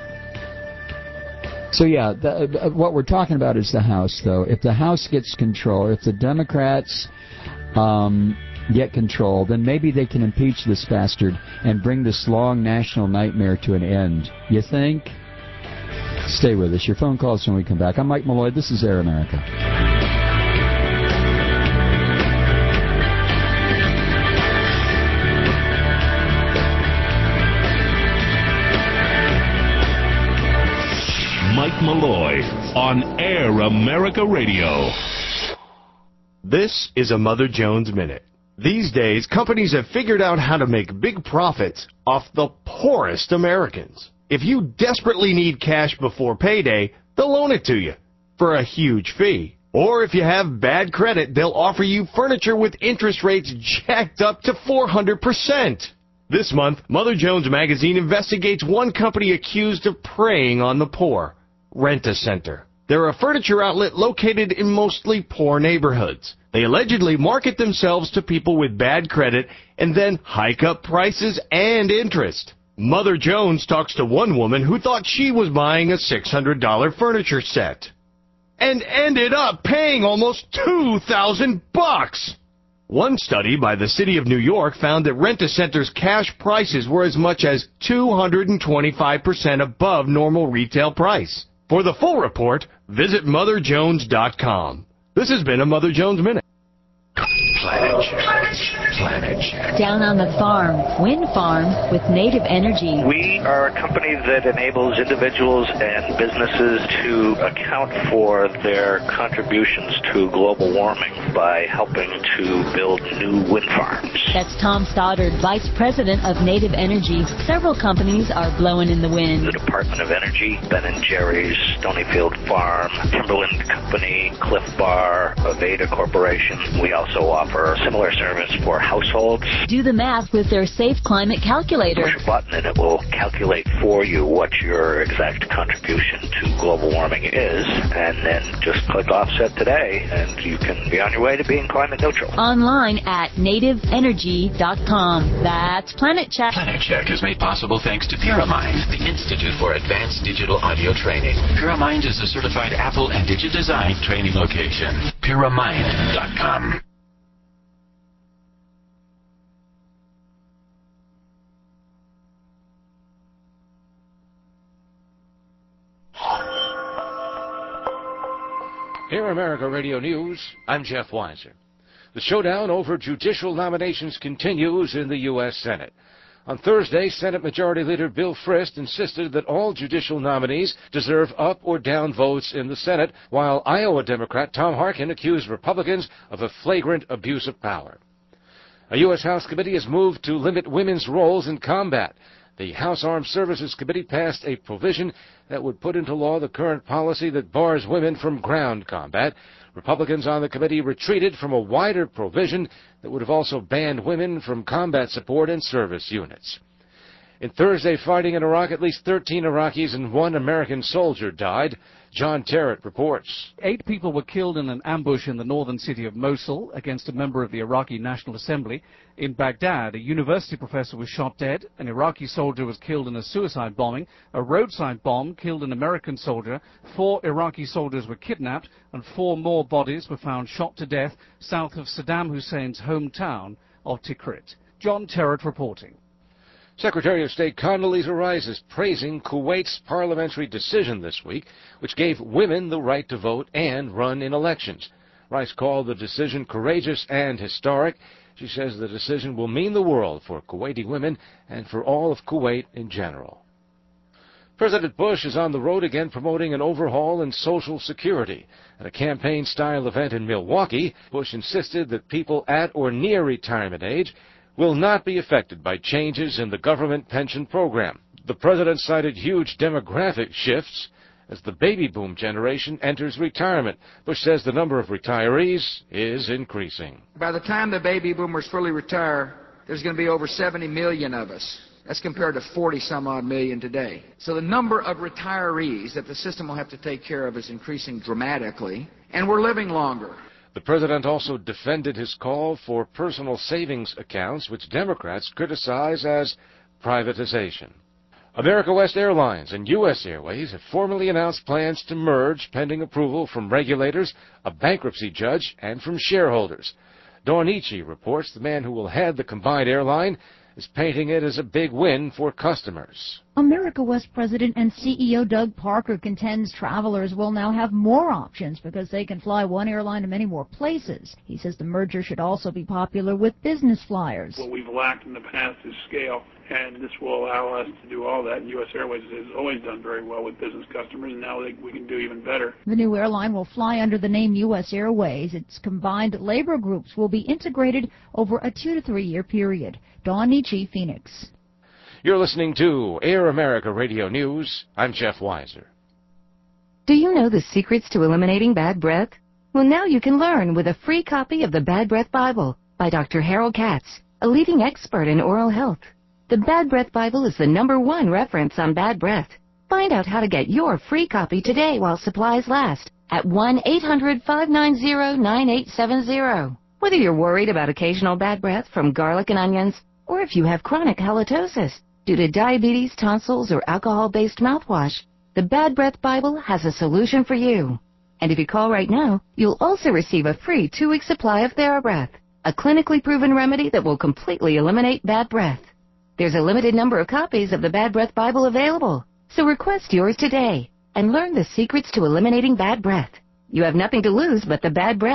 S4: So, yeah, the, uh, what we're talking about is the House, though. If the House gets control, if the Democrats um, get control, then maybe they can impeach this bastard and bring this long national nightmare to an end. You think? Stay with us. Your phone calls when we come back. I'm Mike Malloy. This is Air America.
S3: Mike Malloy on Air America Radio.
S2: This is a Mother Jones Minute. These days, companies have figured out how to make big profits off the poorest Americans. If you desperately need cash before payday, they'll loan it to you for a huge fee. Or if you have bad credit, they'll offer you furniture with interest rates jacked up to four hundred percent. This month, Mother Jones Magazine investigates one company accused of preying on the poor, Rent-A-Center. They're a furniture outlet located in mostly poor neighborhoods. They allegedly market themselves to people with bad credit and then hike up prices and interest. Mother Jones talks to one woman who thought she was buying a six hundred dollars furniture set and ended up paying almost two thousand bucks. One study by the City of New York found that Rent-A-Center's cash prices were as much as two hundred twenty-five percent above normal retail price. For the full report, visit Mother Jones dot com. This has been a Mother Jones Minute.
S5: Planet Check. Planet Check.
S8: Down on the farm, Wind Farm with Native Energy.
S1: We are a company that enables individuals and businesses to account for their contributions to global warming by helping to build new wind farms.
S8: That's Tom Stoddard, Vice President of Native Energy. Several companies are blowing in the wind.
S1: The Department of Energy, Ben and Jerry's, Stonyfield Farm, Timberland Company, Cliff Bar, Aveda Corporation. We also offer similar service for households.
S8: Do the math with their Safe Climate Calculator.
S1: Push a button and it will calculate for you what your exact contribution to global warming is, and then just click Offset today, and you can be on your way to being climate neutral.
S8: Online at native energy dot com. That's Planet Check.
S11: Planet Check is made possible thanks to Pyramind, the Institute for Advanced Digital Audio Training. Pyramind is a certified Apple and Digidesign training location. Pyramind dot com.
S13: Air America Radio News, I'm Jeff Weiser. The showdown over judicial nominations continues in the U S Senate. On Thursday, Senate Majority Leader Bill Frist insisted that all judicial nominees deserve up or down votes in the Senate, while Iowa Democrat Tom Harkin accused Republicans of a flagrant abuse of power. A U S House committee has moved to limit women's roles in combat. The House Armed Services Committee passed a provision that would put into law the current policy that bars women from ground combat. Republicans on the committee retreated from a wider provision that would have also banned women from combat support and service units. In Thursday fighting in Iraq, at least thirteen Iraqis and one American soldier died. John Terrett reports.
S14: Eight people were killed in an ambush in the northern city of Mosul against a member of the Iraqi National Assembly. In Baghdad, a university professor was shot dead. An Iraqi soldier was killed in a suicide bombing. A roadside bomb killed an American soldier. Four Iraqi soldiers were kidnapped, and four more bodies were found shot to death south of Saddam Hussein's hometown of Tikrit. John Terrett reporting.
S13: Secretary of State Condoleezza Rice is praising Kuwait's parliamentary decision this week, which gave women the right to vote and run in elections. Rice called the decision courageous and historic. She says the decision will mean the world for Kuwaiti women and for all of Kuwait in general. President Bush is on the road again promoting an overhaul in Social Security. At a campaign-style event in Milwaukee, Bush insisted that people at or near retirement age will not be affected by changes in the government pension program. The president cited huge demographic shifts as the baby boom generation enters retirement. Bush says the number of retirees is increasing.
S16: By the time the baby boomers fully retire, there's going to be over seventy million of us. That's compared to forty some odd million today. So the number of retirees that the system will have to take care of is increasing dramatically, and we're living longer.
S13: The president also defended his call for personal savings accounts, which Democrats criticize as privatization. America West Airlines and U S Airways have formally announced plans to merge pending approval from regulators, a bankruptcy judge, and from shareholders. Dawn Ichy reports the man who will head the combined airline is painting it as a big win for customers.
S22: America West President and C E O Doug Parker contends travelers will now have more options because they can fly one airline to many more places. He says the merger should also be popular with business flyers.
S24: What we've lacked in the past is scale, and this will allow us to do all that. And U S Airways has always done very well with business customers, and now they, we can do even better.
S22: The new airline will fly under the name U S Airways. Its combined labor groups will be integrated over a two to three year period. Dawn Ichy, Phoenix.
S13: You're listening to Air America Radio News. I'm Jeff Weiser.
S12: Do you know the secrets to eliminating bad breath? Well, now you can learn with a free copy of the Bad Breath Bible by Doctor Harold Katz, a leading expert in oral health. The Bad Breath Bible is the number one reference on bad breath. Find out how to get your free copy today while supplies last at one eight hundred, five nine zero, nine eight seven zero. Whether you're worried about occasional bad breath from garlic and onions, or if you have chronic halitosis due to diabetes, tonsils, or alcohol-based mouthwash, the Bad Breath Bible has a solution for you. And if you call right now, you'll also receive a free two-week supply of TheraBreath, a clinically proven remedy that will completely eliminate bad breath. There's a limited number of copies of the Bad Breath Bible available, so request yours today and learn the secrets to eliminating bad breath. You have nothing to lose but the bad breath.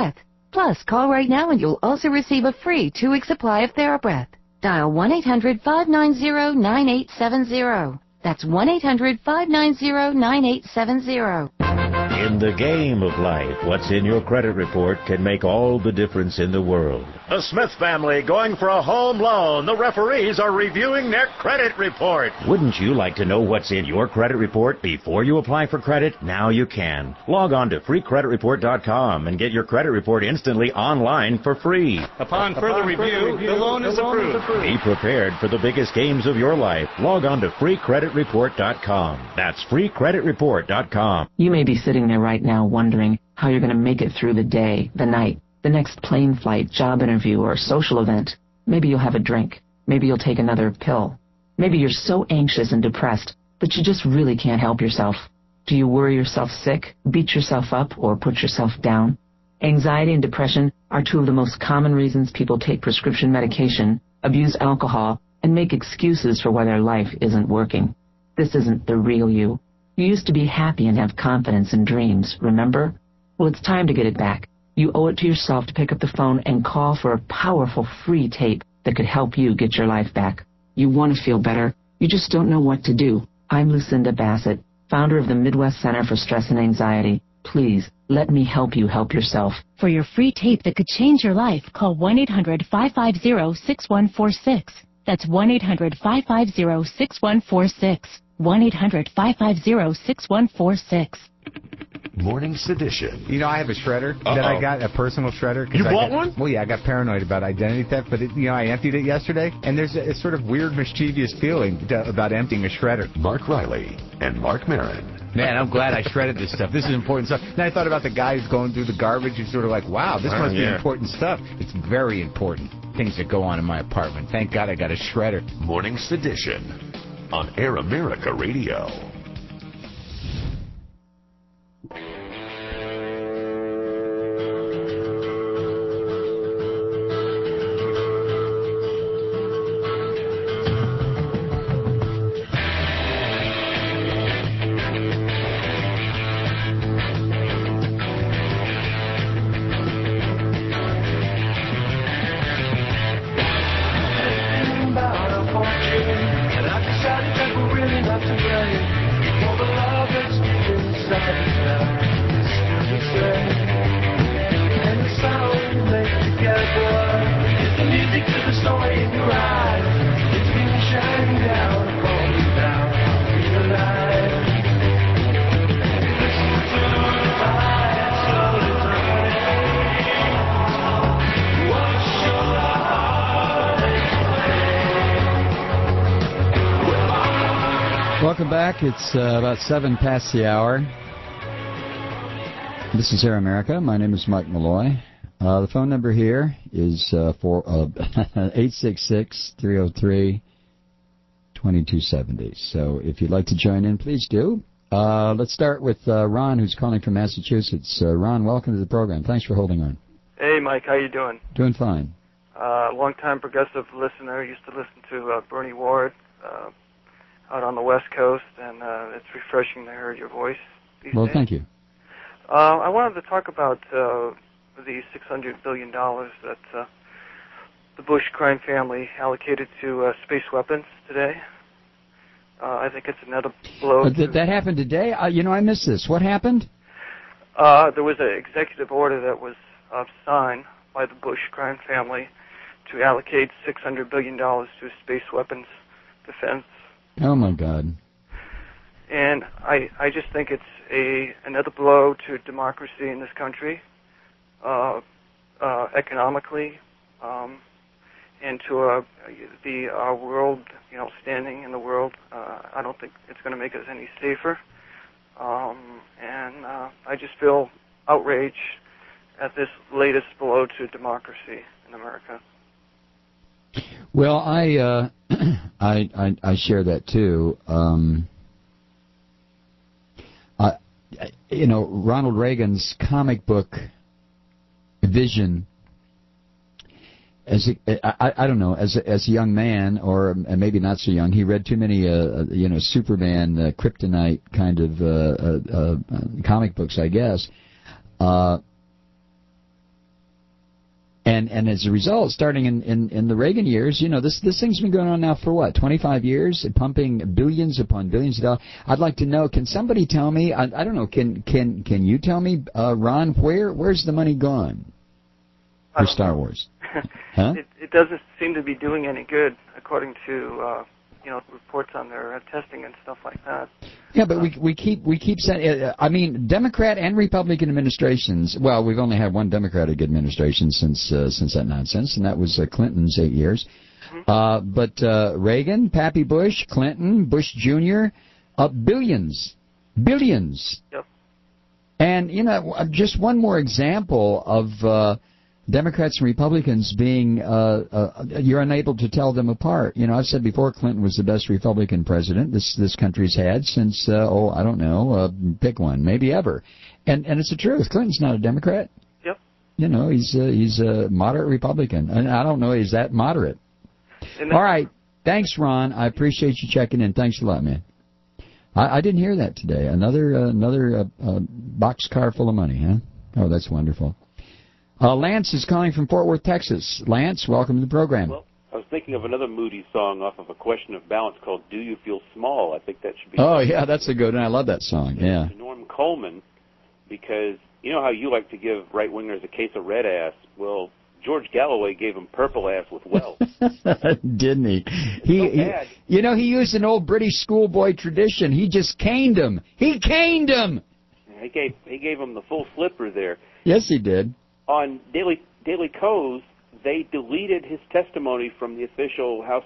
S12: Plus, call right now and you'll also receive a free two-week supply of TheraBreath. Dial one eight hundred five nine zero nine eight seven zero. That's one eight hundred five nine zero nine eight seven zero.
S6: In the game of life, what's in your credit report can make all the difference in the world.
S2: The Smith family going for a home loan. The referees are reviewing their credit report.
S6: Wouldn't you like to know what's in your credit report before you apply for credit? Now you can. Log on to free credit report dot com and get your credit report instantly online for free.
S17: Upon further, Upon review, further review, the loan, the is, loan approved. is approved.
S6: Be prepared for the biggest games of your life. Log on to free credit report dot com. That's free credit report dot com.
S12: You may be sitting there right now wondering how you're going to make it through the day, the night, the next plane flight, job interview, or social event. Maybe you'll have a drink. Maybe you'll take another pill. Maybe you're so anxious and depressed that you just really can't help yourself. Do you worry yourself sick, beat yourself up, or put yourself down? Anxiety and depression are two of the most common reasons people take prescription medication, abuse alcohol, and make excuses for why their life isn't working. This isn't the real you. You used to be happy and have confidence and dreams, remember? Well, it's time to get it back. You owe it to yourself to pick up the phone and call for a powerful free tape that could help you get your life back. You want to feel better. You just don't know what to do. I'm Lucinda Bassett, founder of the Midwest Center for Stress and Anxiety. Please, let me help you help yourself.
S8: For your free tape that could change your life, call one eight hundred five five zero six one four six. That's one eight hundred five five zero six one four six. one eight hundred five five zero six one four six.
S5: Morning Sedition.
S20: You know, I have a shredder
S5: Uh-oh.
S20: that I got, a personal shredder.
S5: You
S20: I
S5: bought
S20: got,
S5: one?
S20: Well, yeah, I got paranoid about identity theft, but, it, you know, I emptied it yesterday, and there's a, a sort of weird, mischievous feeling to, about emptying a shredder.
S5: Mark Riley and Mark Maron.
S20: Man, I'm glad I shredded this stuff. This is important stuff. Then I thought about the guys going through the garbage and sort of like, wow, this
S5: Uh,
S20: must
S5: yeah.
S20: be important stuff. It's very important. Things that go on in my apartment. Thank God I got a shredder.
S5: Morning Sedition on Air America Radio.
S4: Welcome back. It's uh, about seven past the hour. This is Air America. My name is Mike Malloy. Uh, the phone number here is uh, for uh, eight six six, three oh three, two two seven oh. So if you'd like to join in, please do. Uh, let's start with uh, Ron, who's calling from Massachusetts. Uh, Ron, welcome to the program. Thanks for holding on.
S21: Hey, Mike. How you doing?
S4: Doing fine.
S21: Uh, long-time progressive listener. Used to listen to uh, Bernie Ward uh, out on the West Coast, and uh, it's refreshing to hear your voice these
S4: Well,
S21: days.
S4: thank you.
S21: Uh, I wanted to talk about uh, the six hundred billion dollars that uh, the Bush crime family allocated to uh, space weapons today. Uh, I think it's another blow.
S4: Uh,
S21: to,
S4: th- that happened today? Uh, you know, I missed this. What happened?
S21: uh, there was an executive order that was uh, signed by the Bush crime family to allocate six hundred billion dollars to space weapons defense.
S4: Oh, my God.
S21: And I, I just think it's a another blow to democracy in this country, uh, uh, economically, um, and to uh, the our world, you know, standing in the world. Uh, I don't think it's going to make us any safer. Um, and uh, I just feel outraged at this latest blow to democracy in America.
S4: Well, I, uh, I, I, I share that too. Um, I, you know, Ronald Reagan's comic book vision. As a, I, I don't know, as a, as a young man, or maybe not so young, he read too many, uh, you know, Superman, uh, Kryptonite kind of uh, uh, uh, comic books, I guess. Uh, And and as a result, starting in, in, in the Reagan years, you know, this this thing's been going on now for what, twenty-five years, pumping billions upon billions of dollars. I'd like to know, can somebody tell me, I, I don't know, can can can you tell me, uh, Ron, where where's the money gone for Star Wars? Huh?
S21: it, it doesn't seem to be doing any good, according to uh, you know reports on their uh, testing and stuff like that.
S4: Yeah, but we we keep we keep saying. Uh, I mean, Democrat and Republican administrations. Well, we've only had one Democratic administration since uh, since that nonsense, and that was uh, Clinton's eight years. Mm-hmm. Uh, but uh, Reagan, Pappy Bush, Clinton, Bush Junior, uh, billions, billions.
S21: Yep.
S4: And you know, just one more example of uh, Democrats and Republicans being, uh, uh, you're unable to tell them apart. You know, I've said before Clinton was the best Republican president this this country's had since, uh, oh, I don't know, uh, pick one, maybe ever. And and it's the truth. Clinton's not a Democrat.
S21: Yep.
S4: You know, he's uh, he's a moderate Republican. And I don't know, he's that moderate. All right. Thanks, Ron. I appreciate you checking in. Thanks a lot, man. I, I didn't hear that today. Another, uh, another uh, uh, boxcar full of money, huh? Oh, that's wonderful. Uh, Lance is calling from Fort Worth, Texas. Lance, welcome to the program.
S9: Well, I was thinking of another Moody song off of A Question of Balance called Do You Feel Small? I think that should be...
S4: Oh, yeah, that's a good one. I love that song, yeah.
S9: Norm Coleman, because you know how you like to give right-wingers a case of red ass? Well, George Galloway gave him purple ass with Wells.
S4: Didn't he? He,
S9: so
S4: he? You know, he used an old British schoolboy tradition. He just caned him. He caned him!
S9: He gave, he gave him the full flipper there.
S4: Yes, he did.
S9: On Daily Daily Kos, they deleted his testimony from the official House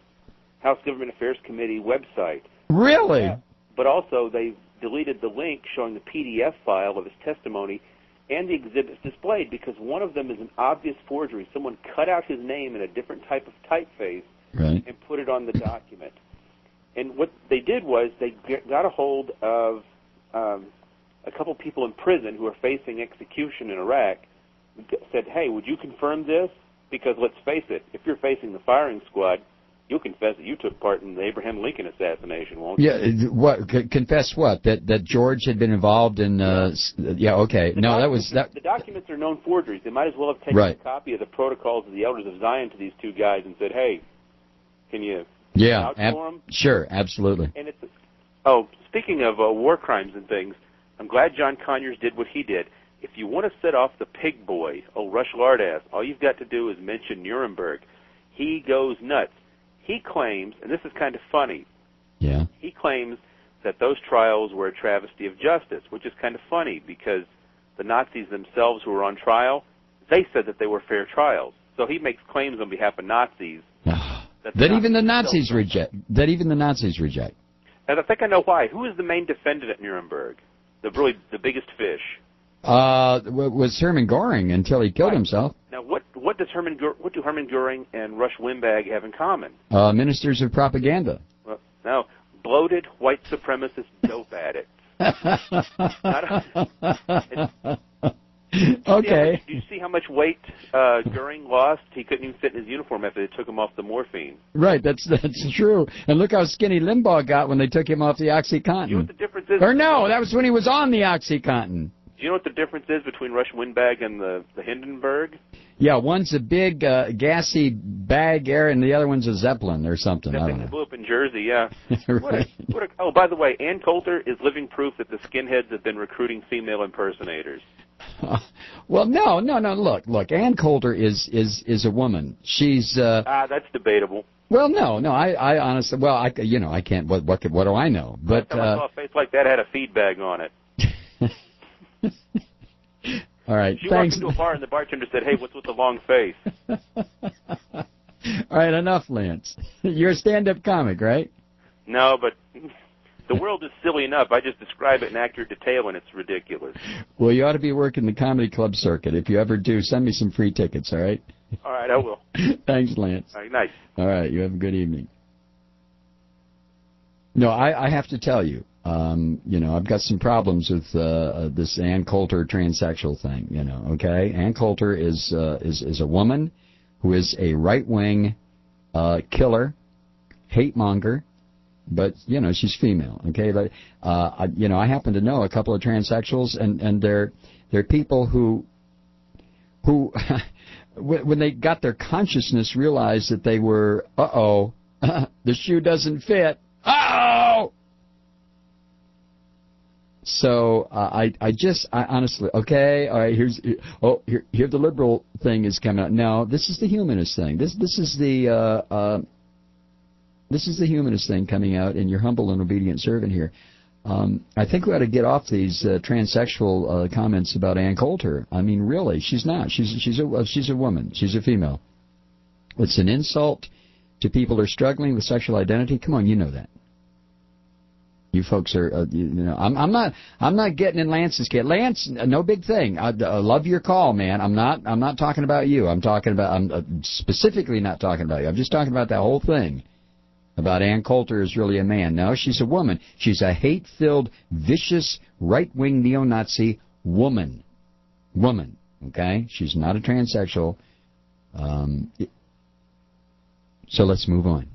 S9: House Government Affairs Committee website.
S4: Really?
S9: Yeah. But also, they deleted the link showing the P D F file of his testimony and the exhibits displayed because one of them is an obvious forgery. Someone cut out his name in a different type of typeface
S4: right.
S9: and put it on the document. And what they did was they got a hold of um, a couple people in prison who are facing execution in Iraq, said, hey, would you confirm this? Because let's face it, if you're facing the firing squad, you'll confess that you took part in the Abraham Lincoln assassination, won't you?
S4: Yeah, what? C- confess what? That that George had been involved in? Uh, yeah. yeah. Okay.
S9: The
S4: no, that was that.
S9: The documents are known forgeries. They might as well have taken
S4: right.
S9: a copy of the protocols of the Elders of Zion to these two guys and said, hey, can you
S4: yeah,
S9: vouch
S4: ab-
S9: for them?
S4: Sure, absolutely.
S9: And it's oh, speaking of uh, war crimes and things, I'm glad John Conyers did what he did. If you want to set off the pig boy, oh, Rush Lardass, all you've got to do is mention Nuremberg. He goes nuts. He claims, and this is kind of funny,
S4: yeah.
S9: he claims that those trials were a travesty of justice, which is kind of funny because the Nazis themselves who were on trial, they said that they were fair trials. So he makes claims on behalf of Nazis.
S4: that
S9: that
S4: the even the Nazis reject. That even the Nazis reject.
S9: And I think I know why. Who is the main defendant at Nuremberg? The really the biggest fish.
S4: Uh, was Hermann Goring until he killed
S9: right.
S4: himself.
S9: Now, what what does Hermann what do Hermann Goring and Rush Limbaugh have in common?
S4: Uh, ministers of propaganda.
S9: Well, no, bloated white supremacist dope addicts.
S4: Okay.
S9: Did you see how much weight uh, Goering lost? He couldn't even fit in his uniform after they took him off the morphine.
S4: Right, that's that's true. And look how skinny Limbaugh got when they took him off the OxyContin.
S9: You know what the difference is?
S4: Or no, that was when he was on the OxyContin.
S9: Do you know what the difference is between Rush Limbaugh and the, the Hindenburg?
S4: Yeah, one's a big, uh, gassy bag air, and the other one's a Zeppelin or something.
S9: That
S4: I
S9: thing
S4: don't know.
S9: blew up in Jersey, yeah.
S4: right.
S9: what a, what a, oh, by the way, Ann Coulter is living proof that the skinheads have been recruiting female impersonators.
S4: Well, no, no, no. Look, look. Ann Coulter is is is a woman. She's. Uh,
S9: ah, that's debatable.
S4: Well, no, no. I, I honestly, well, I, you know, I can't. What, what, what do I know? But
S9: Last time I saw a face like that had a feed bag on it.
S4: All right,
S9: she
S4: thanks.
S9: walked into a bar and the bartender said, "Hey, what's with the long face?"
S4: All right, enough, Lance. You're a stand-up comic, right?
S9: No, but the world is silly enough. I just describe it in accurate detail, and it's ridiculous.
S4: Well, you ought to be working the comedy club circuit. If you ever do, send me some free tickets, all right?
S9: All right, I will.
S4: Thanks, Lance.
S9: All right, nice.
S4: All right, you have a good evening. No, I, I have to tell you, um, you know, I've got some problems with uh, uh, this Ann Coulter transsexual thing, you know, okay? Ann Coulter is, uh, is, is a woman who is a right-wing uh, killer, hate-monger, but, you know, she's female, okay? But, uh, I, you know, I happen to know a couple of transsexuals, and, and they're, they're people who, who when, when they got their consciousness, realized that they were, uh-oh, the shoe doesn't fit. Uh-oh! So uh, I I just I honestly okay all right here's oh here here the liberal thing is coming out. No, this is the humanist thing. This this is the uh, uh, this is the humanist thing coming out in your humble and obedient servant here. Um, I think we ought to get off these uh, transsexual uh, comments about Ann Coulter. I mean, really, she's not. She's she's a she's a woman. She's a female. It's an insult to people who are struggling with sexual identity. Come on, you know that. You folks are, uh, you, you know, I'm, I'm not, I'm not getting in Lance's case. Lance, no big thing. I, I love your call, man. I'm not, I'm not talking about you. I'm talking about, I'm uh, specifically not talking about you. I'm just talking about that whole thing about Ann Coulter is really a man. No, she's a woman. She's a hate-filled, vicious, right-wing neo-Nazi woman. Woman. Okay, she's not a transsexual. Um, so let's move on.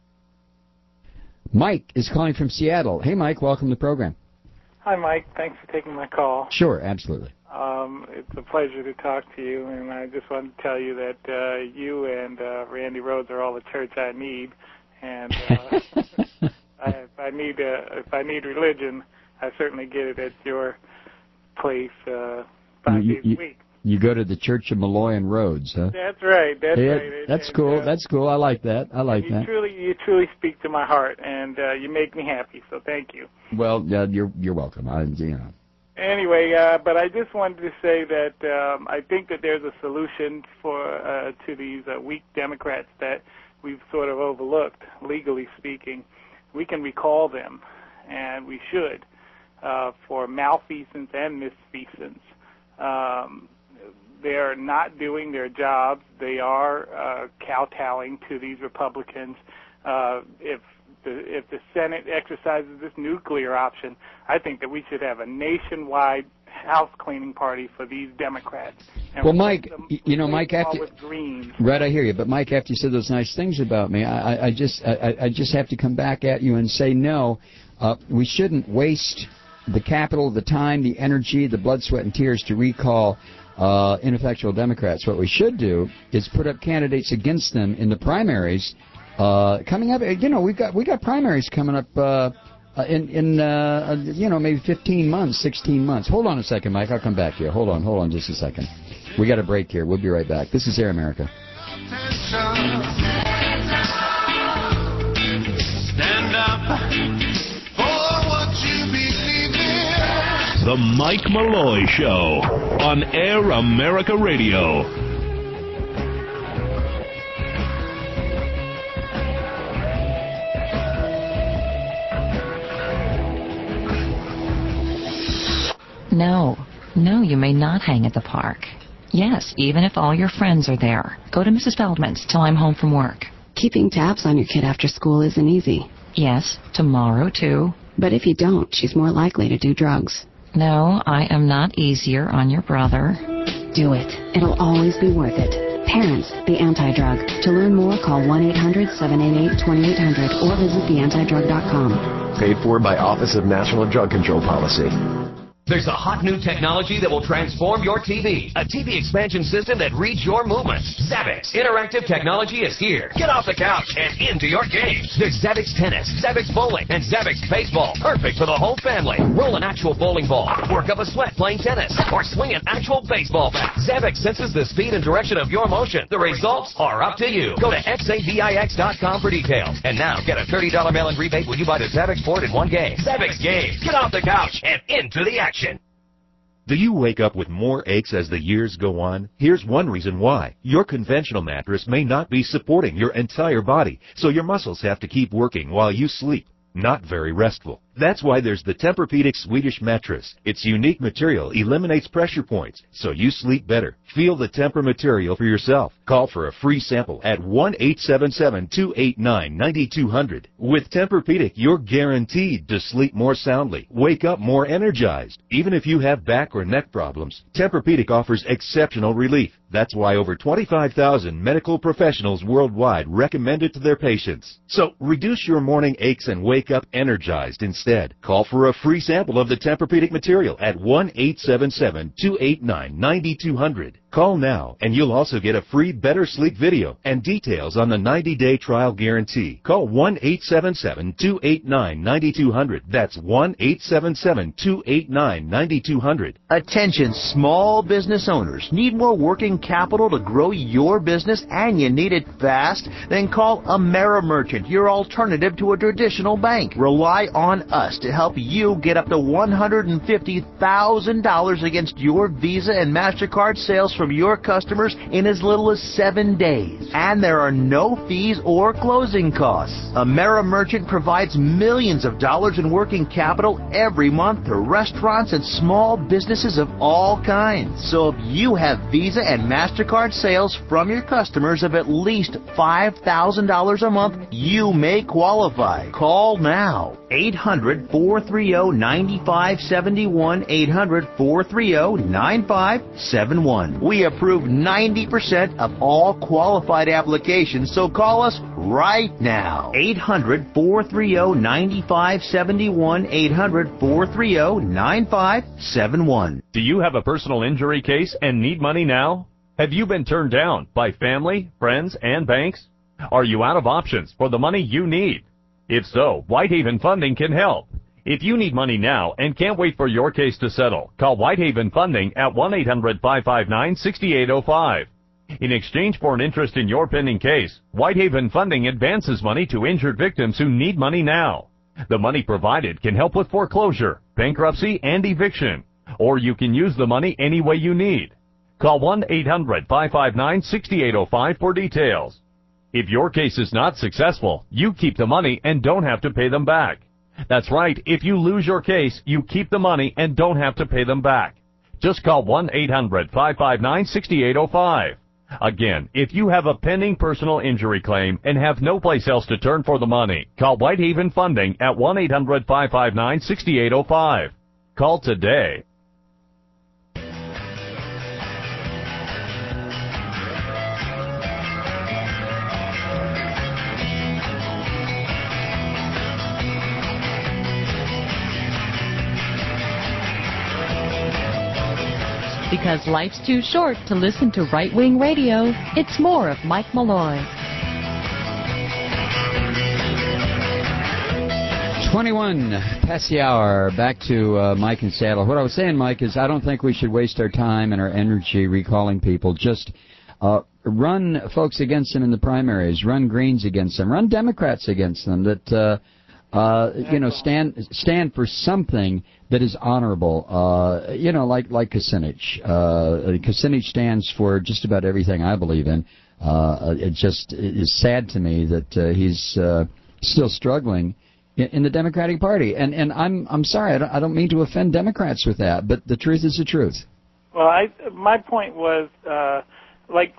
S4: Mike is calling from Seattle. Hey, Mike, welcome to the program.
S15: Hi, Mike. Thanks for taking my call.
S4: Sure, absolutely.
S15: Um, it's a pleasure to talk to you, and I just want to tell you that uh, you and uh, Randy Rhodes are all the church I need. And uh, I, if I need uh, if I need religion, I certainly get it at your place uh, five
S4: you,
S15: days
S4: you,
S15: a week.
S4: You go to the Church of Malloy and Rhodes, huh?
S15: That's right. That's
S4: yeah,
S15: right.
S4: That's
S15: and,
S4: cool.
S15: Uh,
S4: that's cool. I like that. I like
S15: you
S4: that.
S15: Truly, you truly speak to my heart, and uh, you make me happy. So thank you.
S4: Well, uh, you're you're welcome. I, you know.
S15: Anyway, uh, but I just wanted to say that um, I think that there's a solution for uh, to these uh, weak Democrats that we've sort of overlooked, legally speaking. We can recall them, and we should, uh, for malfeasance and misfeasance. Um, they're not doing their jobs. They are uh, kowtowing to these Republicans. Uh, if the, if the Senate exercises this nuclear option, I think that we should have a nationwide house cleaning party for these Democrats. And
S4: well, Mike,
S15: them,
S4: you know, Mike, after right, I hear you. But Mike, after you said those nice things about me, I, I, I just, I, I just have to come back at you and say no. Uh, we shouldn't waste the capital, the time, the energy, the blood, sweat, and tears to recall uh, ineffectual Democrats. What we should do is put up candidates against them in the primaries uh, coming up. You know, we've got we got primaries coming up. Uh, Uh, in, in uh, you know, maybe fifteen months, sixteen months. Hold on a second, Mike. I'll come back here. Hold on, hold on just a second. We got a break here. We'll be right back. This is Air America.
S5: Stand up for what you believe in.
S3: The Mike Malloy Show on Air America Radio.
S12: No, no, you may not hang at the park. Yes, even if all your friends are there. Go to Missus Feldman's till I'm home from work.
S18: Keeping tabs on your kid after school isn't easy.
S12: Yes, tomorrow too.
S18: But if you don't, she's more likely to do drugs.
S12: No, I am not easier on your brother.
S18: Do it. It'll always be worth it. Parents, the Anti-Drug. To learn more, call one eight hundred seven eight eight two eight zero zero or visit the anti drug dot com.
S19: Paid for by Office of National Drug Control Policy.
S23: There's a hot new technology that will transform your T V. A T V expansion system that reads your movements. Zavix Interactive technology is here. Get off the couch and into your games. There's Zavix Tennis, Zavix Bowling, and Zavix Baseball. Perfect for the whole family. Roll an actual bowling ball. Work up a sweat playing tennis. Or swing an actual baseball bat. Zavix senses the speed and direction of your motion. The results are up to you. Go to X A V I X dot com for details. And now get a thirty dollars mail-in rebate when you buy the Zavix board in one game. Zavix Games. Get off the couch and into the action.
S25: Do you wake up with more aches as the years go on? Here's one reason why. Your conventional mattress may not be supporting your entire body, so your muscles have to keep working while you sleep. Not very restful. That's why there's the Tempur-Pedic Swedish mattress. Its unique material eliminates pressure points, so you sleep better. Feel the Tempur material for yourself. Call for a free sample at one eight seven seven two eight nine nine two zero zero. With Tempur-Pedic, you're guaranteed to sleep more soundly, wake up more energized. Even if you have back or neck problems, Tempur-Pedic offers exceptional relief. That's why over twenty-five thousand medical professionals worldwide recommend it to their patients. So reduce your morning aches and wake up energized instead. Call for a free sample of the Tempur-Pedic material at one eight seven seven two eight nine nine two zero zero. Call now, and you'll also get a free Better Sleep video and details on the ninety-day trial guarantee. Call one eight seven seven, two eight nine, nine two zero zero. That's one eight seven seven, two eight nine, nine two zero zero.
S1: Attention small business owners. Need more working capital to grow your business and you need it fast? Then call AmeriMerchant, your alternative to a traditional bank. Rely on us to help you get up to one hundred fifty thousand dollars against your Visa and MasterCard sales from your customers in as little as seven days. And there are no fees or closing costs. AmeriMerchant provides millions of dollars in working capital every month to restaurants and small businesses of all kinds. So if you have Visa and MasterCard sales from your customers of at least five thousand dollars a month, you may qualify. Call now. eight hundred, four three zero, nine five seven one. eight hundred, four three zero, nine five seven one. We approve ninety percent of all qualified applications, so call us right now. eight hundred, four three zero, nine five seven one. eight hundred, four three zero, nine five seven one.
S7: Do you have a personal injury case and need money now? Have you been turned down by family, friends, and banks? Are you out of options for the money you need? If so, Whitehaven Funding can help. If you need money now and can't wait for your case to settle, call Whitehaven Funding at one eight hundred, five five nine, six eight zero five. In exchange for an interest in your pending case, Whitehaven Funding advances money to injured victims who need money now. The money provided can help with foreclosure, bankruptcy, and eviction, or you can use the money any way you need. Call one eight hundred, five five nine, six eight zero five for details. If your case is not successful, you keep the money and don't have to pay them back. That's right, if you lose your case, you keep the money and don't have to pay them back. Just call one eight hundred, five five nine, six eight zero five. Again, if you have a pending personal injury claim and have no place else to turn for the money, call Whitehaven Funding at one eight hundred, five five nine, six eight zero five. Call today.
S8: Because life's too short to listen to right-wing radio, it's more of Mike Malloy.
S4: twenty-one past the hour. Back to uh, Mike and Seattle. What I was saying, Mike, is I don't think we should waste our time and our energy recalling people. Just uh, run folks against them in the primaries. Run Greens against them. Run Democrats against them. That uh, uh, you know stand stand for something that is honorable. Uh, you know, like like Kucinich. Uh, Kucinich stands for just about everything I believe in. Uh, it just is sad to me that uh, he's uh, still struggling in the Democratic Party, and and I'm I'm sorry, I don't, I don't mean to offend Democrats with that, but the truth is the truth.
S15: Well, I my point was uh, like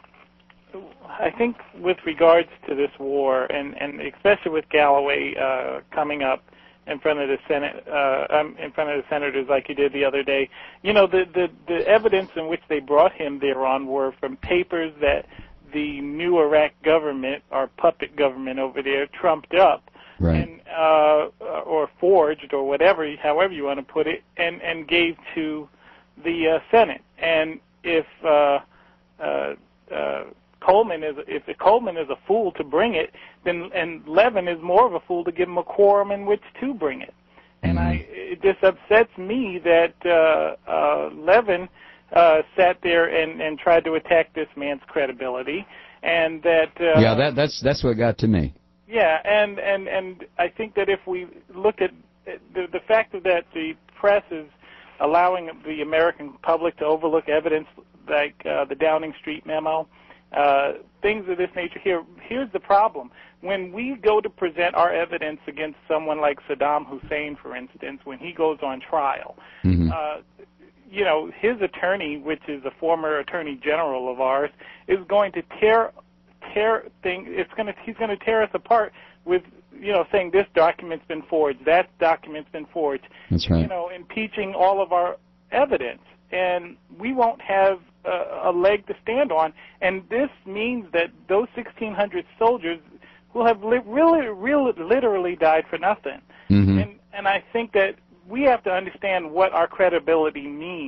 S15: I think with regards to this war, and and especially with Galloway uh, coming up in front of the Senate, uh, um, in front of the senators like he did the other day, you know, the the the evidence in which they brought him there on were from papers that the new Iraq government, our puppet government over there, trumped up.
S4: Right.
S15: And, uh, or forged, or whatever, however you want to put it, and, and gave to the uh, Senate. And if uh, uh, uh, Coleman is if Coleman is a fool to bring it, then and Levin is more of a fool to give him a quorum in which to bring it. And mm-hmm. I it just upsets me that uh, uh, Levin uh, sat there and, and tried to attack this man's credibility, and that uh,
S4: yeah, that that's that's what got to me.
S15: Yeah, and, and, and I think that if we look at the, the fact that the press is allowing the American public to overlook evidence like uh, the Downing Street memo, uh, things of this nature here, here's the problem. When we go to present our evidence against someone like Saddam Hussein, for instance, when he goes on trial, mm-hmm. uh, you know, his attorney, which is a former attorney general of ours, is going to tear tear thing it's going to he's going to tear us apart with, you know, saying this document's been forged, that document's been forged.
S4: That's right.
S15: You know, impeaching all of our evidence, and we won't have a, a leg to stand on. And this means that those sixteen hundred soldiers will have li- really, really, literally died for nothing. Mm-hmm. And and I think that we have to understand what our credibility means,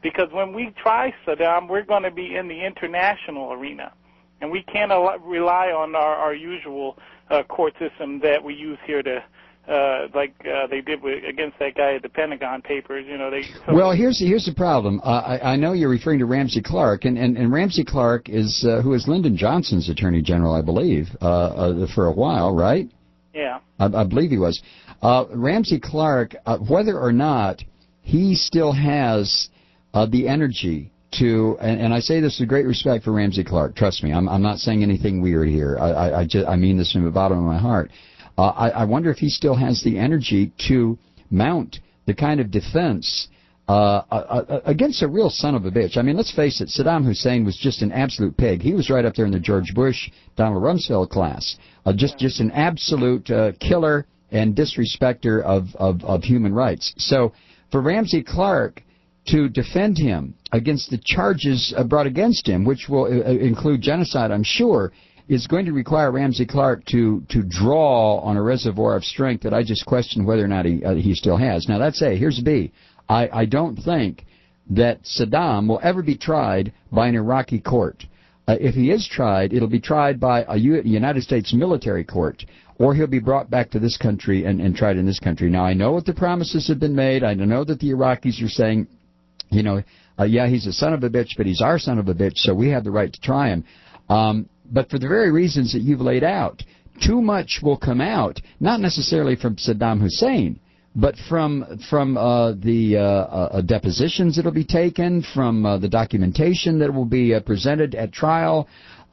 S15: Because when we try Saddam, we're going to be in the international arena, and we can't al- rely on our, our usual uh, court system that we use here to, uh, like uh, they did with, against that guy at the Pentagon Papers. You know, they. So
S4: well, here's here's the problem. Uh, I, I know you're referring to Ramsey Clark, and, and, and Ramsey Clark is uh, who is Lyndon Johnson's Attorney General, I believe, uh, uh, for a while, right?
S15: Yeah.
S4: I, I believe he was. Uh, Ramsey Clark, uh, whether or not he still has uh, the energy to, and, and I say this with great respect for Ramsey Clark. Trust me, I'm, I'm not saying anything weird here. I, I, I, just, I mean this from the bottom of my heart. Uh, I, I wonder if he still has the energy to mount the kind of defense uh, uh, against a real son of a bitch. I mean, let's face it, Saddam Hussein was just an absolute pig. He was right up there in the George Bush, Donald Rumsfeld class. Uh, just, just an absolute uh, killer and disrespecter of, of, of human rights. So for Ramsey Clark to defend him against the charges uh, brought against him, which will uh, include genocide, I'm sure, is going to require Ramsey Clark to, to draw on a reservoir of strength that I just question whether or not he, uh, he still has. Now, that's A. Here's B. I, I don't think that Saddam will ever be tried by an Iraqi court. Uh, if he is tried, it'll be tried by a U- United States military court, or he'll be brought back to this country and, and tried in this country. Now, I know what the promises have been made. I know that the Iraqis are saying, you know, uh, yeah, he's a son of a bitch, but he's our son of a bitch, so we have the right to try him. Um, but for the very reasons that you've laid out, too much will come out, not necessarily from Saddam Hussein, but from from uh, the uh, uh, depositions that will be taken, from uh, the documentation that will be uh, presented at trial,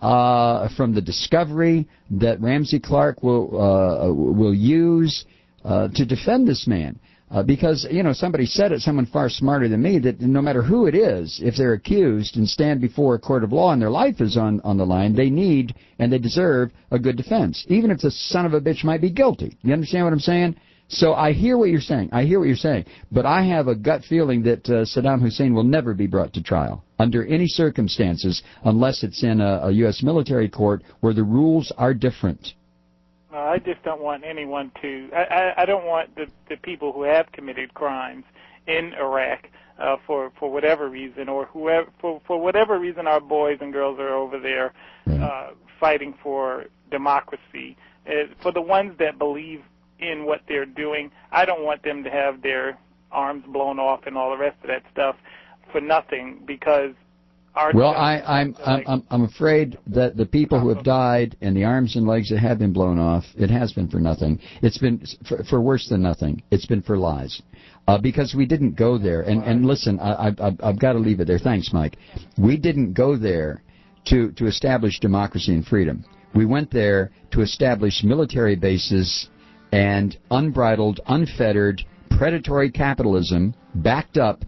S4: uh, from the discovery that Ramsey Clark will uh, will use uh, to defend this man. Uh, because, you know, somebody said it, someone far smarter than me, that no matter who it is, if they're accused and stand before a court of law and their life is on, on the line, they need and they deserve a good defense, even if the son of a bitch might be guilty. You understand what I'm saying? So I hear what you're saying. I hear what you're saying. But I have a gut feeling that uh, Saddam Hussein will never be brought to trial under any circumstances unless it's in a, a U S military court where the rules are different.
S15: No, I just don't want anyone to. I, I, I don't want the, the people who have committed crimes in Iraq uh, for for whatever reason, or whoever for for whatever reason our boys and girls are over there uh, fighting for democracy. Uh, for the ones that believe in what they're doing, I don't want them to have their arms blown off and all the rest of that stuff for nothing, because. Our
S4: well, I, I'm, I'm I'm I'm afraid that the people who have died and the arms and legs that have been blown off, it has been for nothing. It's been for, for worse than nothing. It's been for lies, uh, because we didn't go there. And and listen, I, I, I've I've got to leave it there. Thanks, Mike. We didn't go there to to establish democracy and freedom. We went there to establish military bases and unbridled, unfettered, predatory capitalism backed up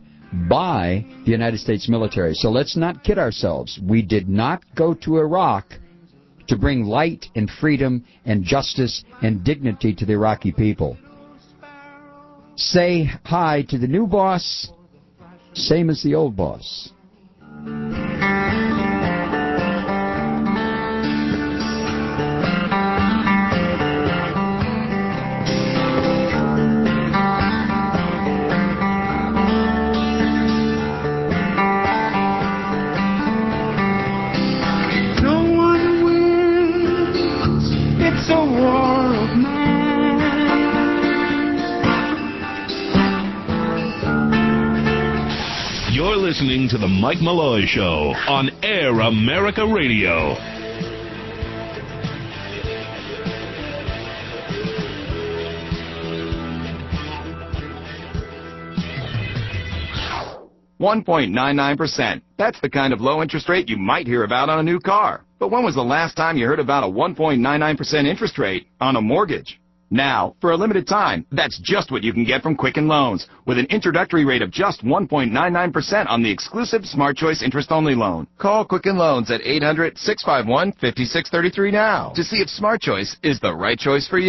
S4: by the United States military. So let's not kid ourselves. We did not go to Iraq to bring light and freedom and justice and dignity to the Iraqi people. Say hi to the new boss, same as the old boss.
S3: You're listening to The Mike Malloy Show on Air America Radio.
S10: one point nine nine percent. That's the kind of low interest rate you might hear about on a new car. But when was the last time you heard about a one point nine nine percent interest rate on a mortgage? Now, for a limited time, that's just what you can get from Quicken Loans, with an introductory rate of just one point nine nine percent on the exclusive Smart Choice interest-only loan. Call Quicken Loans at eight hundred, six five one, five six three three now to see if Smart Choice is the right choice for you.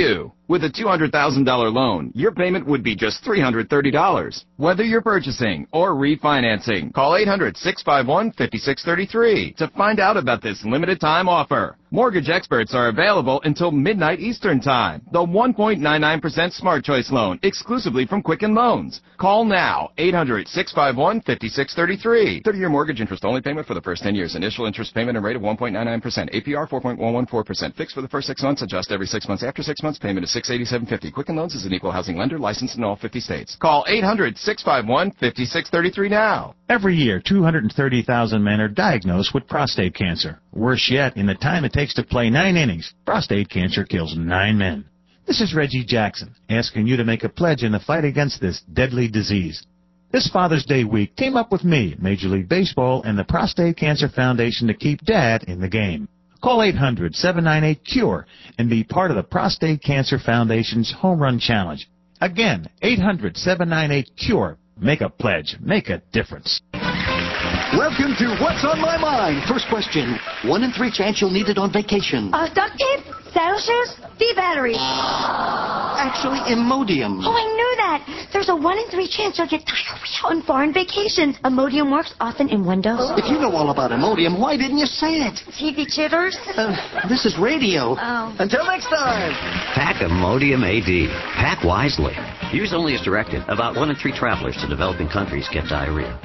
S10: With a two hundred thousand dollars loan, your payment would be just three hundred thirty dollars. Whether you're purchasing or refinancing, call eight hundred, six five one, five six three three to find out about this limited time offer. Mortgage experts are available until midnight Eastern Time. The one point nine nine percent Smart Choice loan exclusively from Quicken Loans. Call now, eight hundred, six five one, five six three three. thirty-year mortgage interest only payment for the first ten years. Initial interest payment and rate of one point nine nine percent. A P R four point one one four percent. Fixed for the first six months. Adjust every six months. After six months, payment is six hundred eighty-seven dollars and fifty cents. Quicken Loans is an equal housing lender licensed in all fifty states. Call eight hundred, six five one, five six three three now.
S11: Every year, two hundred thirty thousand men are diagnosed with prostate cancer. Worse yet, in the time it takes to play nine innings, prostate cancer kills nine men. This is Reggie Jackson, asking you to make a pledge in the fight against this deadly disease. This Father's Day week, team up with me, Major League Baseball, and the Prostate Cancer Foundation to keep Dad in the game. Call eight hundred, seven nine eight, C U R E and be part of the Prostate Cancer Foundation's Home Run Challenge. Again, eight hundred, seven nine eight, C U R E. Make a pledge. Make a difference.
S14: Welcome to What's on My Mind. First question. One in three chance you'll need it on vacation.
S16: Uh, duct tape? Saddle shoes? D-batteries.
S14: Actually, Imodium.
S16: Oh, I knew that. There's a one in three chance you'll get diarrhea on foreign vacations. Imodium works often in windows.
S14: If you know all about Imodium, why didn't you say it?
S16: T V chitters?
S14: Uh, this is radio.
S16: Oh.
S14: Until next time.
S22: Pack Imodium A D. Pack wisely. Use only as directed. About one in three travelers to developing countries get diarrhea.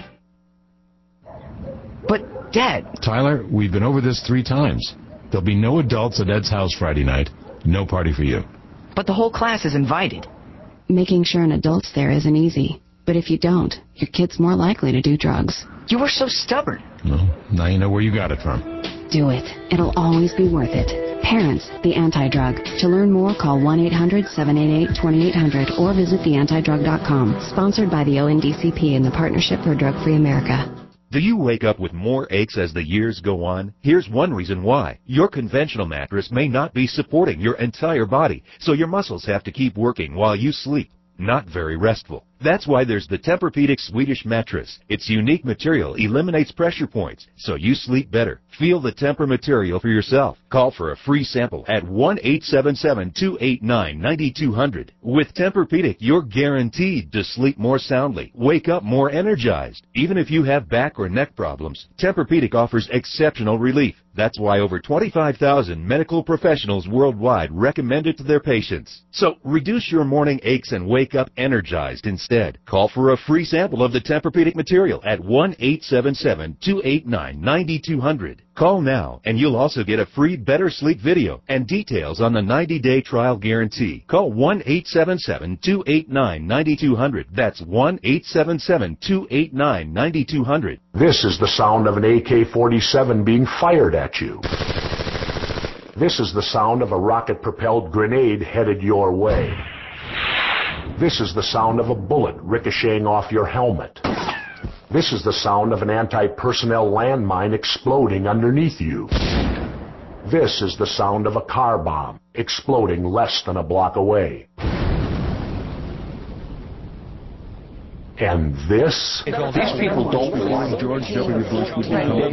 S24: But, Dad... Tyler, we've been over this three times. There'll be no adults at Ed's house Friday night. No party for you.
S26: But the whole class is invited.
S18: Making sure an adult's there isn't easy. But if you don't, your kid's more likely to do drugs.
S26: You were so stubborn.
S24: Well, now you know where you got it from.
S18: Do it. It'll always be worth it. Parents, the Anti-Drug. To learn more, call one eight hundred, seven eight eight, two eight zero zero or visit the anti drug dot com. Sponsored by the O N D C P and the Partnership for Drug-Free America.
S25: Do you wake up with more aches as the years go on? Here's one reason why. Your conventional mattress may not be supporting your entire body, so your muscles have to keep working while you sleep. Not very restful. That's why there's the Tempur-Pedic Swedish mattress. Its unique material eliminates pressure points, so you sleep better. Feel the Tempur material for yourself. Call for a free sample at one eight seven seven, two eight nine, nine two zero zero. With Tempur-Pedic, you're guaranteed to sleep more soundly, wake up more energized. Even if you have back or neck problems, Tempur-Pedic offers exceptional relief. That's why over twenty-five thousand medical professionals worldwide recommend it to their patients. So reduce your morning aches and wake up energized instead. Call for a free sample of the Tempur-Pedic material at one eight seven seven, two eight nine, nine two zero zero. Call now, and you'll also get a free Better Sleep video and details on the ninety-day trial guarantee. Call one eight seven seven, two eight nine, nine two zero zero. That's one eight seven seven, two eight nine, nine two zero zero.
S27: This is the sound of an A K forty-seven being fired at you. This is the sound of a rocket-propelled grenade headed your way. This is the sound of a bullet ricocheting off your helmet. This is the sound of an anti-personnel landmine exploding underneath you. This is the sound of a car bomb exploding less than a block away. And this?
S28: These people don't believe George W. Bush would become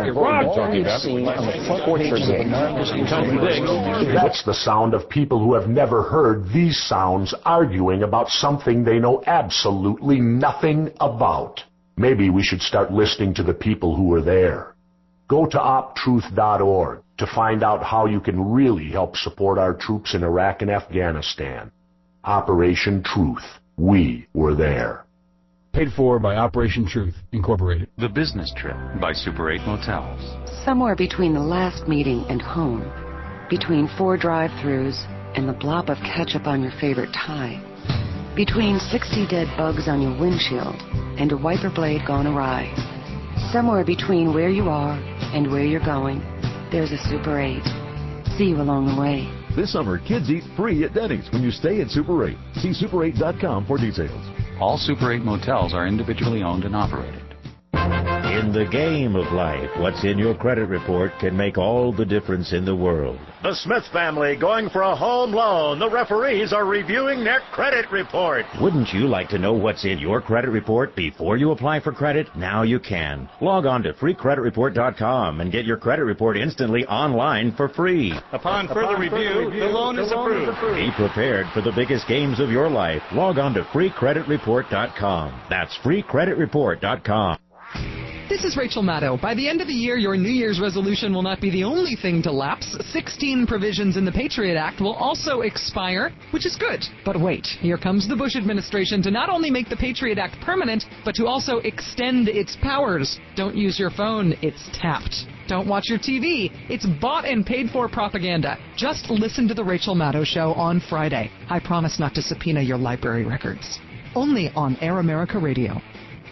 S27: That's the sound of people who have never heard these sounds arguing about something they know absolutely nothing about. Maybe we should start listening to the people who were there. Go to op truth dot org to find out how you can really help support our troops in Iraq and Afghanistan. Operation Truth. We were there.
S29: Paid for by Operation Truth, Incorporated.
S30: The Business Trip by Super eight Motels.
S18: Somewhere between the last meeting and home, between four drive-thrus and the blob of ketchup on your favorite tie, between sixty dead bugs on your windshield and a wiper blade gone awry, somewhere between where you are and where you're going, there's a Super eight. See you along the way.
S31: This summer, kids eat free at Denny's when you stay at Super eight. See super eight dot com for details.
S30: All Super eight motels are individually owned and operated.
S11: In the game of life, what's in your credit report can make all the difference in the world. The Smith family going for a home loan. The referees are reviewing their credit report. Wouldn't you like to know what's in your credit report before you apply for credit? Now you can. Log on to free credit report dot com and get your credit report instantly online for free.
S2: Upon further, Upon review, further review, the loan, the is, loan approved. is approved.
S11: Be prepared for the biggest games of your life. Log on to free credit report dot com. That's free credit report dot com.
S5: This is Rachel Maddow. By the end of the year, your New Year's resolution will not be the only thing to lapse. sixteen provisions in the Patriot Act will also expire, which is good. But wait, here comes the Bush administration to not only make the Patriot Act permanent, but to also extend its powers. Don't use your phone, it's tapped. Don't watch your T V. It's bought and paid for propaganda. Just listen to the Rachel Maddow Show on Friday. I promise not to subpoena your library records. Only on Air America Radio.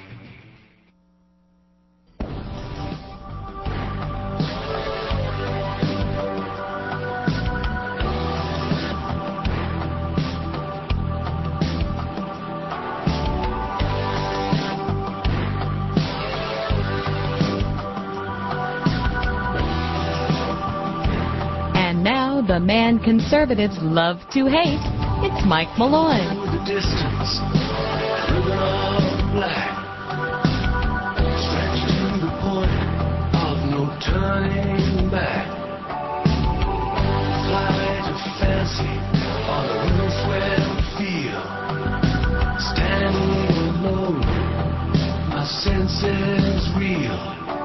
S8: The man conservatives love to hate. It's Mike Malloy.
S6: The distance, river of black, stretched to the point of no turning back. Flight of fancy on a windswept field, standing alone, my senses reel.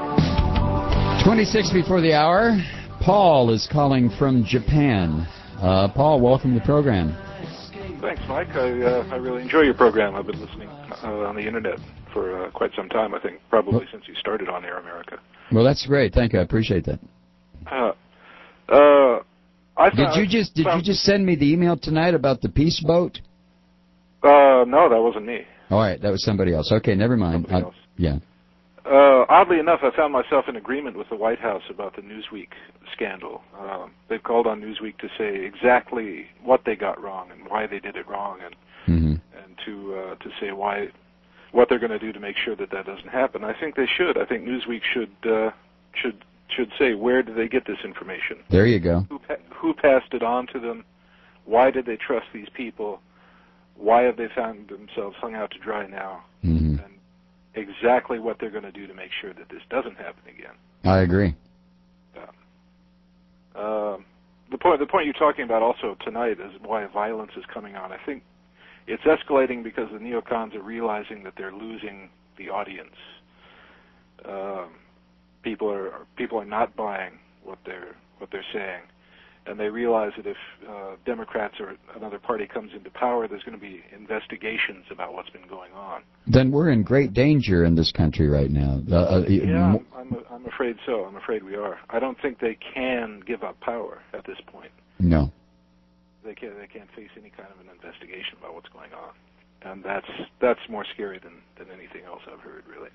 S4: twenty-six before the hour. Paul is calling from Japan. Uh, Paul, welcome to the program.
S9: Thanks, Mike. I, uh, I really enjoy your program. I've been listening uh, on the Internet for uh, quite some time, I think, probably well, since you started on Air America.
S4: Well, that's great. Thank you. I appreciate that.
S9: Uh, uh, I
S4: did you just did you just send me the email tonight about the peace boat?
S9: Uh, no, that wasn't me.
S4: All right, that was somebody else. Okay, never mind.
S9: Somebody else.
S4: Yeah.
S9: Uh, oddly enough, I found myself in agreement with the White House about the Newsweek scandal. Um, they've called on Newsweek to say exactly what they got wrong and why they did it wrong, and
S4: mm-hmm.
S9: and to uh, to say why what they're going to do to make sure that that doesn't happen. I think they should. I think Newsweek should uh, should should say where did they get this information?
S4: There you go.
S9: Who, pa- who passed it on to them? Why did they trust these people? Why have they found themselves hung out to dry now?
S4: Mm-hmm.
S9: And exactly what they're going to do to make sure that this doesn't happen again.
S4: I agree.
S9: Yeah. Um, the point the point you're talking about also tonight is why violence is coming on. I think it's escalating because the neocons are realizing that they're losing the audience. Um, people are people are not buying what they're what they're saying, and they realize that if uh, Democrats or another party comes into power, there's going to be investigations about what's been going on.
S4: Then we're in great danger in this country right now. Uh,
S9: yeah, I'm, I'm, I'm afraid so. I'm afraid we are. I don't think they can give up power at this point.
S4: No.
S9: They can't. They can't face any kind of an investigation about what's going on, and that's that's more scary than, than anything else I've heard, really.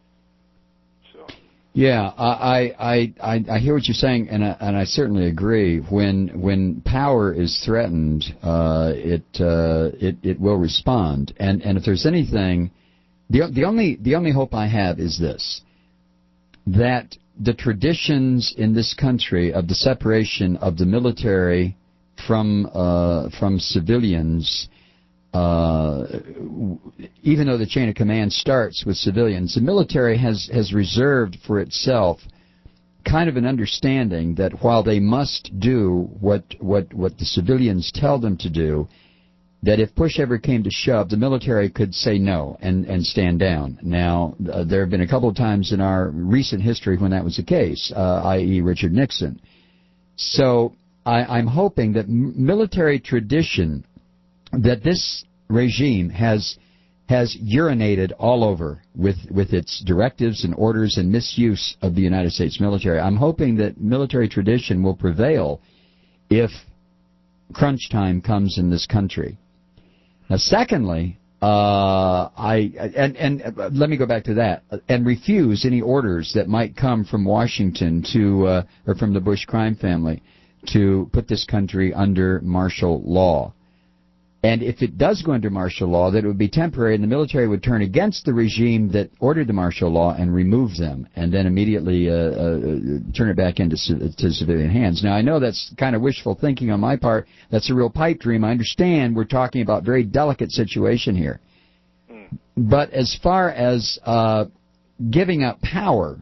S9: So.
S4: Yeah, I, I I I hear what you're saying, and I, and I certainly agree. When when power is threatened, uh, it uh, it it will respond. And and if there's anything, the the only the only hope I have is this: that the traditions in this country of the separation of the military from uh, from civilians. Uh, even though the chain of command starts with civilians, the military has, has reserved for itself kind of an understanding that while they must do what, what, what the civilians tell them to do, that if push ever came to shove, the military could say no and, and stand down. Now, uh, there have been a couple of times in our recent history when that was the case, uh, that is. Richard Nixon. So I, I'm hoping that military tradition, that this regime has has urinated all over with with its directives and orders and misuse of the United States military. I'm hoping that military tradition will prevail if crunch time comes in this country. Now, secondly, uh, I and and uh, let me go back to that and refuse any orders that might come from Washington to uh, or from the Bush crime family to put this country under martial law. And if it does go under martial law, that it would be temporary, and the military would turn against the regime that ordered the martial law and remove them, and then immediately uh, uh, turn it back into to civilian hands. Now, I know that's kind of wishful thinking on my part. That's a real pipe dream. I understand we're talking about a very delicate situation here. But as far as uh, giving up power,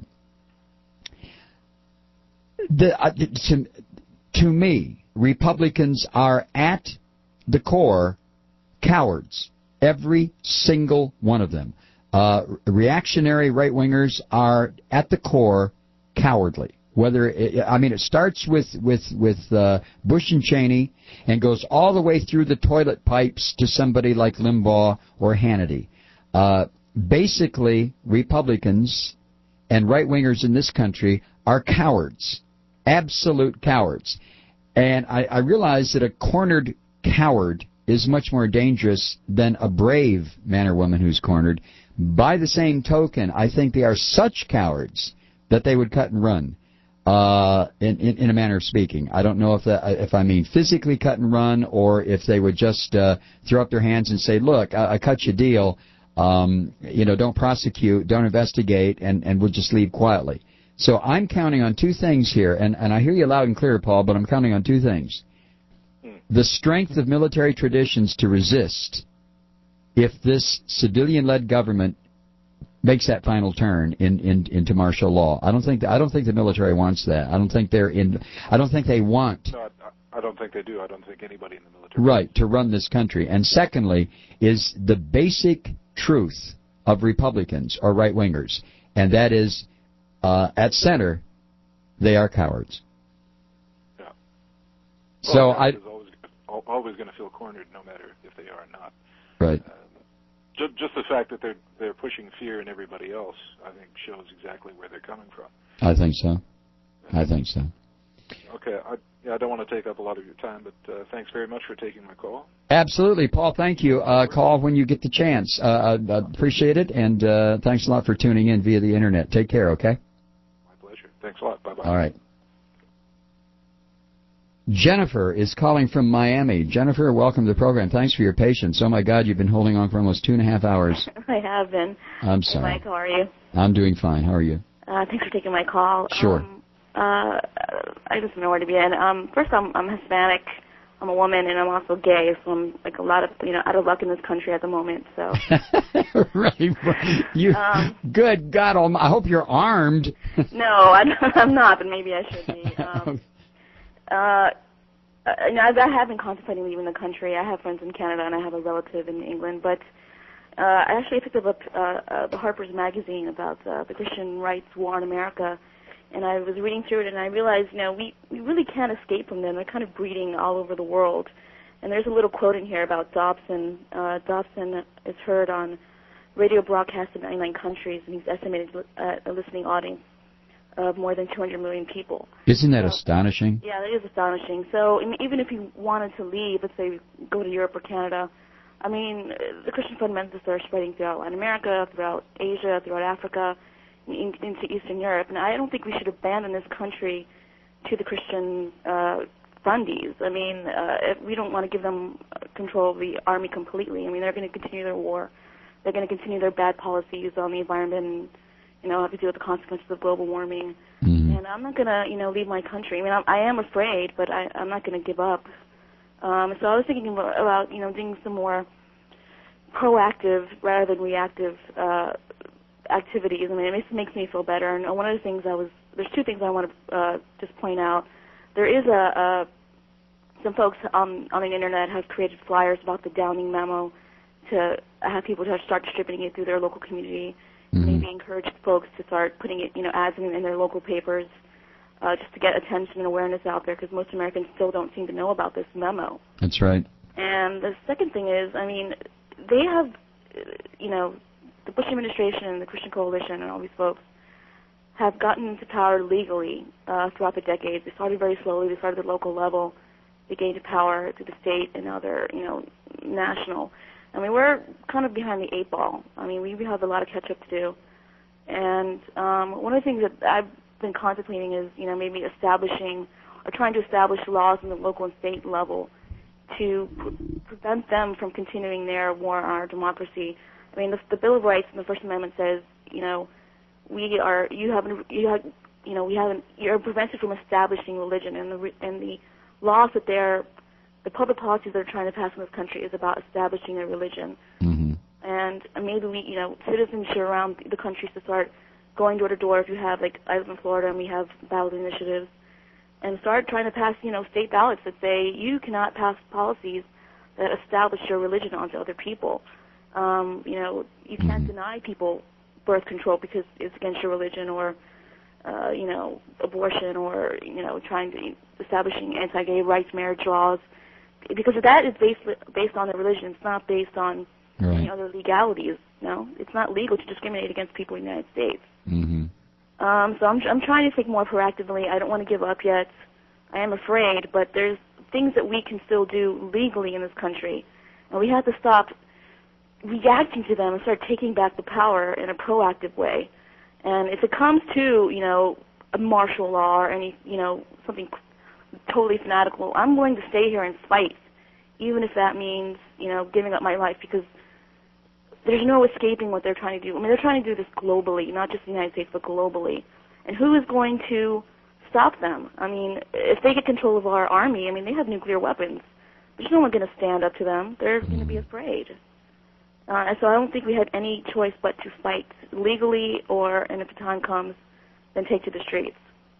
S4: the, uh, to, to me, Republicans are at the core cowards, every single one of them. Uh, reactionary right-wingers are at the core cowardly. Whether it, I mean, it starts with with with uh, Bush and Cheney and goes all the way through the toilet pipes to somebody like Limbaugh or Hannity. Uh, basically, Republicans and right-wingers in this country are cowards, absolute cowards. And I, I realize that a cornered coward is much more dangerous than a brave man or woman who's cornered. By the same token, I think they are such cowards that they would cut and run, uh, in, in, in a manner of speaking. I don't know if that, if I mean physically cut and run, or if they would just uh, throw up their hands and say, look, I, I cut you a deal, um, you know, don't prosecute, don't investigate, and, and we'll just leave quietly. So I'm counting on two things here, and, and I hear you loud and clear, Paul, but I'm counting on two things. The strength of military traditions to resist if this civilian-led government makes that final turn in, in, into martial law. I don't think the, I don't think the military wants that. I don't think they're in. I don't think they want.
S9: No, I, I don't think they do. I don't think anybody in the military.
S4: Right, to run this country. And secondly, is the basic truth of Republicans or right-wingers, and that is, uh, at center, they are cowards.
S9: Yeah.
S4: So
S9: well,
S4: I.
S9: Always going to feel cornered, no matter if they are or not.
S4: Right.
S9: Um, just, just the fact that they're they're pushing fear in everybody else, I think, shows exactly where they're coming from.
S4: I think so. I think so.
S9: Okay. I, yeah, I don't want to take up a lot of your time, but uh, thanks very much for taking my call.
S4: Absolutely, Paul. Thank you. Uh, call when you get the chance. Uh, I, I appreciate it, and uh, thanks a lot for tuning in via the internet. Take care. Okay.
S9: My pleasure. Thanks a lot. Bye bye.
S4: All right. Jennifer is calling from Miami. Jennifer, welcome to the program. Thanks for your patience. Oh, my God, you've been holding on for almost two and a half hours.
S1: I have been.
S4: I'm sorry.
S1: Hey, Mike, how are you?
S4: I'm doing fine. How are you?
S1: Uh, thanks for taking my call.
S4: Sure.
S1: Um, uh, I just don't know where to begin. Um, first, I'm, I'm Hispanic. I'm a woman, and I'm also gay, so I'm like a lot of, you know, out of luck in this country at the moment. So.
S4: right. You.
S1: Um,
S4: good God, I hope you're armed.
S1: no, I, I'm not, but maybe I should be. Um, Uh, you know, I, I have been contemplating leaving the country. I have friends in Canada, and I have a relative in England. But uh, I actually picked up a, uh, uh, the Harper's Magazine about uh, the Christian rights war in America, and I was reading through it, and I realized, you know, we, we really can't escape from them. They're kind of breeding all over the world. And there's a little quote in here about Dobson. Uh, Dobson is heard on radio broadcasts in ninety-nine countries, and he's estimated uh, a listening audience of more than two hundred million people.
S4: Isn't that
S1: so,
S4: astonishing?
S1: Yeah, that is astonishing. So I mean, even if you wanted to leave, let's say go to Europe or Canada, I mean, the Christian fundamentalists are spreading throughout Latin America, throughout Asia, throughout Africa, in, into Eastern Europe. And I don't think we should abandon this country to the Christian uh, fundies. I mean, uh, if we don't want to give them control of the army completely. I mean, they're going to continue their war. They're going to continue their bad policies on the environment and, you know, have to deal with the consequences of global warming. Mm-hmm. And I'm not going to, you know, leave my country. I mean, I'm, I am afraid, but I, I'm not going to give up. Um, so I was thinking about, about, you know, doing some more proactive rather than reactive uh, activities. I mean, it makes me feel better. And one of the things I was, there's two things I want to uh, just point out. There is a, a some folks on, on the internet have created flyers about the Downing memo to have people to start distributing it through their local community. Mm-hmm. Maybe encourage folks to start putting it, you know, ads in, in their local papers, uh, just to get attention and awareness out there, because most Americans still don't seem to know about this memo.
S4: That's right.
S1: And the second thing is, I mean, they have, you know, the Bush administration and the Christian Coalition and all these folks have gotten into power legally uh, throughout the decades. They started very slowly. They started at the local level. They gained power to the state, and now they're, you know, national. I mean, we're kind of behind the eight ball. I mean, we have a lot of catch-up to do. And um, one of the things that I've been contemplating is, you know, maybe establishing or trying to establish laws on the local and state level to pre- prevent them from continuing their war on our democracy. I mean, the, the Bill of Rights in the First Amendment says, you know, we are, you haven't, you have, you know, we haven't, you're prevented from establishing religion, and the and the laws that they're, the public policies that are trying to pass in this country is about establishing a religion.
S4: Mm-hmm.
S1: And maybe we, you know, citizens should around the country to start going door to door. If you have, like, I live in Florida and we have ballot initiatives, and start trying to pass, you know, state ballots that say you cannot pass policies that establish your religion onto other people. Um, you know, you can't deny people birth control because it's against your religion, or, uh, you know, abortion, or, you know, trying to establishing anti-gay rights marriage laws, because that is based based on their religion. It's not based on
S4: right.
S1: you know, the legalities. No, it's not legal to discriminate against people in the United States.
S4: Mm-hmm.
S1: Um, so I'm I'm trying to think more proactively. I don't want to give up yet. I am afraid, but there's things that we can still do legally in this country, and we have to stop reacting to them and start taking back the power in a proactive way. And if it comes to, you know, a martial law or any, you know, something totally fanatical, I'm willing to stay here and fight, even if that means, you know, giving up my life, because there's no escaping what they're trying to do. I mean, they're trying to do this globally, not just the United States, but globally. And who is going to stop them? I mean, if they get control of our army, I mean, they have nuclear weapons. There's no one going to stand up to them. They're going to be afraid. Uh, and so I don't think we had any choice but to fight legally, or, and if the time comes, then take to the streets.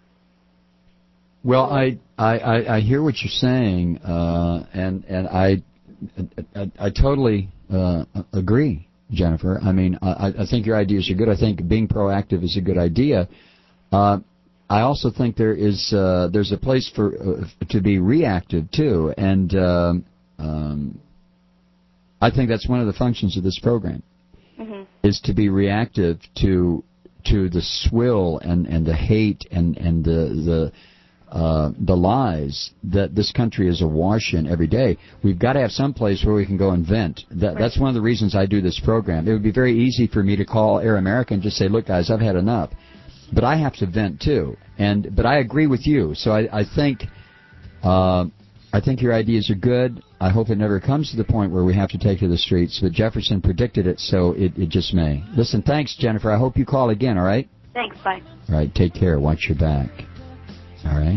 S4: Well, I I, I, I hear what you're saying, uh, and and I I, I totally uh, agree, Jennifer. I mean, I, I think your ideas are good. I think being proactive is a good idea. Uh, I also think there is uh, there's a place for uh, to be reactive too, and uh, um, I think that's one of the functions of this program, mm-hmm. is to be reactive to to the swill and, and the hate and and the the uh, the lies that this country is awash in every day. We've got to have some place where we can go and vent. That, that's one of the reasons I do this program. It would be very easy for me to call Air America and just say, "Look, guys, I've had enough," but I have to vent too. And but I agree with you. So I, I think. Uh, I think your ideas are good. I hope it never comes to the point where we have to take to the streets, but Jefferson predicted it, so it, it just may. Listen, thanks, Jennifer. I hope you call again, all right?
S1: Thanks, bye.
S4: All right, take care. Watch your back. All right?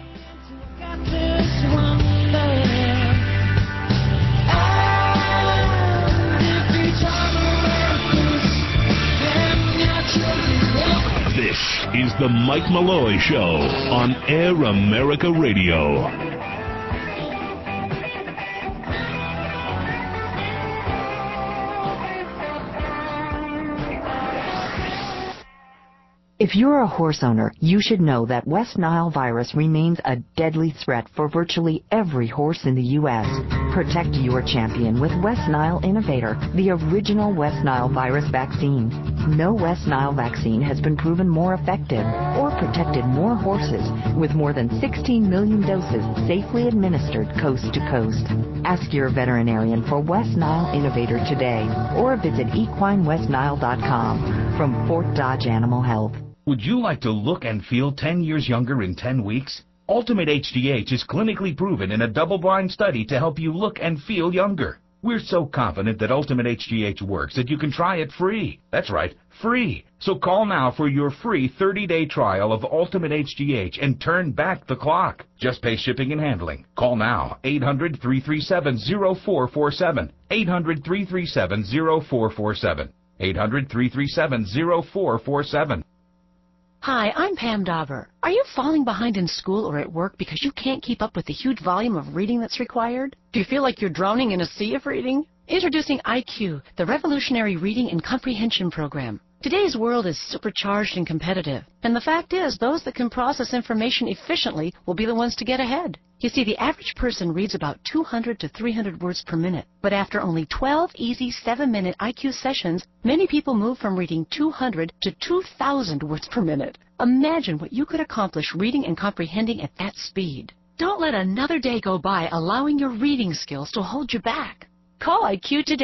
S3: This is the Mike Malloy Show on Air America Radio.
S7: If you're a horse owner, you should know that West Nile virus remains a deadly threat for virtually every horse in the U S Protect your champion with West Nile Innovator, the original West Nile virus vaccine. No West Nile vaccine has been proven more effective or protected more horses, with more than sixteen million doses safely administered coast to coast. Ask your veterinarian for West Nile Innovator today, or visit equine west nile dot com. From Fort Dodge Animal Health.
S10: Would you like to look and feel ten years younger in ten weeks? Ultimate H G H is clinically proven in a double-blind study to help you look and feel younger. We're so confident that Ultimate H G H works that you can try it free. That's right, free. So call now for your free thirty-day trial of Ultimate H G H and turn back the clock. Just pay shipping and handling. Call now, eight hundred, three three seven, zero four four seven, eight hundred, three three seven, zero four four seven, eight hundred, three three seven, zero four four seven.
S12: Hi, I'm Pam Dauber. Are you falling behind in school or at work because you can't keep up with the huge volume of reading that's required? Do you feel like you're drowning in a sea of reading? Introducing I Q, the revolutionary reading and comprehension program. Today's world is supercharged and competitive, and the fact is those that can process information efficiently will be the ones to get ahead. You see, the average person reads about two hundred to three hundred words per minute, but after only twelve easy seven-minute I Q sessions, many people move from reading two hundred to two thousand words per minute. Imagine what you could accomplish reading and comprehending at that speed. Don't let another day go by allowing your reading skills to hold you back. Call I Q today.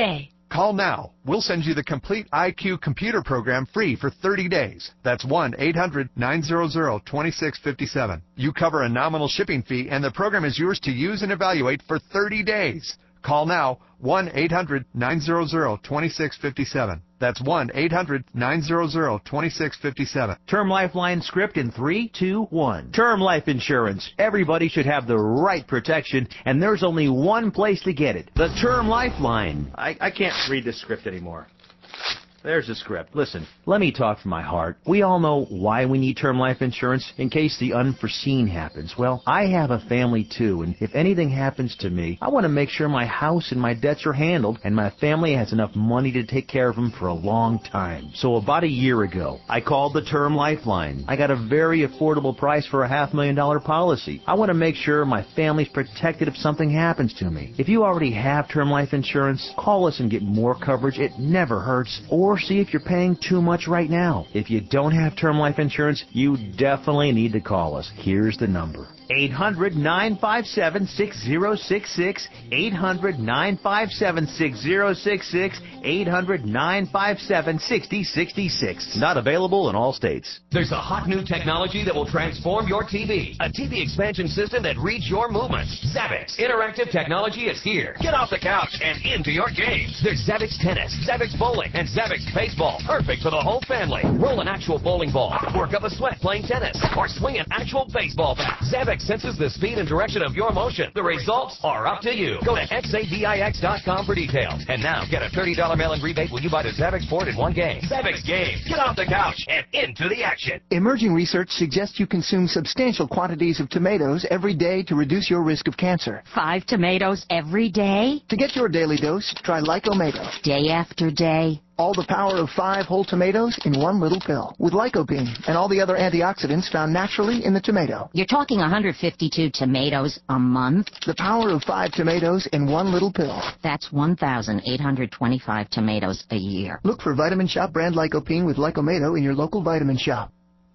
S13: Call now. We'll send you the complete I Q computer program free for thirty days. That's one eight hundred nine hundred twenty-six fifty-seven. You cover a nominal shipping fee, and the program is yours to use and evaluate for thirty days. Call now, one eight hundred nine hundred twenty-six fifty-seven. That's one eight hundred nine hundred twenty-six fifty-seven.
S14: Term Lifeline script in three, two, one. Term life insurance. Everybody should have the right protection, and there's only one place to get it. The Term Lifeline. I, I can't read this script anymore. There's the script. Listen, let me talk from my heart. We all know why we need term life insurance, in case the unforeseen happens. Well, I have a family too, and if anything happens to me, I want to make sure my house and my debts are handled, and my family has enough money to take care of them for a long time. So about a year ago, I called the Term Lifeline. I got a very affordable price for a half million dollar policy. I want to make sure my family's protected if something happens to me. If you already have term life insurance, call us and get more coverage. It never hurts. Or Or see if you're paying too much right now. If you don't have term life insurance, you definitely need to call us. Here's the number. eight hundred nine five seven six zero six six, eight hundred nine five seven six zero six six, eight hundred nine five seven six zero six six. Not available in all states.
S15: There's a hot new technology that will transform your T V. A T V expansion system that reads your movements. Zavix interactive technology is here. Get off the couch and into your games. There's Zavix Tennis, Zavix Bowling, and Zavix Baseball. Perfect for the whole family. Roll an actual bowling ball, work up a sweat playing tennis, or swing an actual baseball bat. Zavix senses the speed and direction of your motion. The results are up to you. Go to X A V I X dot com for details. And now get a thirty dollars mail-in rebate when you buy the Zavix board in one game. Zavix game. Get off the couch and into the action.
S16: Emerging research suggests you consume substantial quantities of tomatoes every day to reduce your risk of cancer.
S8: Five tomatoes every day?
S16: To get your daily dose, try Lycomato.
S8: Day after day?
S16: All the power of five whole tomatoes in one little pill. With lycopene and all the other antioxidants found naturally in the tomato.
S8: You're talking one hundred fifty-two tomatoes a month?
S16: The power of five tomatoes in one little pill.
S8: That's one thousand eight hundred twenty-five tomatoes a year.
S16: Look for Vitamin Shop brand Lycopene with Lycomato in your local vitamin shop.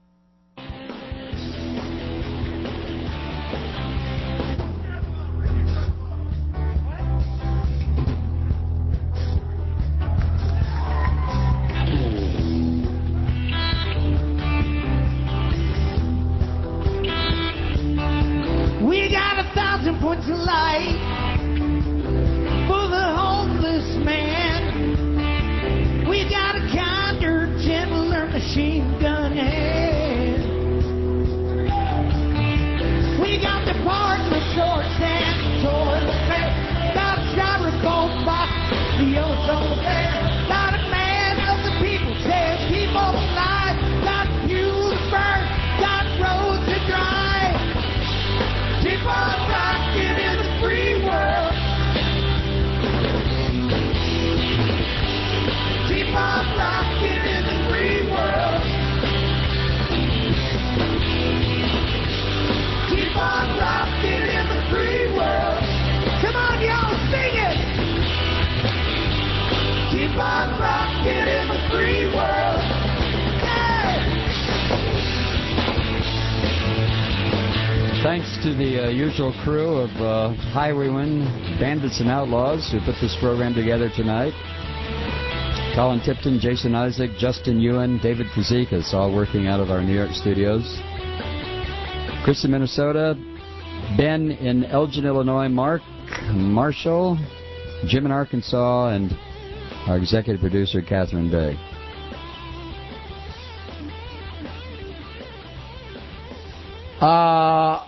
S6: We got a thousand points of light for the homeless man. We got a kinder, gentler machine gun hand. We got department stores and toilet paper. Got a styrofoam box, the ozone layer. Got a man of the people, says keep on alive. Got fuel to burn, got roads to drive. Keep on rocking in the free world. Keep on rocking in the free world. Keep on rocking in the free world. Come on, y'all, sing it. Keep on rocking in the free world.
S4: Thanks to the uh, usual crew of uh, Highwaymen, Bandits, and Outlaws who put this program together tonight. Colin Tipton, Jason Isaac, Justin Ewan, David Fazekas, all working out of our New York studios. Chris in Minnesota, Ben in Elgin, Illinois, Mark, Marshall, Jim in Arkansas, and our executive producer, Catherine Bay. Uh...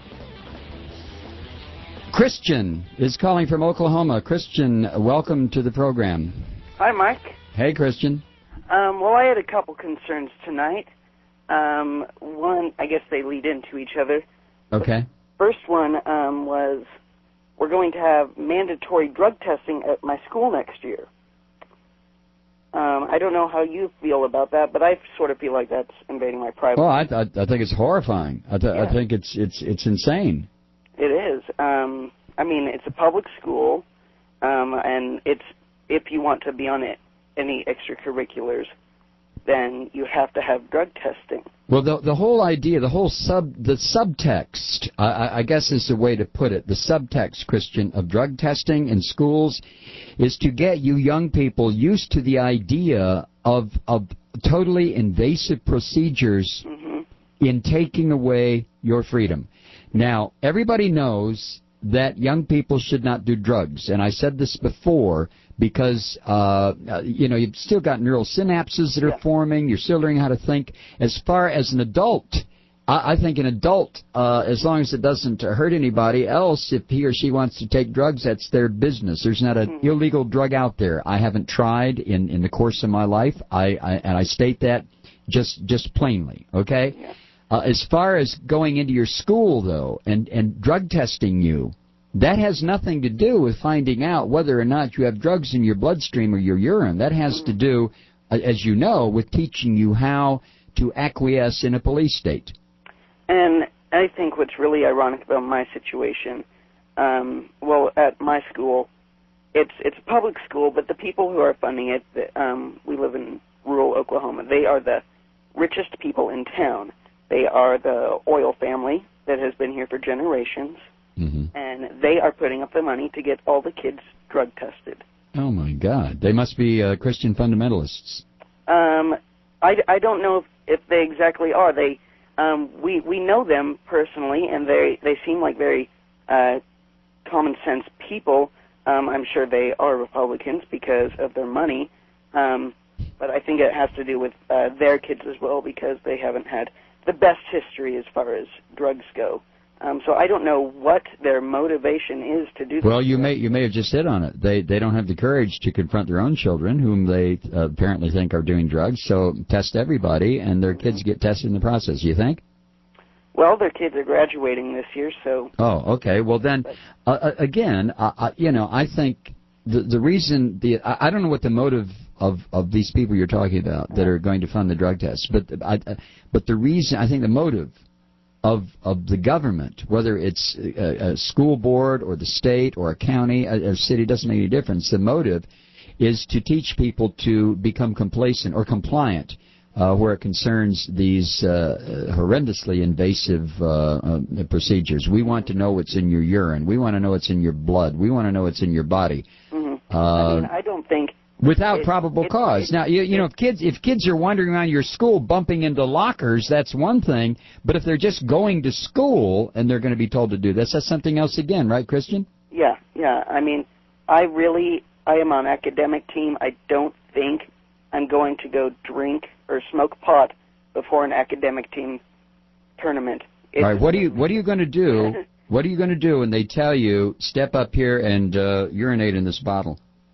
S4: Christian is calling from Oklahoma. Christian, welcome to the program.
S17: Hi, Mike.
S4: Hey, Christian.
S17: Um, well, I had a couple concerns tonight. Um, one, I guess they lead into each other.
S4: Okay.
S17: First one um, was we're going to have mandatory drug testing at my school next year. Um, I don't know how you feel about that, but I sort of feel like that's invading my privacy.
S4: Well, I, I, I think it's horrifying. I, th-
S17: Yeah.
S4: I think it's it's it's insane.
S17: It is. Um, I mean, it's a public school, um, and it's if you want to be on it, any extracurriculars, then you have to have drug testing.
S4: Well, the the whole idea, the whole sub, the subtext, I, I guess is the way to put it. The subtext, Christian, of drug testing in schools is to get you young people used to the idea of of totally invasive procedures
S17: mm-hmm.
S4: in taking away your freedom. Now, everybody knows that young people should not do drugs, and I said this before because, uh, you know, you've still got neural synapses that are
S17: yeah.
S4: forming, you're still learning how to think. As far as an adult, I, I think an adult, uh, as long as it doesn't hurt anybody else, if he or she wants to take drugs, that's their business. There's not an mm-hmm. illegal drug out there. I haven't tried in, in the course of my life, I, I and I state that just just plainly, okay?
S17: Yeah.
S4: Uh, as far as going into your school, though, and, and drug testing you, that has nothing to do with finding out whether or not you have drugs in your bloodstream or your urine. That has to do, as you know, with teaching you how to acquiesce in a police state.
S17: And I think what's really ironic about my situation, um, well, at my school, it's it's a public school, but the people who are funding it, the, um, we live in rural Oklahoma, they are the richest people in town. They are the oil family that has been here for generations,
S4: mm-hmm.
S17: and they are putting up the money to get all the kids drug tested.
S4: Oh, my God. They must be uh, Christian fundamentalists.
S17: Um, I, I don't know if, if they exactly are. They um, we we know them personally, and they, they seem like very uh, common-sense people. Um, I'm sure they are Republicans because of their money, um, but I think it has to do with uh, their kids as well because they haven't had the best history as far as drugs go. Um, so I don't know what their motivation is to do this.
S4: Well, you may you may have just hit on it. They they don't have the courage to confront their own children, whom they uh, apparently think are doing drugs. So test everybody, and their kids get tested in the process. You think?
S17: Well, their kids are graduating this year, so.
S4: Oh, okay. Well, then, uh, again, uh, uh, you know, I think the the reason the I, I don't know what the motive of of these people you're talking about that are going to fund the drug tests, but I, but the reason I think the motive of of the government, whether it's a, a school board or the state or a county, a, a city, doesn't make any difference. The motive is to teach people to become complacent or compliant uh, where it concerns these uh, horrendously invasive uh, uh, procedures. We want to know what's in your urine. We want to know what's in your blood. We want to know what's in your body.
S17: Mm-hmm.
S4: Uh,
S17: I mean, I don't think.
S4: Without
S17: it,
S4: probable
S17: it,
S4: cause.
S17: it,
S4: now, you, you know, if kids if kids are wandering around your school bumping into lockers, that's one thing. But if they're just going to school and they're going to be told to do this, that's something else again, right, Christian?
S17: Yeah, yeah. I mean, I really, I am on academic team. I don't think I'm going to go drink or smoke pot before an academic team tournament.
S4: All right, what are you what are you going to do? What are you going to do when they tell you step up here and uh, urinate in this bottle?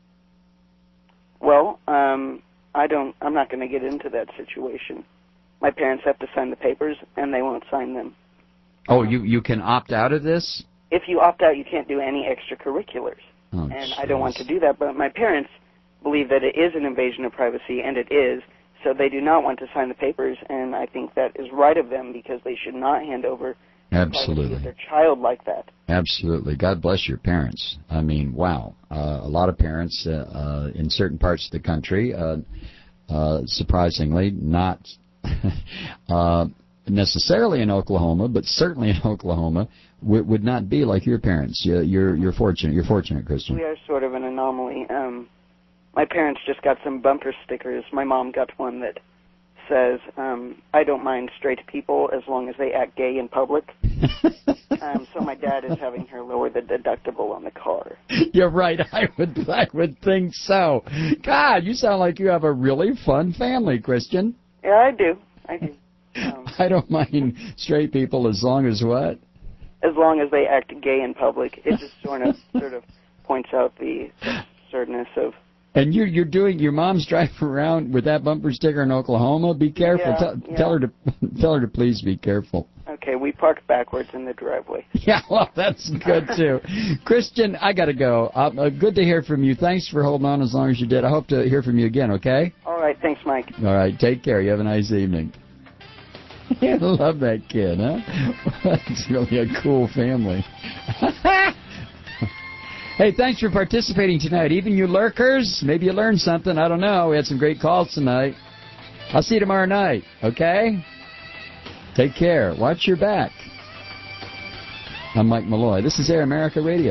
S17: Well, um, I don't. I'm not going to get into that situation. My parents have to sign the papers, and they won't sign them.
S4: Oh, you you can opt out of this?
S17: If you opt out, you can't do any extracurriculars.
S4: Oh,
S17: and
S4: geez.
S17: I don't want to do that. But my parents believe that it is an invasion of privacy, and it is. So they do not want to sign the papers, and I think that is right of them because they should not hand over
S4: Absolutely.
S17: their child like that.
S4: Absolutely. God bless your parents. I mean, wow. Uh, a lot of parents uh, uh, in certain parts of the country, uh, uh, surprisingly, not uh, necessarily in Oklahoma, but certainly in Oklahoma, w- would not be like your parents. You're, you're, you're fortunate. You're fortunate, Christian.
S17: We are sort of an anomaly. Um, my parents just got some bumper stickers. My mom got one that says, um, I don't mind straight people as long as they act gay in public. um, so my dad is having her lower the deductible on the car.
S4: You're right. I would I would think so. God, you sound like you have a really fun family, Christian.
S17: Yeah, I do. I do. Um,
S4: I don't mind straight people as long as what?
S17: As long as they act gay in public. It just sort of sort of points out the absurdness of.
S4: And you're you're doing your mom's driving around with that bumper sticker in Oklahoma. Be careful.
S17: Yeah,
S4: tell,
S17: yeah.
S4: tell her to tell her to please be careful.
S17: Okay, we park backwards in the driveway.
S4: Yeah, well, that's good too. Christian, I got to go. Uh, uh, good to hear from you. Thanks for holding on as long as you did. I hope to hear from you again. Okay.
S17: All right. Thanks, Mike.
S4: All right. Take care. You have a nice evening. I love that kid, huh? That's really a cool family. Hey, thanks for participating tonight. Even you lurkers, maybe you learned something. I don't know. We had some great calls tonight. I'll see you tomorrow night, okay? Take care. Watch your back. I'm Mike Malloy. This is Air America Radio.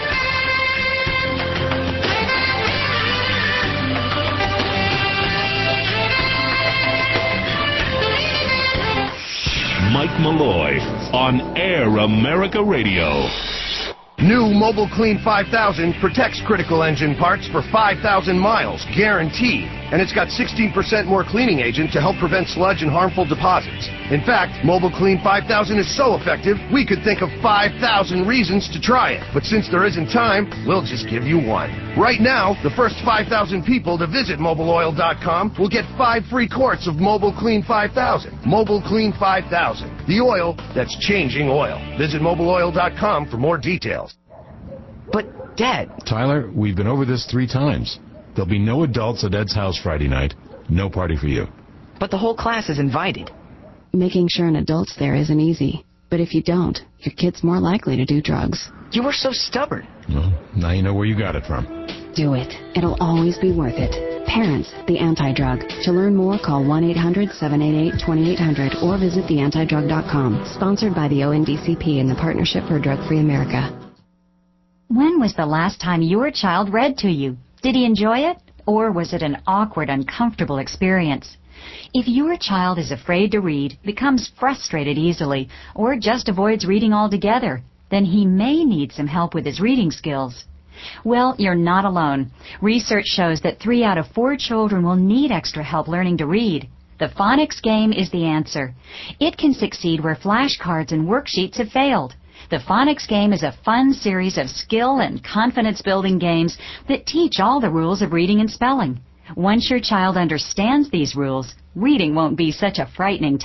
S3: Mike Malloy on Air America Radio.
S19: New Mobile Clean five thousand protects critical engine parts for five thousand miles, guaranteed. And it's got sixteen percent more cleaning agent to help prevent sludge and harmful deposits. In fact, Mobile Clean five thousand is so effective, we could think of five thousand reasons to try it. But since there isn't time, we'll just give you one. Right now, the first five thousand people to visit mobile oil dot com will get five free quarts of Mobile Clean five thousand. Mobile Clean five thousand, the oil that's changing oil. Visit mobile oil dot com for more details.
S20: But, Dad...
S21: Tyler, we've been over this three times. There'll be no adults at Ed's house Friday night. No party for you.
S20: But the whole class is invited.
S18: Making sure an adult's there isn't easy. But if you don't, your kid's more likely to do drugs.
S20: You were so stubborn.
S21: Well, now you know where you got it from.
S18: Do it. It'll always be worth it. Parents, the Anti-Drug. To learn more, call one eight hundred seven eight eight two eight zero zero or visit the anti drug dot com. Sponsored by the O N D C P and the Partnership for Drug-Free America.
S22: When was the last time your child read to you? Did he enjoy it? Or was it an awkward, uncomfortable experience? If your child is afraid to read, becomes frustrated easily, or just avoids reading altogether, then he may need some help with his reading skills. Well, you're not alone. Research shows that three out of four children will need extra help learning to read. The phonics game is the answer. It can succeed where flashcards and worksheets have failed. The Phonics Game is a fun series of skill and confidence-building games that teach all the rules of reading and spelling. Once your child understands these rules, reading won't be such a frightening